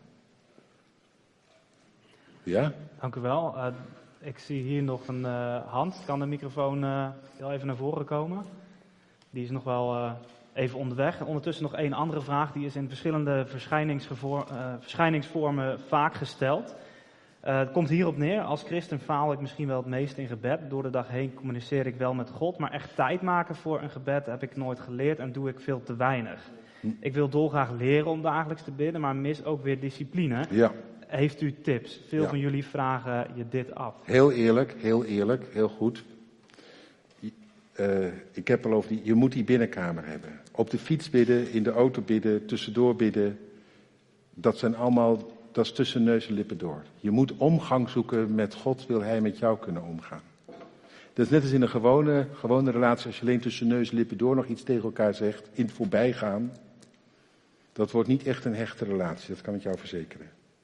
Speaker 5: Ja?
Speaker 1: Dank u wel. Ik zie hier nog een hand. Kan de microfoon heel even naar voren komen? Die is nog wel even onderweg. En ondertussen nog één andere vraag. Die is in verschillende verschijningsvormen vaak gesteld. Het komt hierop neer. Als christen faal ik misschien wel het meest in gebed. Door de dag heen communiceer ik wel met God. Maar echt tijd maken voor een gebed heb ik nooit geleerd en doe ik veel te weinig. Ik wil dolgraag leren om dagelijks te bidden, maar mis ook weer discipline.
Speaker 5: Ja.
Speaker 1: Heeft u tips? Veel
Speaker 5: Ja.
Speaker 1: van jullie vragen je dit af.
Speaker 5: Heel eerlijk, heel goed. Ik heb al over je moet die binnenkamer hebben. Op de fiets bidden, in de auto bidden, tussendoor bidden. Dat is tussen neus en lippen door. Je moet omgang zoeken met God, wil hij met jou kunnen omgaan. Dat is net als in een gewone relatie, als je alleen tussen neus en lippen door nog iets tegen elkaar zegt, in het voorbijgaan. Dat wordt niet echt een hechte relatie, dat kan ik jou verzekeren.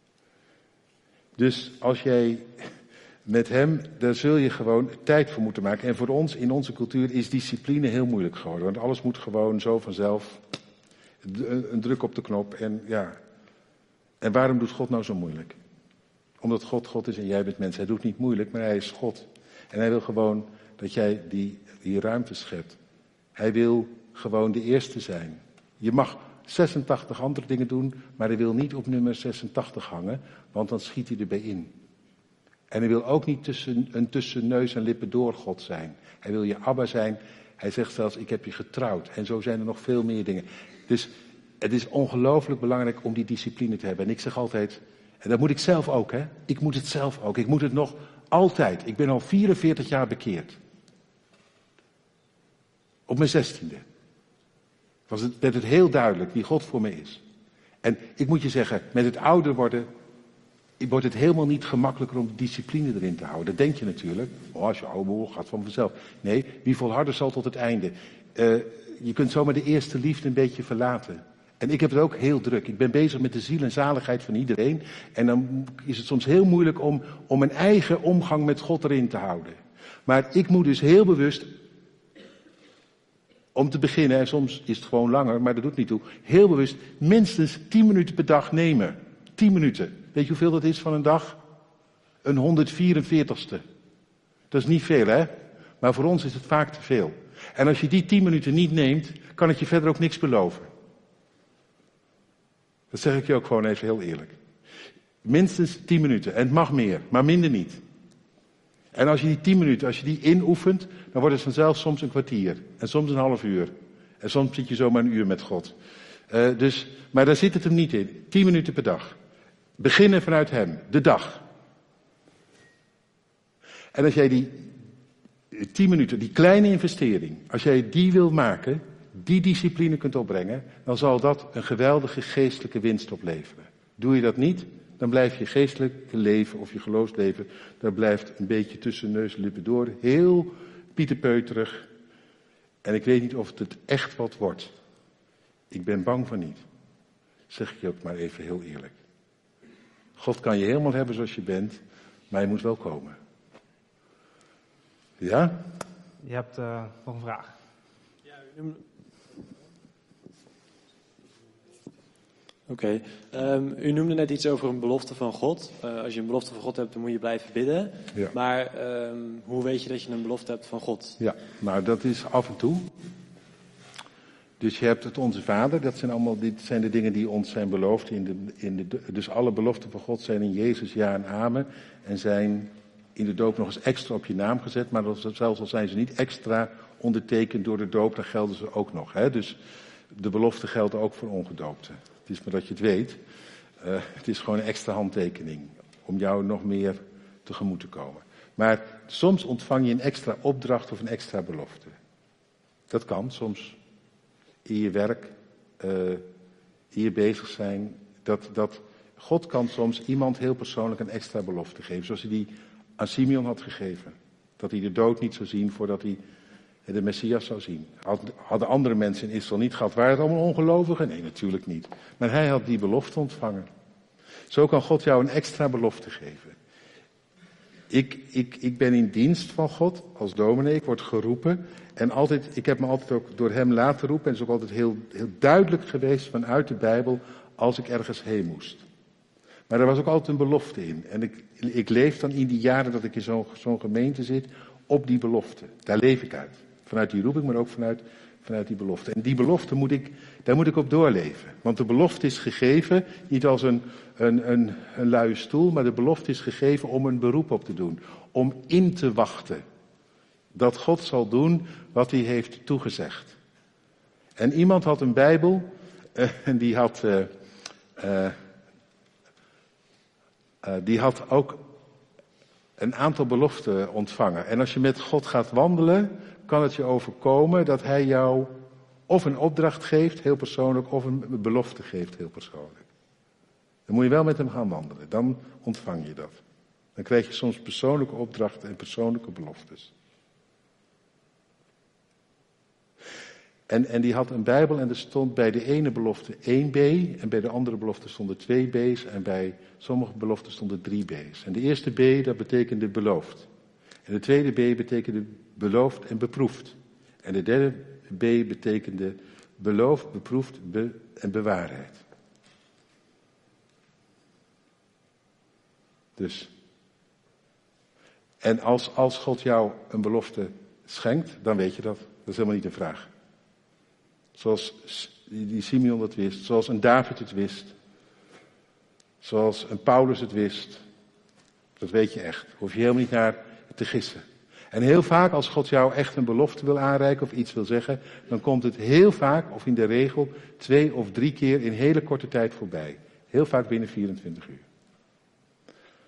Speaker 5: Dus als jij met hem, daar zul je gewoon tijd voor moeten maken. En voor ons, in onze cultuur, is discipline heel moeilijk geworden. Want alles moet gewoon zo vanzelf, een druk op de knop. En ja, en waarom doet God nou zo moeilijk? Omdat God God is en jij bent mens. Hij doet niet moeilijk, maar hij is God. En hij wil gewoon dat jij die ruimte schept. Hij wil gewoon de eerste zijn. Je mag 86 andere dingen doen, maar hij wil niet op nummer 86 hangen, want dan schiet hij erbij in. En hij wil ook niet tussen neus en lippen door God zijn. Hij wil je Abba zijn. Hij zegt zelfs, ik heb je getrouwd. En zo zijn er nog veel meer dingen. Dus het is ongelooflijk belangrijk om die discipline te hebben. En ik zeg altijd, En dat moet ik zelf ook, hè. Ik moet het zelf ook. Ik moet het nog altijd. Ik ben al 44 jaar bekeerd. Op mijn 16e. Werd het heel duidelijk wie God voor me is. En ik moet je zeggen, met het ouder worden wordt het helemaal niet gemakkelijker om discipline erin te houden. Dat denk je natuurlijk. Als je ouder wordt, gaat van vanzelf. Nee, wie volharden zal tot het einde. Je kunt zomaar de eerste liefde een beetje verlaten. En ik heb het ook heel druk. Ik ben bezig met de ziel en zaligheid van iedereen. En dan is het soms heel moeilijk om mijn eigen omgang met God erin te houden. Maar ik moet dus heel bewust, om te beginnen, en soms is het gewoon langer, maar dat doet niet toe, heel bewust minstens 10 minuten per dag nemen. 10 minuten. Weet je hoeveel dat is van een dag? Een 144ste. Dat is niet veel, hè? Maar voor ons is het vaak te veel. En als je die 10 minuten niet neemt, kan het je verder ook niks beloven. Dat zeg ik je ook gewoon even heel eerlijk. Minstens 10 minuten. En het mag meer, maar minder niet. En als je die 10 minuten, als je die inoefent, dan wordt het vanzelf soms een kwartier. En soms een half uur. En soms zit je zomaar een uur met God. Maar daar zit het hem niet in. 10 minuten per dag. Beginnen vanuit hem. De dag. En als jij die 10 minuten, die kleine investering, als jij die wil maken, die discipline kunt opbrengen, dan zal dat een geweldige geestelijke winst opleveren. Doe je dat niet, dan blijft je geestelijke leven of je geloofsleven, dat blijft een beetje tussen neus en lippen door, heel pieterpeuterig. En ik weet niet of het echt wat wordt. Ik ben bang van niet. Zeg ik je ook maar even heel eerlijk. God kan je helemaal hebben zoals je bent, maar je moet wel komen. Ja?
Speaker 1: Je hebt nog een vraag.
Speaker 7: Ja, Oké. U noemde net iets over een belofte van God. Als je een belofte van God hebt, dan moet je blijven bidden.
Speaker 5: Ja.
Speaker 7: Maar hoe weet je dat je een belofte hebt van God?
Speaker 5: Ja, nou dat is af en toe. Dus je hebt het Onze Vader, dit zijn de dingen die ons zijn beloofd. Dus alle beloften van God zijn in Jezus ja en amen. En zijn in de doop nog eens extra op je naam gezet. Maar zelfs al zijn ze niet extra ondertekend door de doop, dan gelden ze ook nog. Hè? Dus de beloften gelden ook voor ongedoopten. Het is maar dat je het weet. Het is gewoon een extra handtekening om jou nog meer tegemoet te komen. Maar soms ontvang je een extra opdracht of een extra belofte. Dat kan soms. In je werk, in je bezig zijn. God kan soms iemand heel persoonlijk een extra belofte geven. Zoals hij die aan Simeon had gegeven. Dat hij de dood niet zou zien voordat hij de Messias zou zien. Hadden andere mensen in Israël niet gehad. Waren het allemaal ongelovigen? Nee, natuurlijk niet. Maar hij had die belofte ontvangen. Zo kan God jou een extra belofte geven. Ik ben in dienst van God als dominee. Ik word geroepen. En ik heb me altijd ook door hem laten roepen. En het is ook altijd heel, heel duidelijk geweest vanuit de Bijbel als ik ergens heen moest. Maar er was ook altijd een belofte in. En ik leef dan in die jaren dat ik in zo'n gemeente zit op die belofte. Daar leef ik uit. Vanuit die roeping, maar ook vanuit die belofte. En die belofte daar moet ik op doorleven. Want de belofte is gegeven, niet als een luie stoel, maar de belofte is gegeven om een beroep op te doen. Om in te wachten. Dat God zal doen wat hij heeft toegezegd. En iemand had een Bijbel, en die had ook een aantal beloften ontvangen. En als je met God gaat wandelen, kan het je overkomen dat hij jou of een opdracht geeft, heel persoonlijk, of een belofte geeft, heel persoonlijk. Dan moet je wel met hem gaan wandelen, dan ontvang je dat. Dan krijg je soms persoonlijke opdrachten en persoonlijke beloftes. En die had een Bijbel en er stond bij de ene belofte 1 B en bij de andere belofte stonden 2 B's en bij sommige beloften stonden 3 B's. En de eerste B, dat betekende beloofd. En de tweede B betekende beloofd en beproefd. En de derde B betekende beloofd, beproefd en bewaarheid. Dus. En als God jou een belofte schenkt, dan weet je dat. Dat is helemaal niet een vraag. Zoals die Simeon het wist, zoals een David het wist, zoals een Paulus het wist. Dat weet je echt. Hoef je helemaal niet naar te gissen. En heel vaak als God jou echt een belofte wil aanreiken of iets wil zeggen, dan komt het heel vaak, of in de regel, 2 of 3 keer in hele korte tijd voorbij. Heel vaak binnen 24 uur.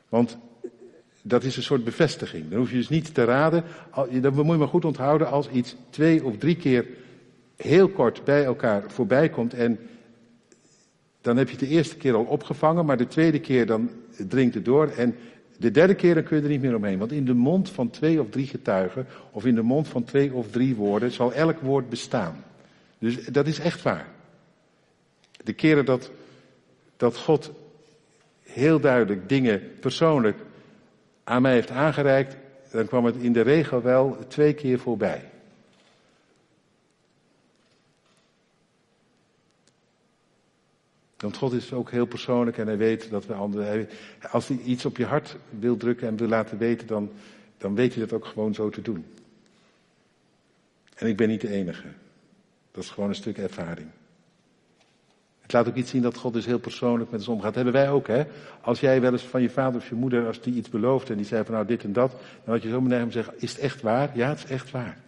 Speaker 5: Want dat is een soort bevestiging. Dan hoef je dus niet te raden. Dat moet je maar goed onthouden als iets 2 of 3 keer heel kort bij elkaar voorbij komt. En dan heb je het de eerste keer al opgevangen, maar de tweede keer dan dringt het door. En de derde keer dan kun je er niet meer omheen. Want in de mond van 2 of 3 getuigen, of in de mond van 2 of 3 woorden, zal elk woord bestaan. Dus dat is echt waar. De keren dat God heel duidelijk dingen persoonlijk aan mij heeft aangereikt, dan kwam het in de regel wel 2 keer voorbij. Want God is ook heel persoonlijk en hij weet dat we anderen. Als hij iets op je hart wil drukken en wil laten weten, dan weet hij dat ook gewoon zo te doen. En ik ben niet de enige. Dat is gewoon een stuk ervaring. Het laat ook iets zien dat God dus heel persoonlijk met ons omgaat. Dat hebben wij ook, hè. Als jij wel eens van je vader of je moeder, als die iets belooft en die zei van nou dit en dat, dan had je zo meteen zeggen, is het echt waar? Ja, het is echt waar.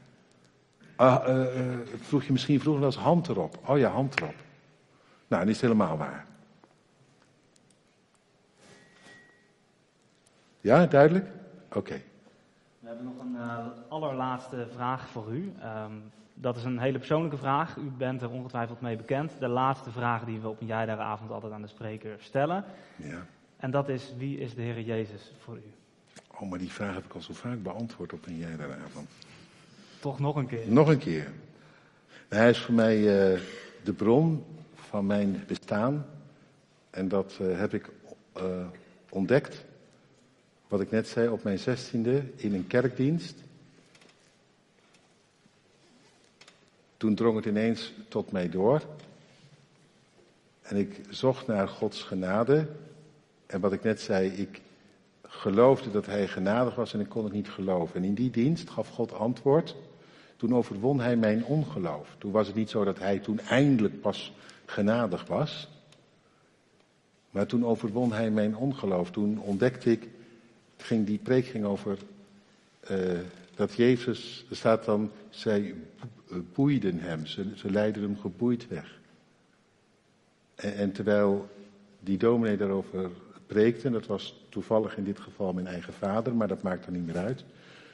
Speaker 5: Vroeg je misschien vroeger wel eens hand erop. Oh ja, hand erop. Nou, dat is helemaal waar. Ja, duidelijk? Oké.
Speaker 1: We hebben nog een allerlaatste vraag voor u. Dat is een hele persoonlijke vraag. U bent er ongetwijfeld mee bekend. De laatste vraag die we op een jaardagavond altijd aan de spreker stellen.
Speaker 5: Ja.
Speaker 1: En dat is, wie is de Heer Jezus voor u?
Speaker 5: Oh, maar die vraag heb ik al zo vaak beantwoord op een jaardagavond.
Speaker 1: Toch nog een keer?
Speaker 5: Nog een keer. Hij is voor mij de bron van mijn bestaan. En dat heb ik ontdekt, wat ik net zei, op mijn 16e in een kerkdienst. Toen drong het ineens tot mij door. En ik zocht naar Gods genade. En wat ik net zei, ik geloofde dat hij genadig was en ik kon het niet geloven. En in die dienst gaf God antwoord. Toen overwon hij mijn ongeloof. Toen was het niet zo dat hij toen eindelijk pas genadig was. Maar toen overwon hij mijn ongeloof. Toen ontdekte ik, die preek ging over dat Jezus, er staat dan, zij boeiden hem. Ze leidden hem geboeid weg. En terwijl die dominee daarover preekte, dat was toevallig in dit geval mijn eigen vader, maar dat maakt er niet meer uit.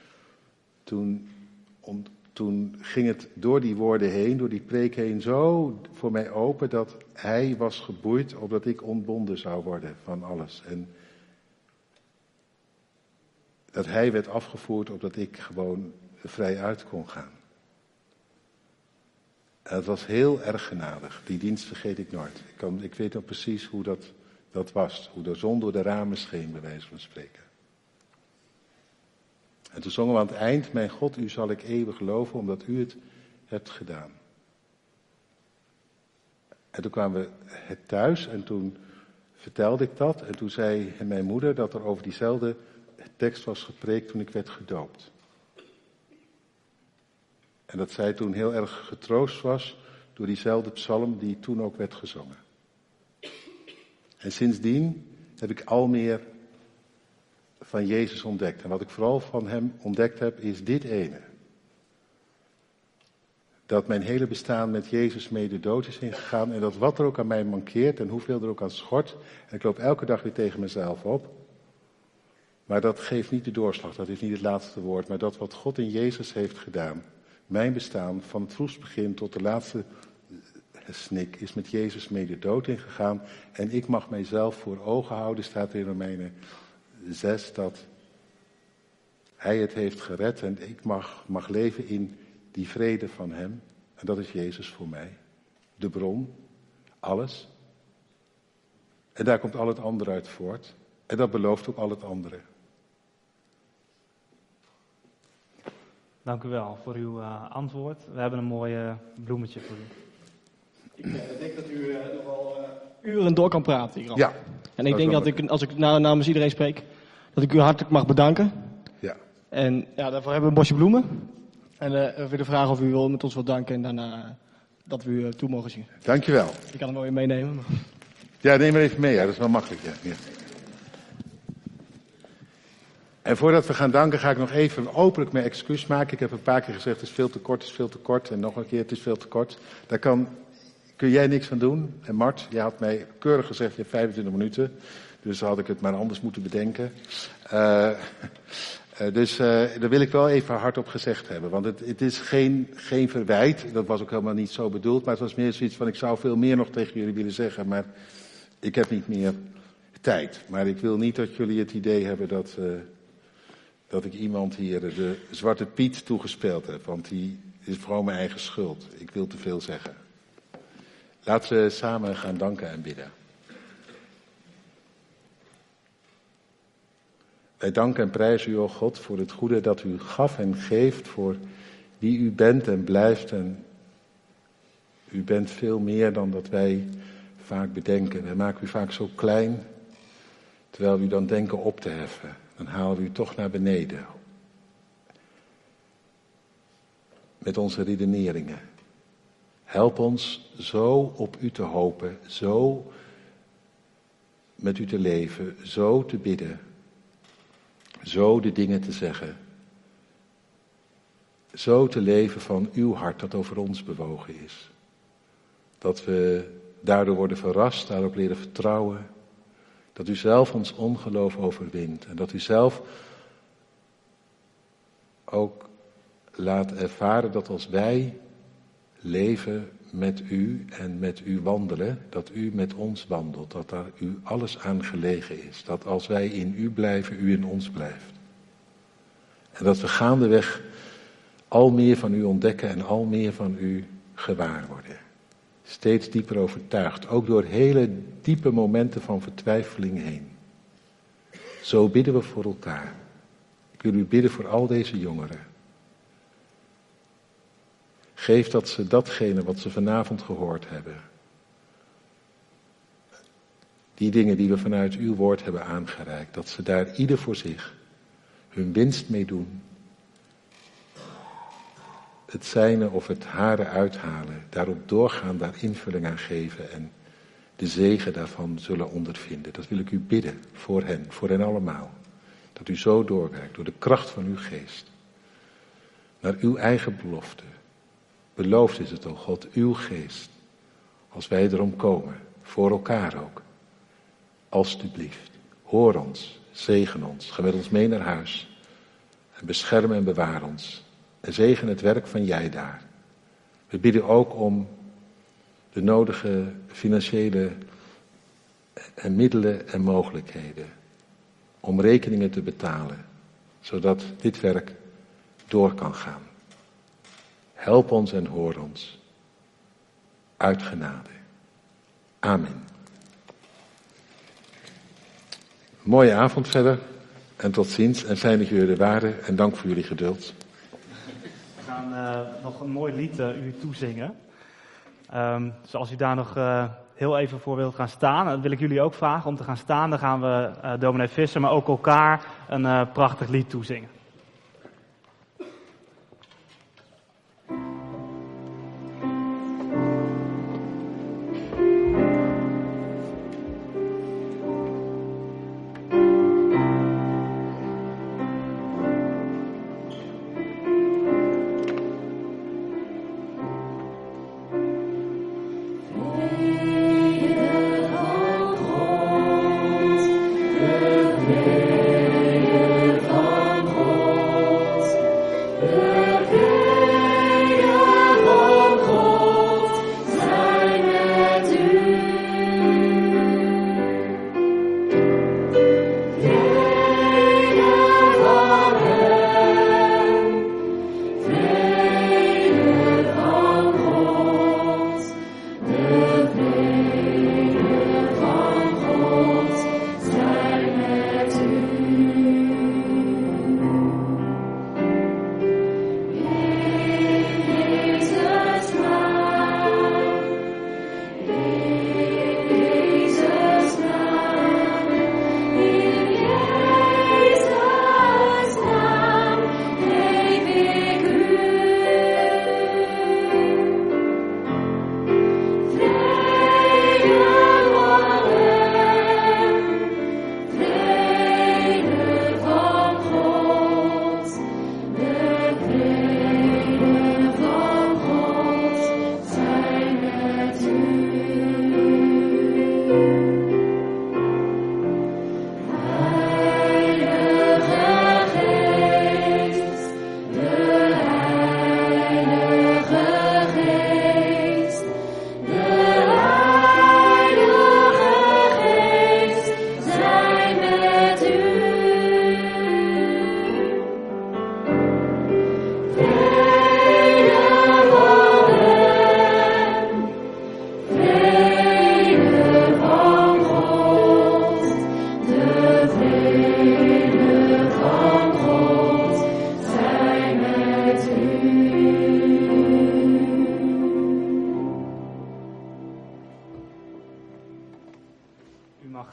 Speaker 5: Toen ging het door die woorden heen, door die preek heen, zo voor mij open dat hij was geboeid opdat ik ontbonden zou worden van alles. En dat hij werd afgevoerd opdat ik gewoon vrij uit kon gaan. En het was heel erg genadig. Die dienst vergeet ik nooit. Ik weet nog precies hoe dat was. Hoe de zon door de ramen scheen, bij wijze van spreken. En toen zongen we aan het eind, mijn God, u zal ik eeuwig loven, omdat u het hebt gedaan. En toen kwamen we thuis en toen vertelde ik dat. En toen zei mijn moeder dat er over diezelfde tekst was gepreekt toen ik werd gedoopt. En dat zij toen heel erg getroost was door diezelfde psalm die toen ook werd gezongen. En sindsdien heb ik al meer van Jezus ontdekt. En wat ik vooral van hem ontdekt heb, is dit ene. Dat mijn hele bestaan met Jezus mee de dood is ingegaan. En dat wat er ook aan mij mankeert en hoeveel er ook aan schort. En ik loop elke dag weer tegen mezelf op. Maar dat geeft niet de doorslag, dat is niet het laatste woord. Maar dat wat God in Jezus heeft gedaan. Mijn bestaan, van het vroegst begin tot de laatste snik, is met Jezus mee de dood ingegaan. En ik mag mijzelf voor ogen houden, staat er in Romeinen 6, dat hij het heeft gered. En ik mag leven in die vrede van hem. En dat is Jezus voor mij. De bron, alles. En daar komt al het andere uit voort. En dat belooft ook al het andere.
Speaker 1: Dank u wel voor uw antwoord. We hebben een mooi bloemetje voor u.
Speaker 7: Ik denk dat u nog wel uren door kan praten hier.
Speaker 5: Ja.
Speaker 7: En ik denk dat ik, als ik namens iedereen spreek, dat ik u hartelijk mag bedanken.
Speaker 5: Ja.
Speaker 7: En ja, daarvoor hebben we een bosje bloemen. En we willen vragen of u wil met ons wat danken en daarna dat we u toe mogen zien.
Speaker 5: Dankjewel.
Speaker 7: Ik kan hem wel weer meenemen. Maar...
Speaker 5: Ja, neem maar even mee. Ja, dat is wel makkelijk. Ja. En voordat we gaan danken, ga ik nog even openlijk mijn excuus maken. Ik heb een paar keer gezegd, het is veel te kort, het is veel te kort. En nog een keer, het is veel te kort. Daar kun jij niks van doen. En Mart, jij had mij keurig gezegd, je hebt 25 minuten. Dus had ik het maar anders moeten bedenken. Dus daar wil ik wel even hardop gezegd hebben. Want het is geen verwijt. Dat was ook helemaal niet zo bedoeld. Maar het was meer zoiets van, ik zou veel meer nog tegen jullie willen zeggen. Maar ik heb niet meer tijd. Maar ik wil niet dat jullie het idee hebben dat ik iemand hier de Zwarte Piet toegespeeld heb. Want die is vooral mijn eigen schuld. Ik wil te veel zeggen. Laten we samen gaan danken en bidden. Wij danken en prijzen u, o God, voor het goede dat u gaf en geeft, voor wie u bent en blijft. En u bent veel meer dan dat wij vaak bedenken. Wij maken u vaak zo klein, terwijl we u dan denken op te heffen. Dan halen we u toch naar beneden. Met onze redeneringen. Help ons zo op u te hopen, zo met u te leven, zo te bidden. Zo de dingen te zeggen. Zo te leven van uw hart dat over ons bewogen is. Dat we daardoor worden verrast, daarop leren vertrouwen. Dat u zelf ons ongeloof overwint. En dat u zelf ook laat ervaren dat als wij leven met u en met u wandelen, dat u met ons wandelt, dat daar u alles aan gelegen is. Dat als wij in u blijven, u in ons blijft. En dat we gaandeweg al meer van u ontdekken en al meer van u gewaar worden. Steeds dieper overtuigd, ook door hele diepe momenten van vertwijfeling heen. Zo bidden we voor elkaar. Ik wil u bidden voor al deze jongeren. Geef dat ze datgene wat ze vanavond gehoord hebben. Die dingen die we vanuit uw woord hebben aangereikt. Dat ze daar ieder voor zich hun winst mee doen. Het zijne of het hare uithalen. Daarop doorgaan, daar invulling aan geven. En de zegen daarvan zullen ondervinden. Dat wil ik u bidden voor hen allemaal. Dat u zo doorwerkt door de kracht van uw geest. Naar uw eigen belofte. Beloofd is het, o God, uw geest. Als wij erom komen, voor elkaar ook. Alsjeblieft, hoor ons, zegen ons, ga met ons mee naar huis. En bescherm en bewaar ons. En zegen het werk van jij daar. We bidden ook om de nodige financiële middelen en mogelijkheden. Om rekeningen te betalen, zodat dit werk door kan gaan. Help ons en hoor ons. Uit genade. Amen. Mooie avond verder. En tot ziens. En fijn dat jullie er waren. En dank voor jullie geduld.
Speaker 1: We gaan nog een mooi lied u toezingen. Dus als u daar nog heel even voor wilt gaan staan. Dan wil ik jullie ook vragen om te gaan staan. Dan gaan we dominee Visser, maar ook elkaar een prachtig lied toezingen.
Speaker 3: Vrede van God.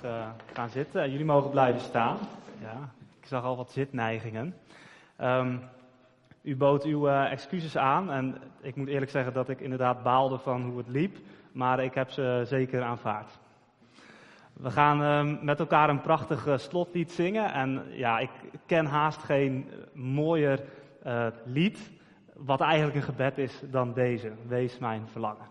Speaker 1: gaan zitten. Jullie mogen blijven staan. Ja, ik zag al wat zitneigingen. U bood uw excuses aan en ik moet eerlijk zeggen dat ik inderdaad baalde van hoe het liep, maar ik heb ze zeker aanvaard. We gaan met elkaar een prachtig slotlied zingen en ja, ik ken haast geen mooier lied wat eigenlijk een gebed is dan deze. Wees mijn verlangen.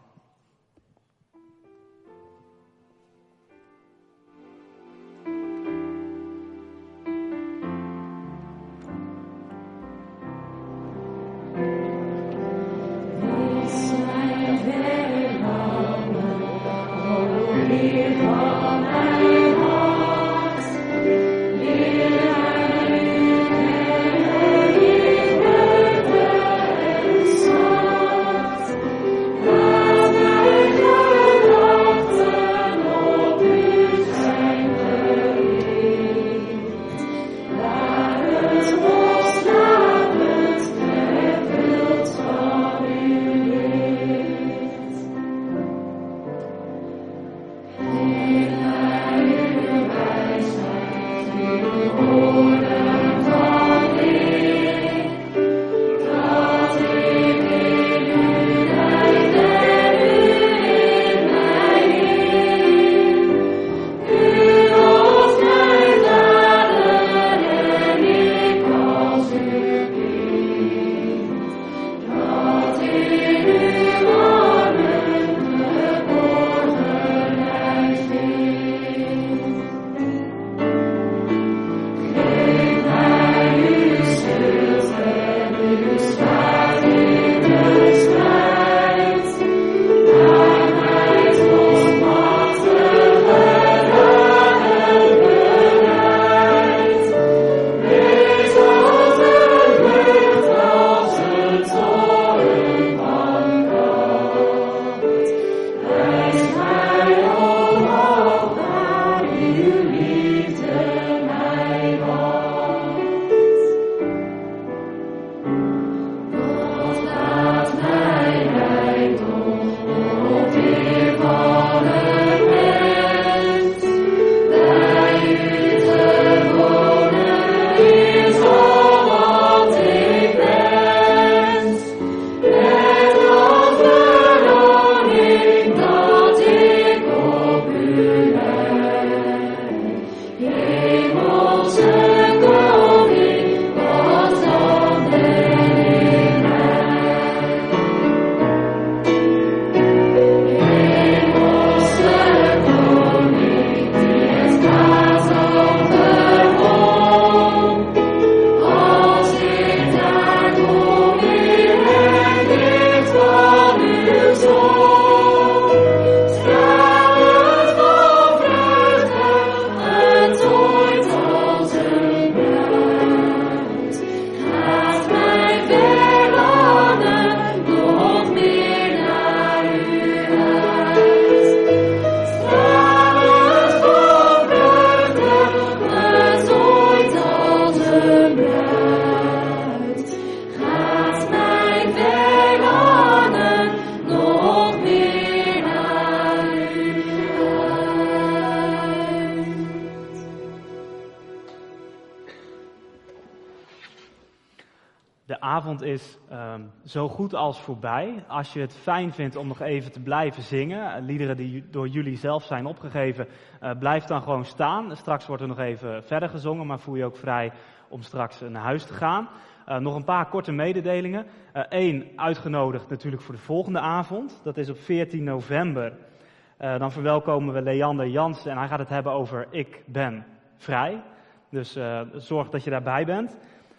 Speaker 1: De avond is zo goed als voorbij. Als je het fijn vindt om nog even te blijven zingen, liederen die door jullie zelf zijn opgegeven, blijf dan gewoon staan. Straks wordt er nog even verder gezongen, maar voel je ook vrij om straks naar huis te gaan. Nog een paar korte mededelingen. Eén, uitgenodigd natuurlijk voor de volgende avond. Dat is op 14 november. Dan verwelkomen we Leander Jansen en hij gaat het hebben over Ik ben vrij. Dus zorg dat je daarbij bent.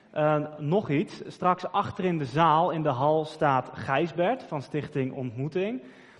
Speaker 1: Nog iets, straks achter in de zaal in de hal staat Gijsbert van Stichting Ontmoeting.